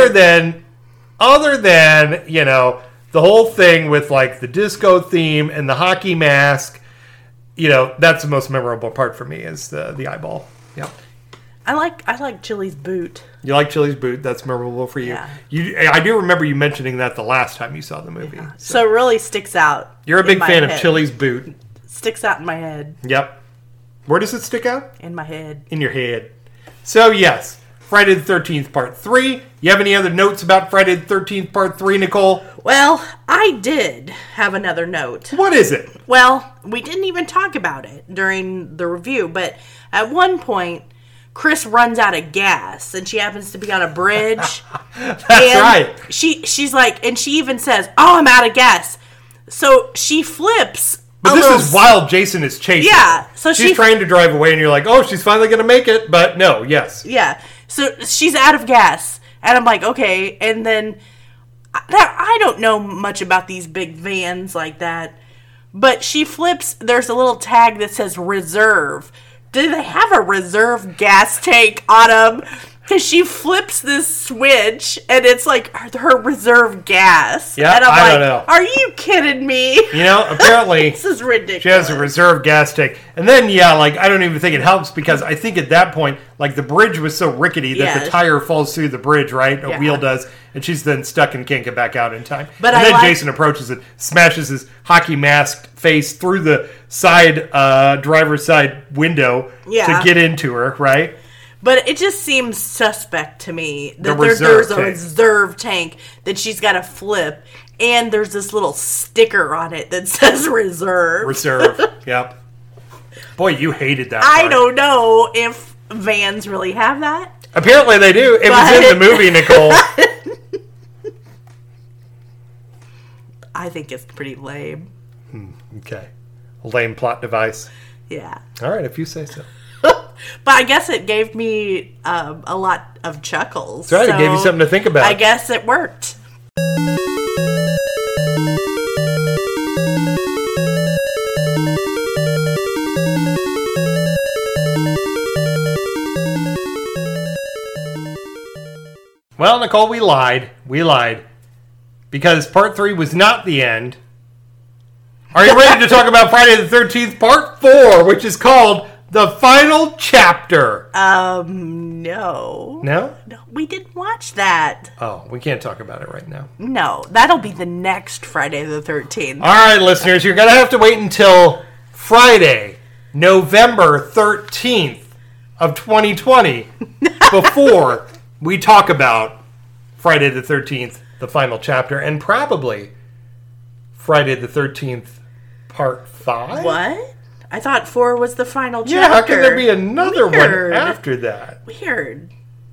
Other than, the whole thing with the disco theme and the hockey mask, that's the most memorable part for me is the eyeball. Yeah. I like Chili's boot. You like Chili's boot? That's memorable for you. Yeah. I do remember you mentioning that the last time you saw the movie. Yeah. So it really sticks out. You're a big fan of Chili's boot. Sticks out in my head. Yep. Where does it stick out? In my head. In your head. So yes, Friday the 13th Part 3. You have any other notes about Friday the 13th Part 3, Nicole? Well, I did have another note. What is it? Well, we didn't even talk about it during the review, but at one point, Chris runs out of gas, and she happens to be on a bridge. That's right. She's like, and she even says, "Oh, I'm out of gas." So she flips. But this is while Jason is chasing. Yeah. So she's trying to drive away, and you're like, "Oh, she's finally going to make it." But no, yes. Yeah. So she's out of gas, and I'm like, okay. And then I don't know much about these big vans like that, but she flips. There's a little tag that says reserve. Do they have a reserve gas tank on them? Because she flips this switch, and it's like her reserve gas. Yeah, and I'm I don't know. Are you kidding me? You know, apparently this is ridiculous. She has a reserve gas tank. And then, I don't even think it helps because I think at that point, the bridge was so rickety that the tire falls through the bridge, right? A wheel does. And she's then stuck and can't get back out in time. And then Jason approaches it, smashes his hockey mask face through the side, driver's side window to get into her, right? But it just seems suspect to me that there's a reserve tank that she's got to flip, and there's this little sticker on it that says reserve. Reserve, yep. Boy, you hated that I part. don't know if vans really have that. Apparently they do. It was in the movie, Nicole. I think it's pretty lame. Okay. A lame plot device. Yeah. All right, if you say so. But I guess it gave me a lot of chuckles. That's right, it gave you something to think about. I guess it worked. Well, Nicole, we lied. Because part 3 was not the end. Are you ready to talk about Friday the 13th, part 4, which is called The Final Chapter? No. No? No, we didn't watch that. Oh, we can't talk about it right now. No, that'll be the next Friday the 13th. All right, listeners, you're going to have to wait until Friday, November 13th of 2020 before we talk about Friday the 13th, the final chapter, and probably Friday the 13th, part 5. What? I thought 4 was the final chapter. Yeah, how can there be another one after that? Weird.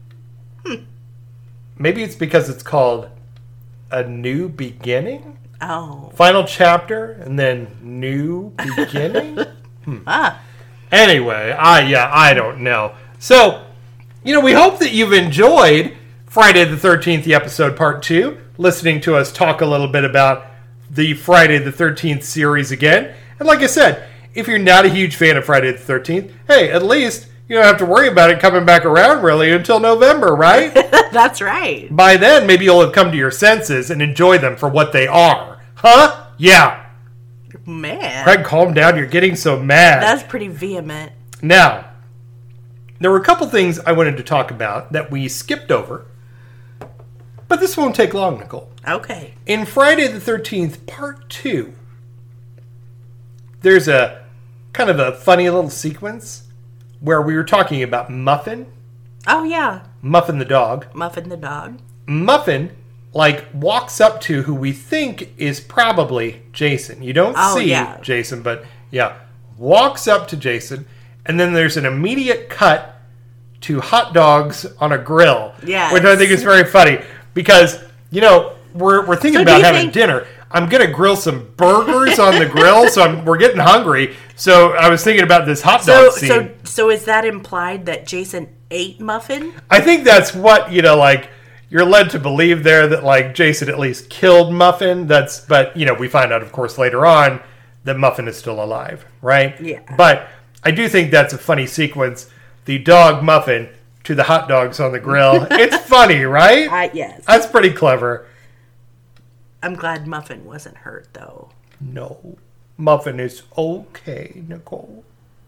Maybe it's because it's called A New Beginning? Oh. Final chapter, and then New Beginning? Ah. Anyway, I don't know. So, we hope that you've enjoyed Friday the 13th, the episode part 2, listening to us talk a little bit about the Friday the 13th series again. And like I said, if you're not a huge fan of Friday the 13th, hey, at least you don't have to worry about it coming back around really until November, right? That's right. By then, maybe you'll have come to your senses and enjoy them for what they are. Huh? Yeah. Man. Craig, calm down. You're getting so mad. That's pretty vehement. Now, there were a couple things I wanted to talk about that we skipped over. But this won't take long, Nicole. Okay. In Friday the 13th, part 2, there's a kind of a funny little sequence where we were talking about Muffin. Oh, yeah. Muffin the dog. Muffin the dog. Muffin, walks up to who we think is probably Jason. You don't see Jason, but walks up to Jason, and then there's an immediate cut to hot dogs on a grill. Yes. Which I think is very funny. Because, we're thinking about having dinner. I'm going to grill some burgers on the grill, so we're getting hungry. So I was thinking about this hot dog scene. So is that implied that Jason ate Muffin? I think that's what, you're led to believe there that, Jason at least killed Muffin. But, we find out, of course, later on that Muffin is still alive, right? Yeah. But I do think that's a funny sequence. The dog Muffin to the hot dogs on the grill. It's funny, right? Yes. That's pretty clever. I'm glad Muffin wasn't hurt, though. No. Muffin is okay, Nicole.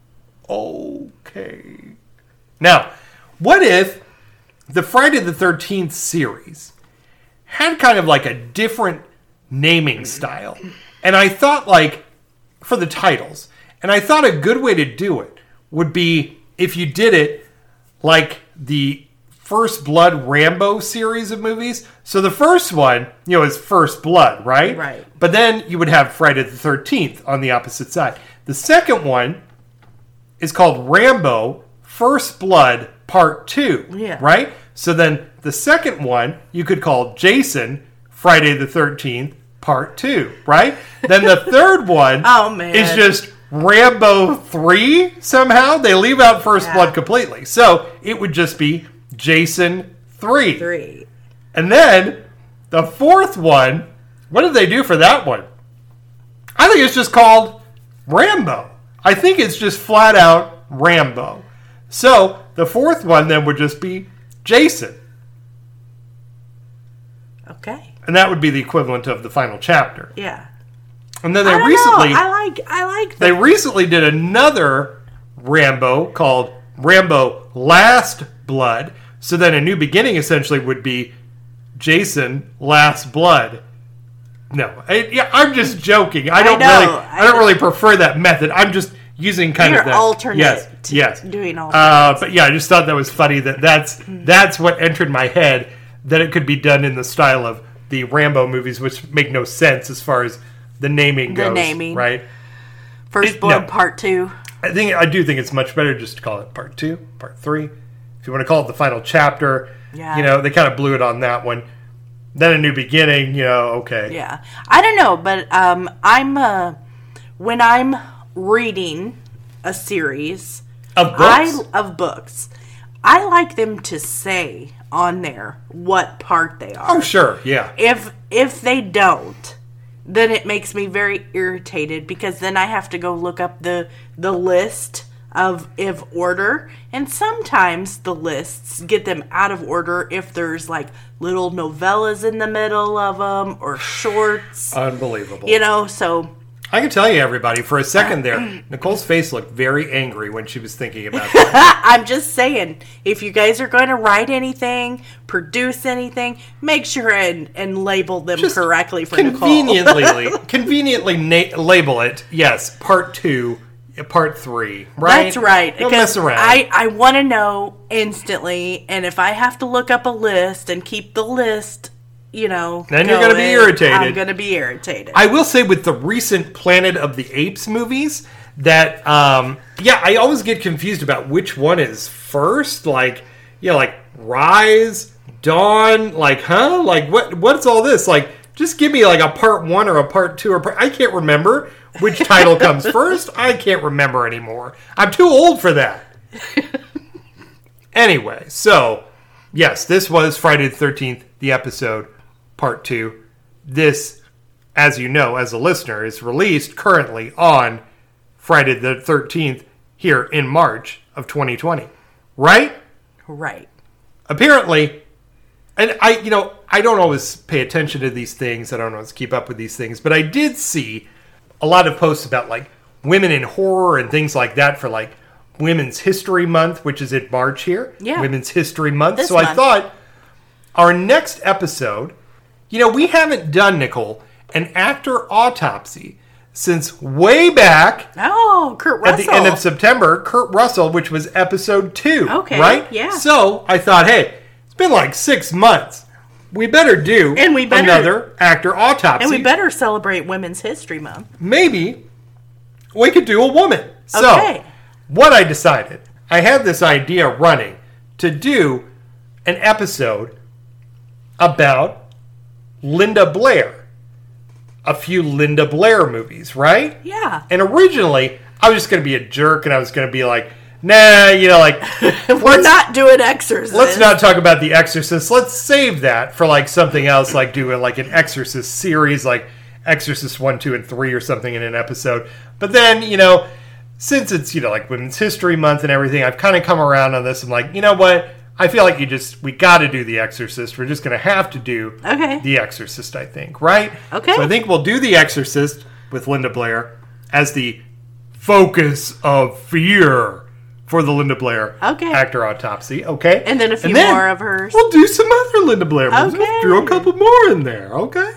Okay. Now, what if the Friday the 13th series had kind of a different naming style? And I thought, for the titles, and I thought a good way to do it would be if you did it like the First Blood Rambo series of movies. So the first one, is First Blood, right? Right. But then you would have Friday the 13th on the opposite side. The second one is called Rambo First Blood Part 2, right? So then the second one you could call Jason Friday the 13th Part 2, right? Then the third one is just Rambo 3 somehow. They leave out First Blood completely. So it would just be Jason 3. And then the fourth one, what did they do for that one? I think it's just called Rambo. I think it's just flat out Rambo. So the fourth one then would just be Jason. Okay. And that would be the equivalent of the final chapter. Yeah. And then they I like they recently did another Rambo called Rambo Last Blood. So then A New Beginning essentially would be Jason Last Blood. No, I'm just joking. I don't really prefer that method. I'm just using kind of that alternate. Yes. Doing alternate. But yeah, I just thought that was funny that's what entered my head, that it could be done in the style of the Rambo movies, which make no sense as far as the naming goes. Right? First Blood Part 2. I do think it's much better just to call it Part 2, Part 3. If you want to call it the final chapter, they kind of blew it on that one. Then A New Beginning, okay. Yeah. I don't know, but when I'm reading a series of books, I like them to say on there what part they are. Oh, sure, yeah. If they don't, then it makes me very irritated, because then I have to go look up the list of order, and sometimes the lists get them out of order if there's like little novellas in the middle of them or shorts. Unbelievable. So I can tell you, everybody, for a second there, Nicole's face looked very angry when she was thinking about that. I'm just saying, if you guys are going to write anything, produce anything, make sure and label them just correctly for Nicole. Conveniently label it, yes, Part 2, Part 3, right? That's right. Don't mess around. I want to know instantly, and if I have to look up a list and keep the list, then you're going to be irritated. I'm going to be irritated. I will say, with the recent Planet of the Apes movies, that I always get confused about which one is first. Like Rise, Dawn, what's all this? Just give me a Part 1 or a Part 2 I can't remember which title comes first. I can't remember anymore. I'm too old for that. Anyway, so yes, this was Friday the 13th, the episode, Part 2. This, as you know, as a listener, is released currently on Friday the 13th here in March of 2020. Right? Right. Apparently, and I don't always pay attention to these things. I don't always keep up with these things, but I did see a lot of posts about women in horror and things like that for Women's History Month, which is in March here. Yeah. Women's History Month. This so month. I thought our next episode, we haven't done, Nicole, an actor autopsy since way back. Oh, Kurt Russell. At the end of September, Kurt Russell, which was episode 2. Okay. Right? Yeah. So I thought, hey, it's been 6 months. We better do another actor autopsy. And we better celebrate Women's History Month. Maybe we could do a woman. So, what I decided, I had this idea running to do an episode about Linda Blair. A few Linda Blair movies, right? Yeah. And originally, I was just going to be a jerk, and I was going to be nah, we're not doing Exorcist. Let's not talk about The Exorcist. Let's save that for something else, doing an Exorcist series, Exorcist 1, 2, and 3 or something in an episode. But then, since it's, Women's History Month and everything, I've kind of come around on this. I'm you know what? I feel like we got to do The Exorcist. We're just going to have to do The Exorcist, I think, right? Okay. So I think we'll do The Exorcist with Linda Blair as the focus of fear for the Linda Blair actor autopsy, okay? And then a few more of hers. We'll do some other Linda Blair movies. Okay. We'll do a couple more in there, okay?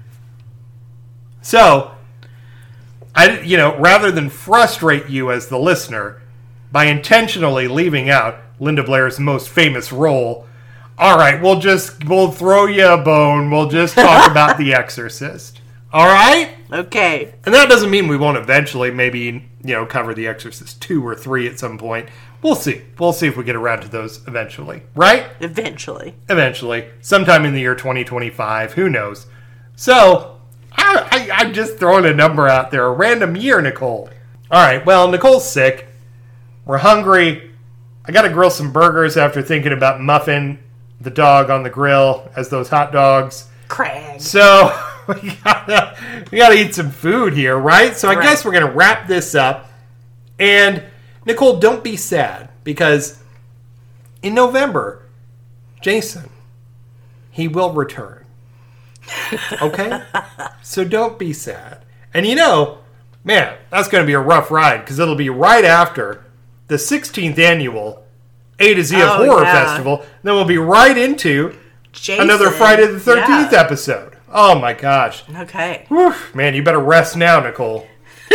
So, rather than frustrate you as the listener by intentionally leaving out Linda Blair's most famous role, all right, we'll throw you a bone. We'll just talk about The Exorcist. All right? Okay. And that doesn't mean we won't eventually maybe, cover The Exorcist 2 or 3 at some point. We'll see. We'll see if we get around to those eventually. Right? Eventually. Sometime in the year 2025. Who knows? So, I'm just throwing a number out there. A random year, Nicole. All right. Well, Nicole's sick. We're hungry. I got to grill some burgers after thinking about Muffin, the dog, on the grill as those hot dogs. Craig. So... We gotta eat some food here, right? So I guess we're gonna wrap this up. And Nicole, don't be sad, because in November Jason, he will return. Okay? So don't be sad. And man, that's going to be a rough ride because it'll be right after the 16th annual A to Z of Horror Festival. Then we'll be right into another Friday the 13th episode. Oh my gosh. Okay. Whew. Man, you better rest now, Nicole.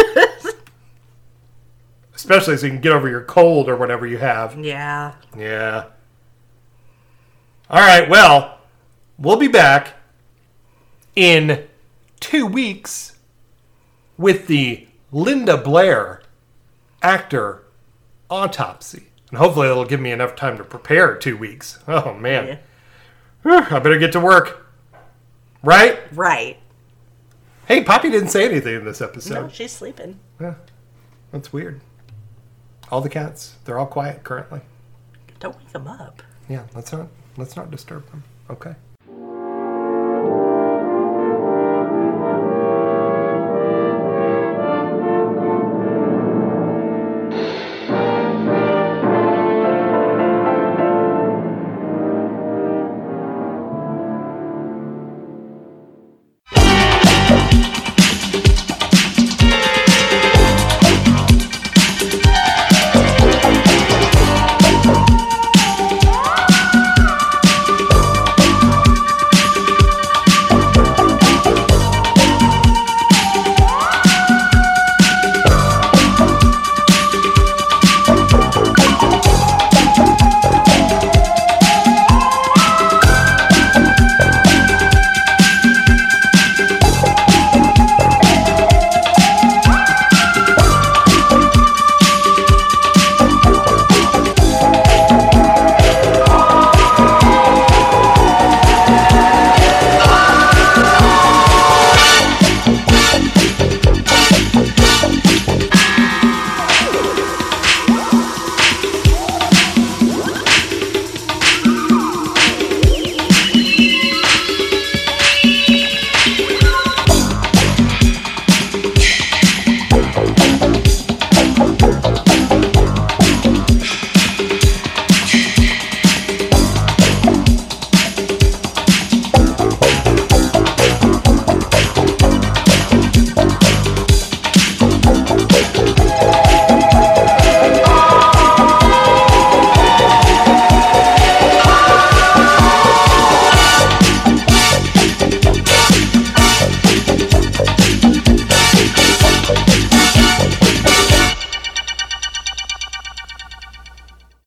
Especially so you can get over your cold or whatever you have. Yeah. Yeah. All right, well, we'll be back in 2 weeks with the Linda Blair actor autopsy. And hopefully that'll give me enough time to prepare 2 weeks. Oh, man. Yeah. Whew, I better get to work. Right? Right. Hey, Poppy didn't say anything in this episode. No, she's sleeping. Yeah, that's weird. All the cats, they're all quiet currently. Don't wake them up. Yeah, let's not disturb them. Okay.